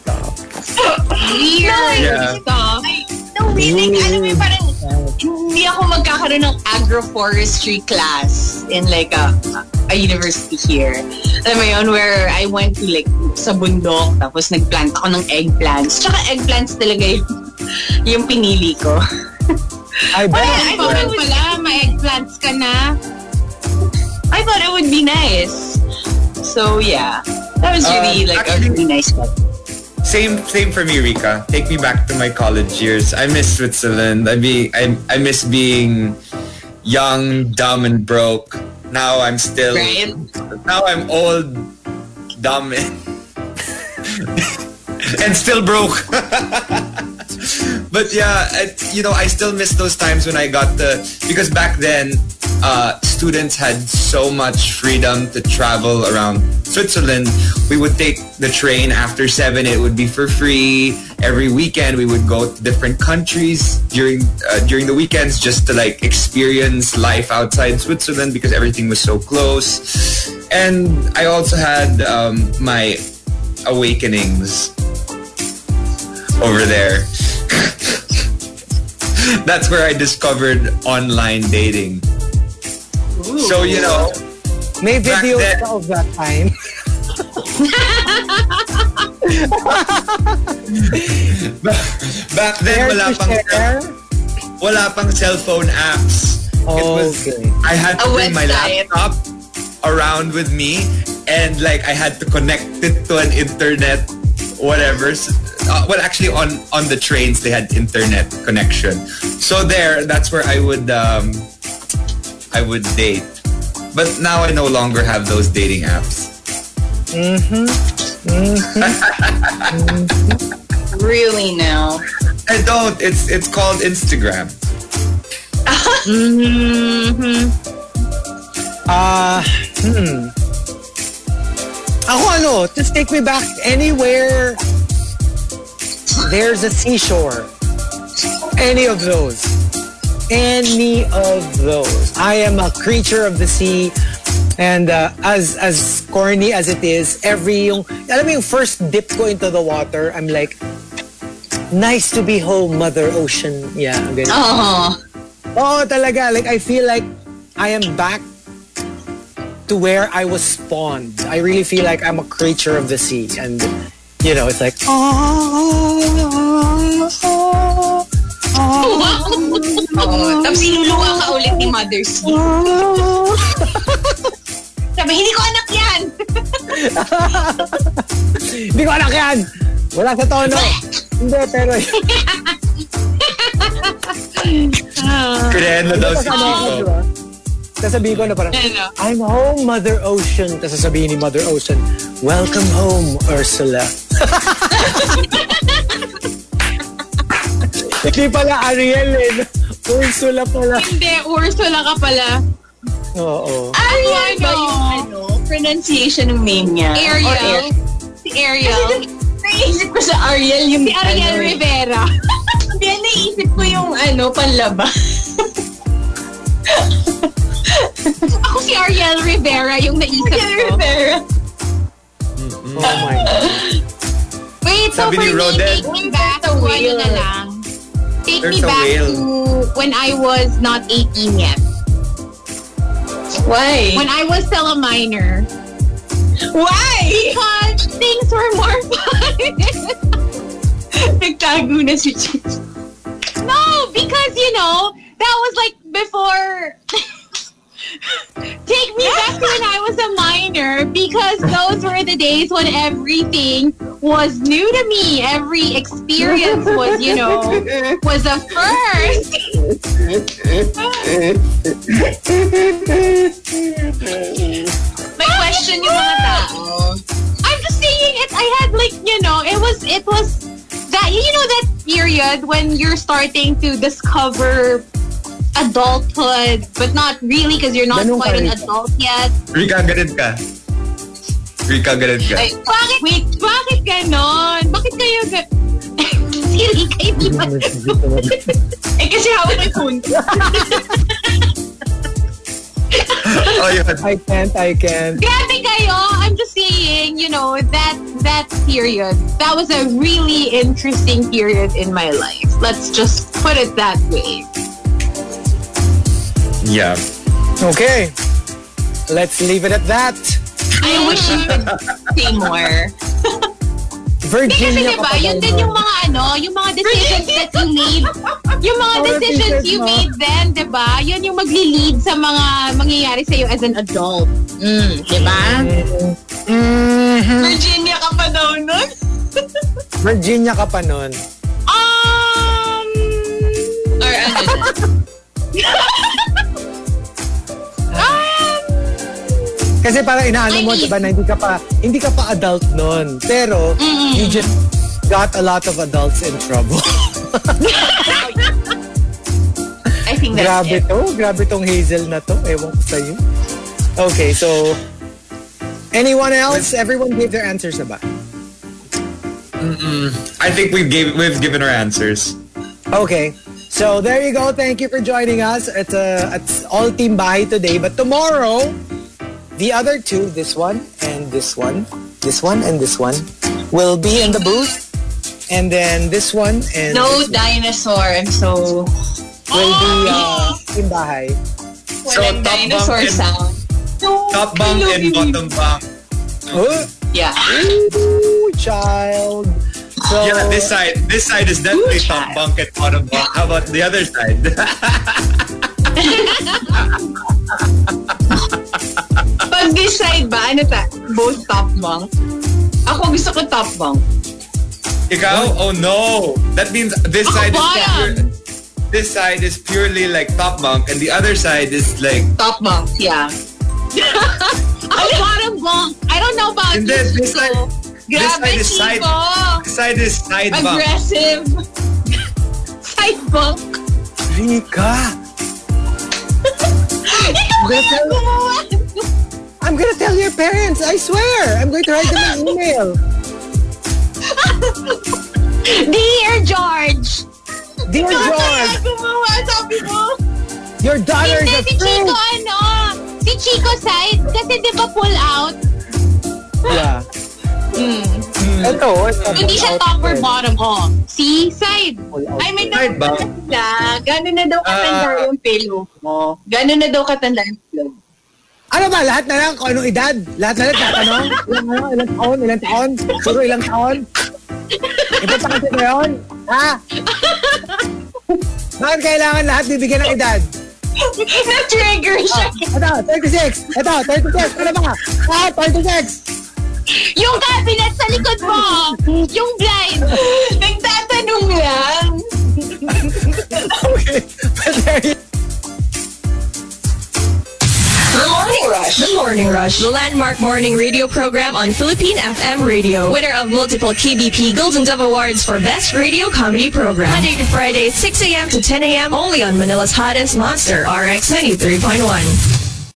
Weird Yeah. stuff. No, really, alam mo yung parang hindi ako magkakaroon ng agroforestry class in like a, a university here. Alam mo yun, where I went to like sa bundok, tapos nagplant ako ng eggplants. Tsaka eggplants talaga yung, yung pinili ko. I bet. Ay, ikaw rin pala, may eggplants ka na. I thought it would be nice. So yeah, that was really Uh, like actually- a really nice one. Same, same for me, Rika. Take me back to my college years. I miss Switzerland. I be, I, I miss being young, dumb, and broke. Now I'm still, Right? now I'm old, dumb, and, and still broke. But yeah, I, you know, I still miss those times when I got the, because back then, uh, students had so much freedom to travel around Switzerland. We would take the train after seven. It would be for free. Every weekend we would go to different countries during uh, during the weekends just to like experience life outside Switzerland because everything was so close. And I also had um, my awakenings over there. That's where I discovered online dating. So, you know, May videos then- ka of that time. Back then, Share wala to pang, share? wala pang cellphone apps. It was, Okay. I had to A bring my website. laptop around with me, and like I had to connect it to an internet, whatever. S- Uh, well, actually, on on the trains they had internet connection. So there, that's where I would um, I would date. But now I no longer have those dating apps. Mm-hmm. Really now. I don't. It's it's called Instagram. Mm-hmm. Ah, hmm. Ako ano, just take me back anywhere there's a seashore. Any of those. Any of those. I am a creature of the sea. And uh, as as corny as it is, every yung, alam mo yung first dip ko into the water, I'm like, nice to be home, Mother Ocean. Yeah, ganyan. Oh. Oh, talaga. Like, I feel like I am back to where I was spawned. I really feel like I'm a creature of the sea. And, you know, it's like, oh, oh, Oh, tapos sinuluwa ka ulit ni Mother Sea. Sabi, hindi ko anak yan! Hindi ko anak yan! Wala sa tono. Hindi, pero... Kreno daw si Chico. Sasabihin ko na parang, Ano? I'm home, Mother Ocean. Tapos sasabihin ni Mother Ocean, welcome home, Ursula. Hindi pala Ariel eh. Ursula pala. Hindi, Ursula ka pala. Oo. Ariel ba yung ano, pronunciation ng name niya? Ariel. Or Ariel? Si Ariel. Naisip ko sa Ariel yung... Si Ariel ano, Rivera. Hindi, naisip ko yung ano, panlaba. Ako si Ariel Rivera yung naisip Ariel ko. Rivera. Oh my God. Wait, so Sabi for ni me, Rodel, take me back to there's a ano whale. na lang. Take There's me a back whale. to when I was not eighteen yet. Why? When I was still a minor. Why? Because things were more fun. Nagtago na si Chichi. No, because, you know, that was like before... Take me back to when I was a minor, because those were the days when everything was new to me. Every experience was, you know, was a first. May question yung mga tao. I'm just saying it. I had like, you know, it was, it was that, you know, that period when you're starting to discover adulthood, but not really because you're not Ganun quite ka, an Rika. adult yet. Rika, ganun ka. Rika, ganun ka. Ay, Bakit, wait, bakit ganon? Bakit kayo ga... si Rika, hindi ba? eh kasi hawak may phone. Oh, yun. I can't, I can't. Grabe kayo. I'm just saying, you know, that that period, that was a really interesting period in my life. Let's just put it that way. Yeah. Okay. Let's leave it at that. I wish you could say more. Kasi Virginia diba, ka pa yun daw din yung nun. mga ano, yung mga decisions that you made, yung mga Mga decisions decisions you mo. made then, diba, yun yung magli-lead sa mga mangyayari sa'yo as an adult. Mm, diba? Mhm. Virginia ka pa daw nun? Virginia ka pa nun. Um, Or ano? Kasi parang inaano mo, I mean- diba, na hindi ka pa, hindi ka pa adult nun. Pero, you just got a lot of adults in trouble. I think that's Grabe it. to. Grabe tong Hazel na to. Ewan ko sa'yo. Okay, so, anyone else? Everyone gave their answers na ba? I think we've gave we've given our answers. Okay. So, there you go. Thank you for joining us. It's, uh, it's all Team Bahay today. But tomorrow, the other two, this one and this one, this one and this one, will be in the booth. And then this one and No this one dinosaur. I'm so... will be uh, Team Bahay. So, Walang top dinosaur bunk and- sound. No! top bunk and bottom bunk. Oh, Yeah. ooh, child. So, Yeah, this side, this side is definitely Ooh, top child. bunk and bottom bunk. How about the other side? Pag this side ba, ano ta? Both top bunk? Ako gusto ko top bunk. Ikaw? Oh no! That means this Ako side is bottom. pure, this side is purely like top bunk, and the other side is like. Top bunk, yeah. Ako bottom bunk. I don't know about And you, then this side, Chico. this Grabe, side is side. Chico. This side is side bunk. Aggressive. Side bunk. Rika. I'm gonna, tell, I'm gonna tell your parents. I swear. I'm going to write them an email. Dear George. Dear George, Gumawa, sabi mo. your daughter is Hindi, a si Chico fruit. ano? Si Chico side. Kasi di ba pull out? Yeah. Ito, ito. Hindi siya top or bottom. Oh. See? Side. Ay, may Side bunk. na. Gano'n na daw katanda Ah. yung pillow mo. Gano'n na daw katanda yung pillow. Ano ba? Lahat na lang kung anong edad? Lahat na lang tatanong? Ilang, ano, ilang taon? Ilang taon? Puro ilang taon? Importante ba yun? Ha? Bakit kailangan lahat bibigyan ng edad? Na-trigger siya. Ito, thirty-six. Ito, thirty-six. Ano ba? Ah, thirty-six. Yung cabinet sa likod mo. Yung blind. Nagtatanong lang. Okay. But there you The Morning Rush. The Morning Rush. The landmark morning radio program on Philippine F M Radio. Winner of multiple K B P Golden Dove Awards for Best Radio Comedy Program. Monday to Friday, six a.m. to ten a.m. only on Manila's hottest monster, R X ninety-three point one.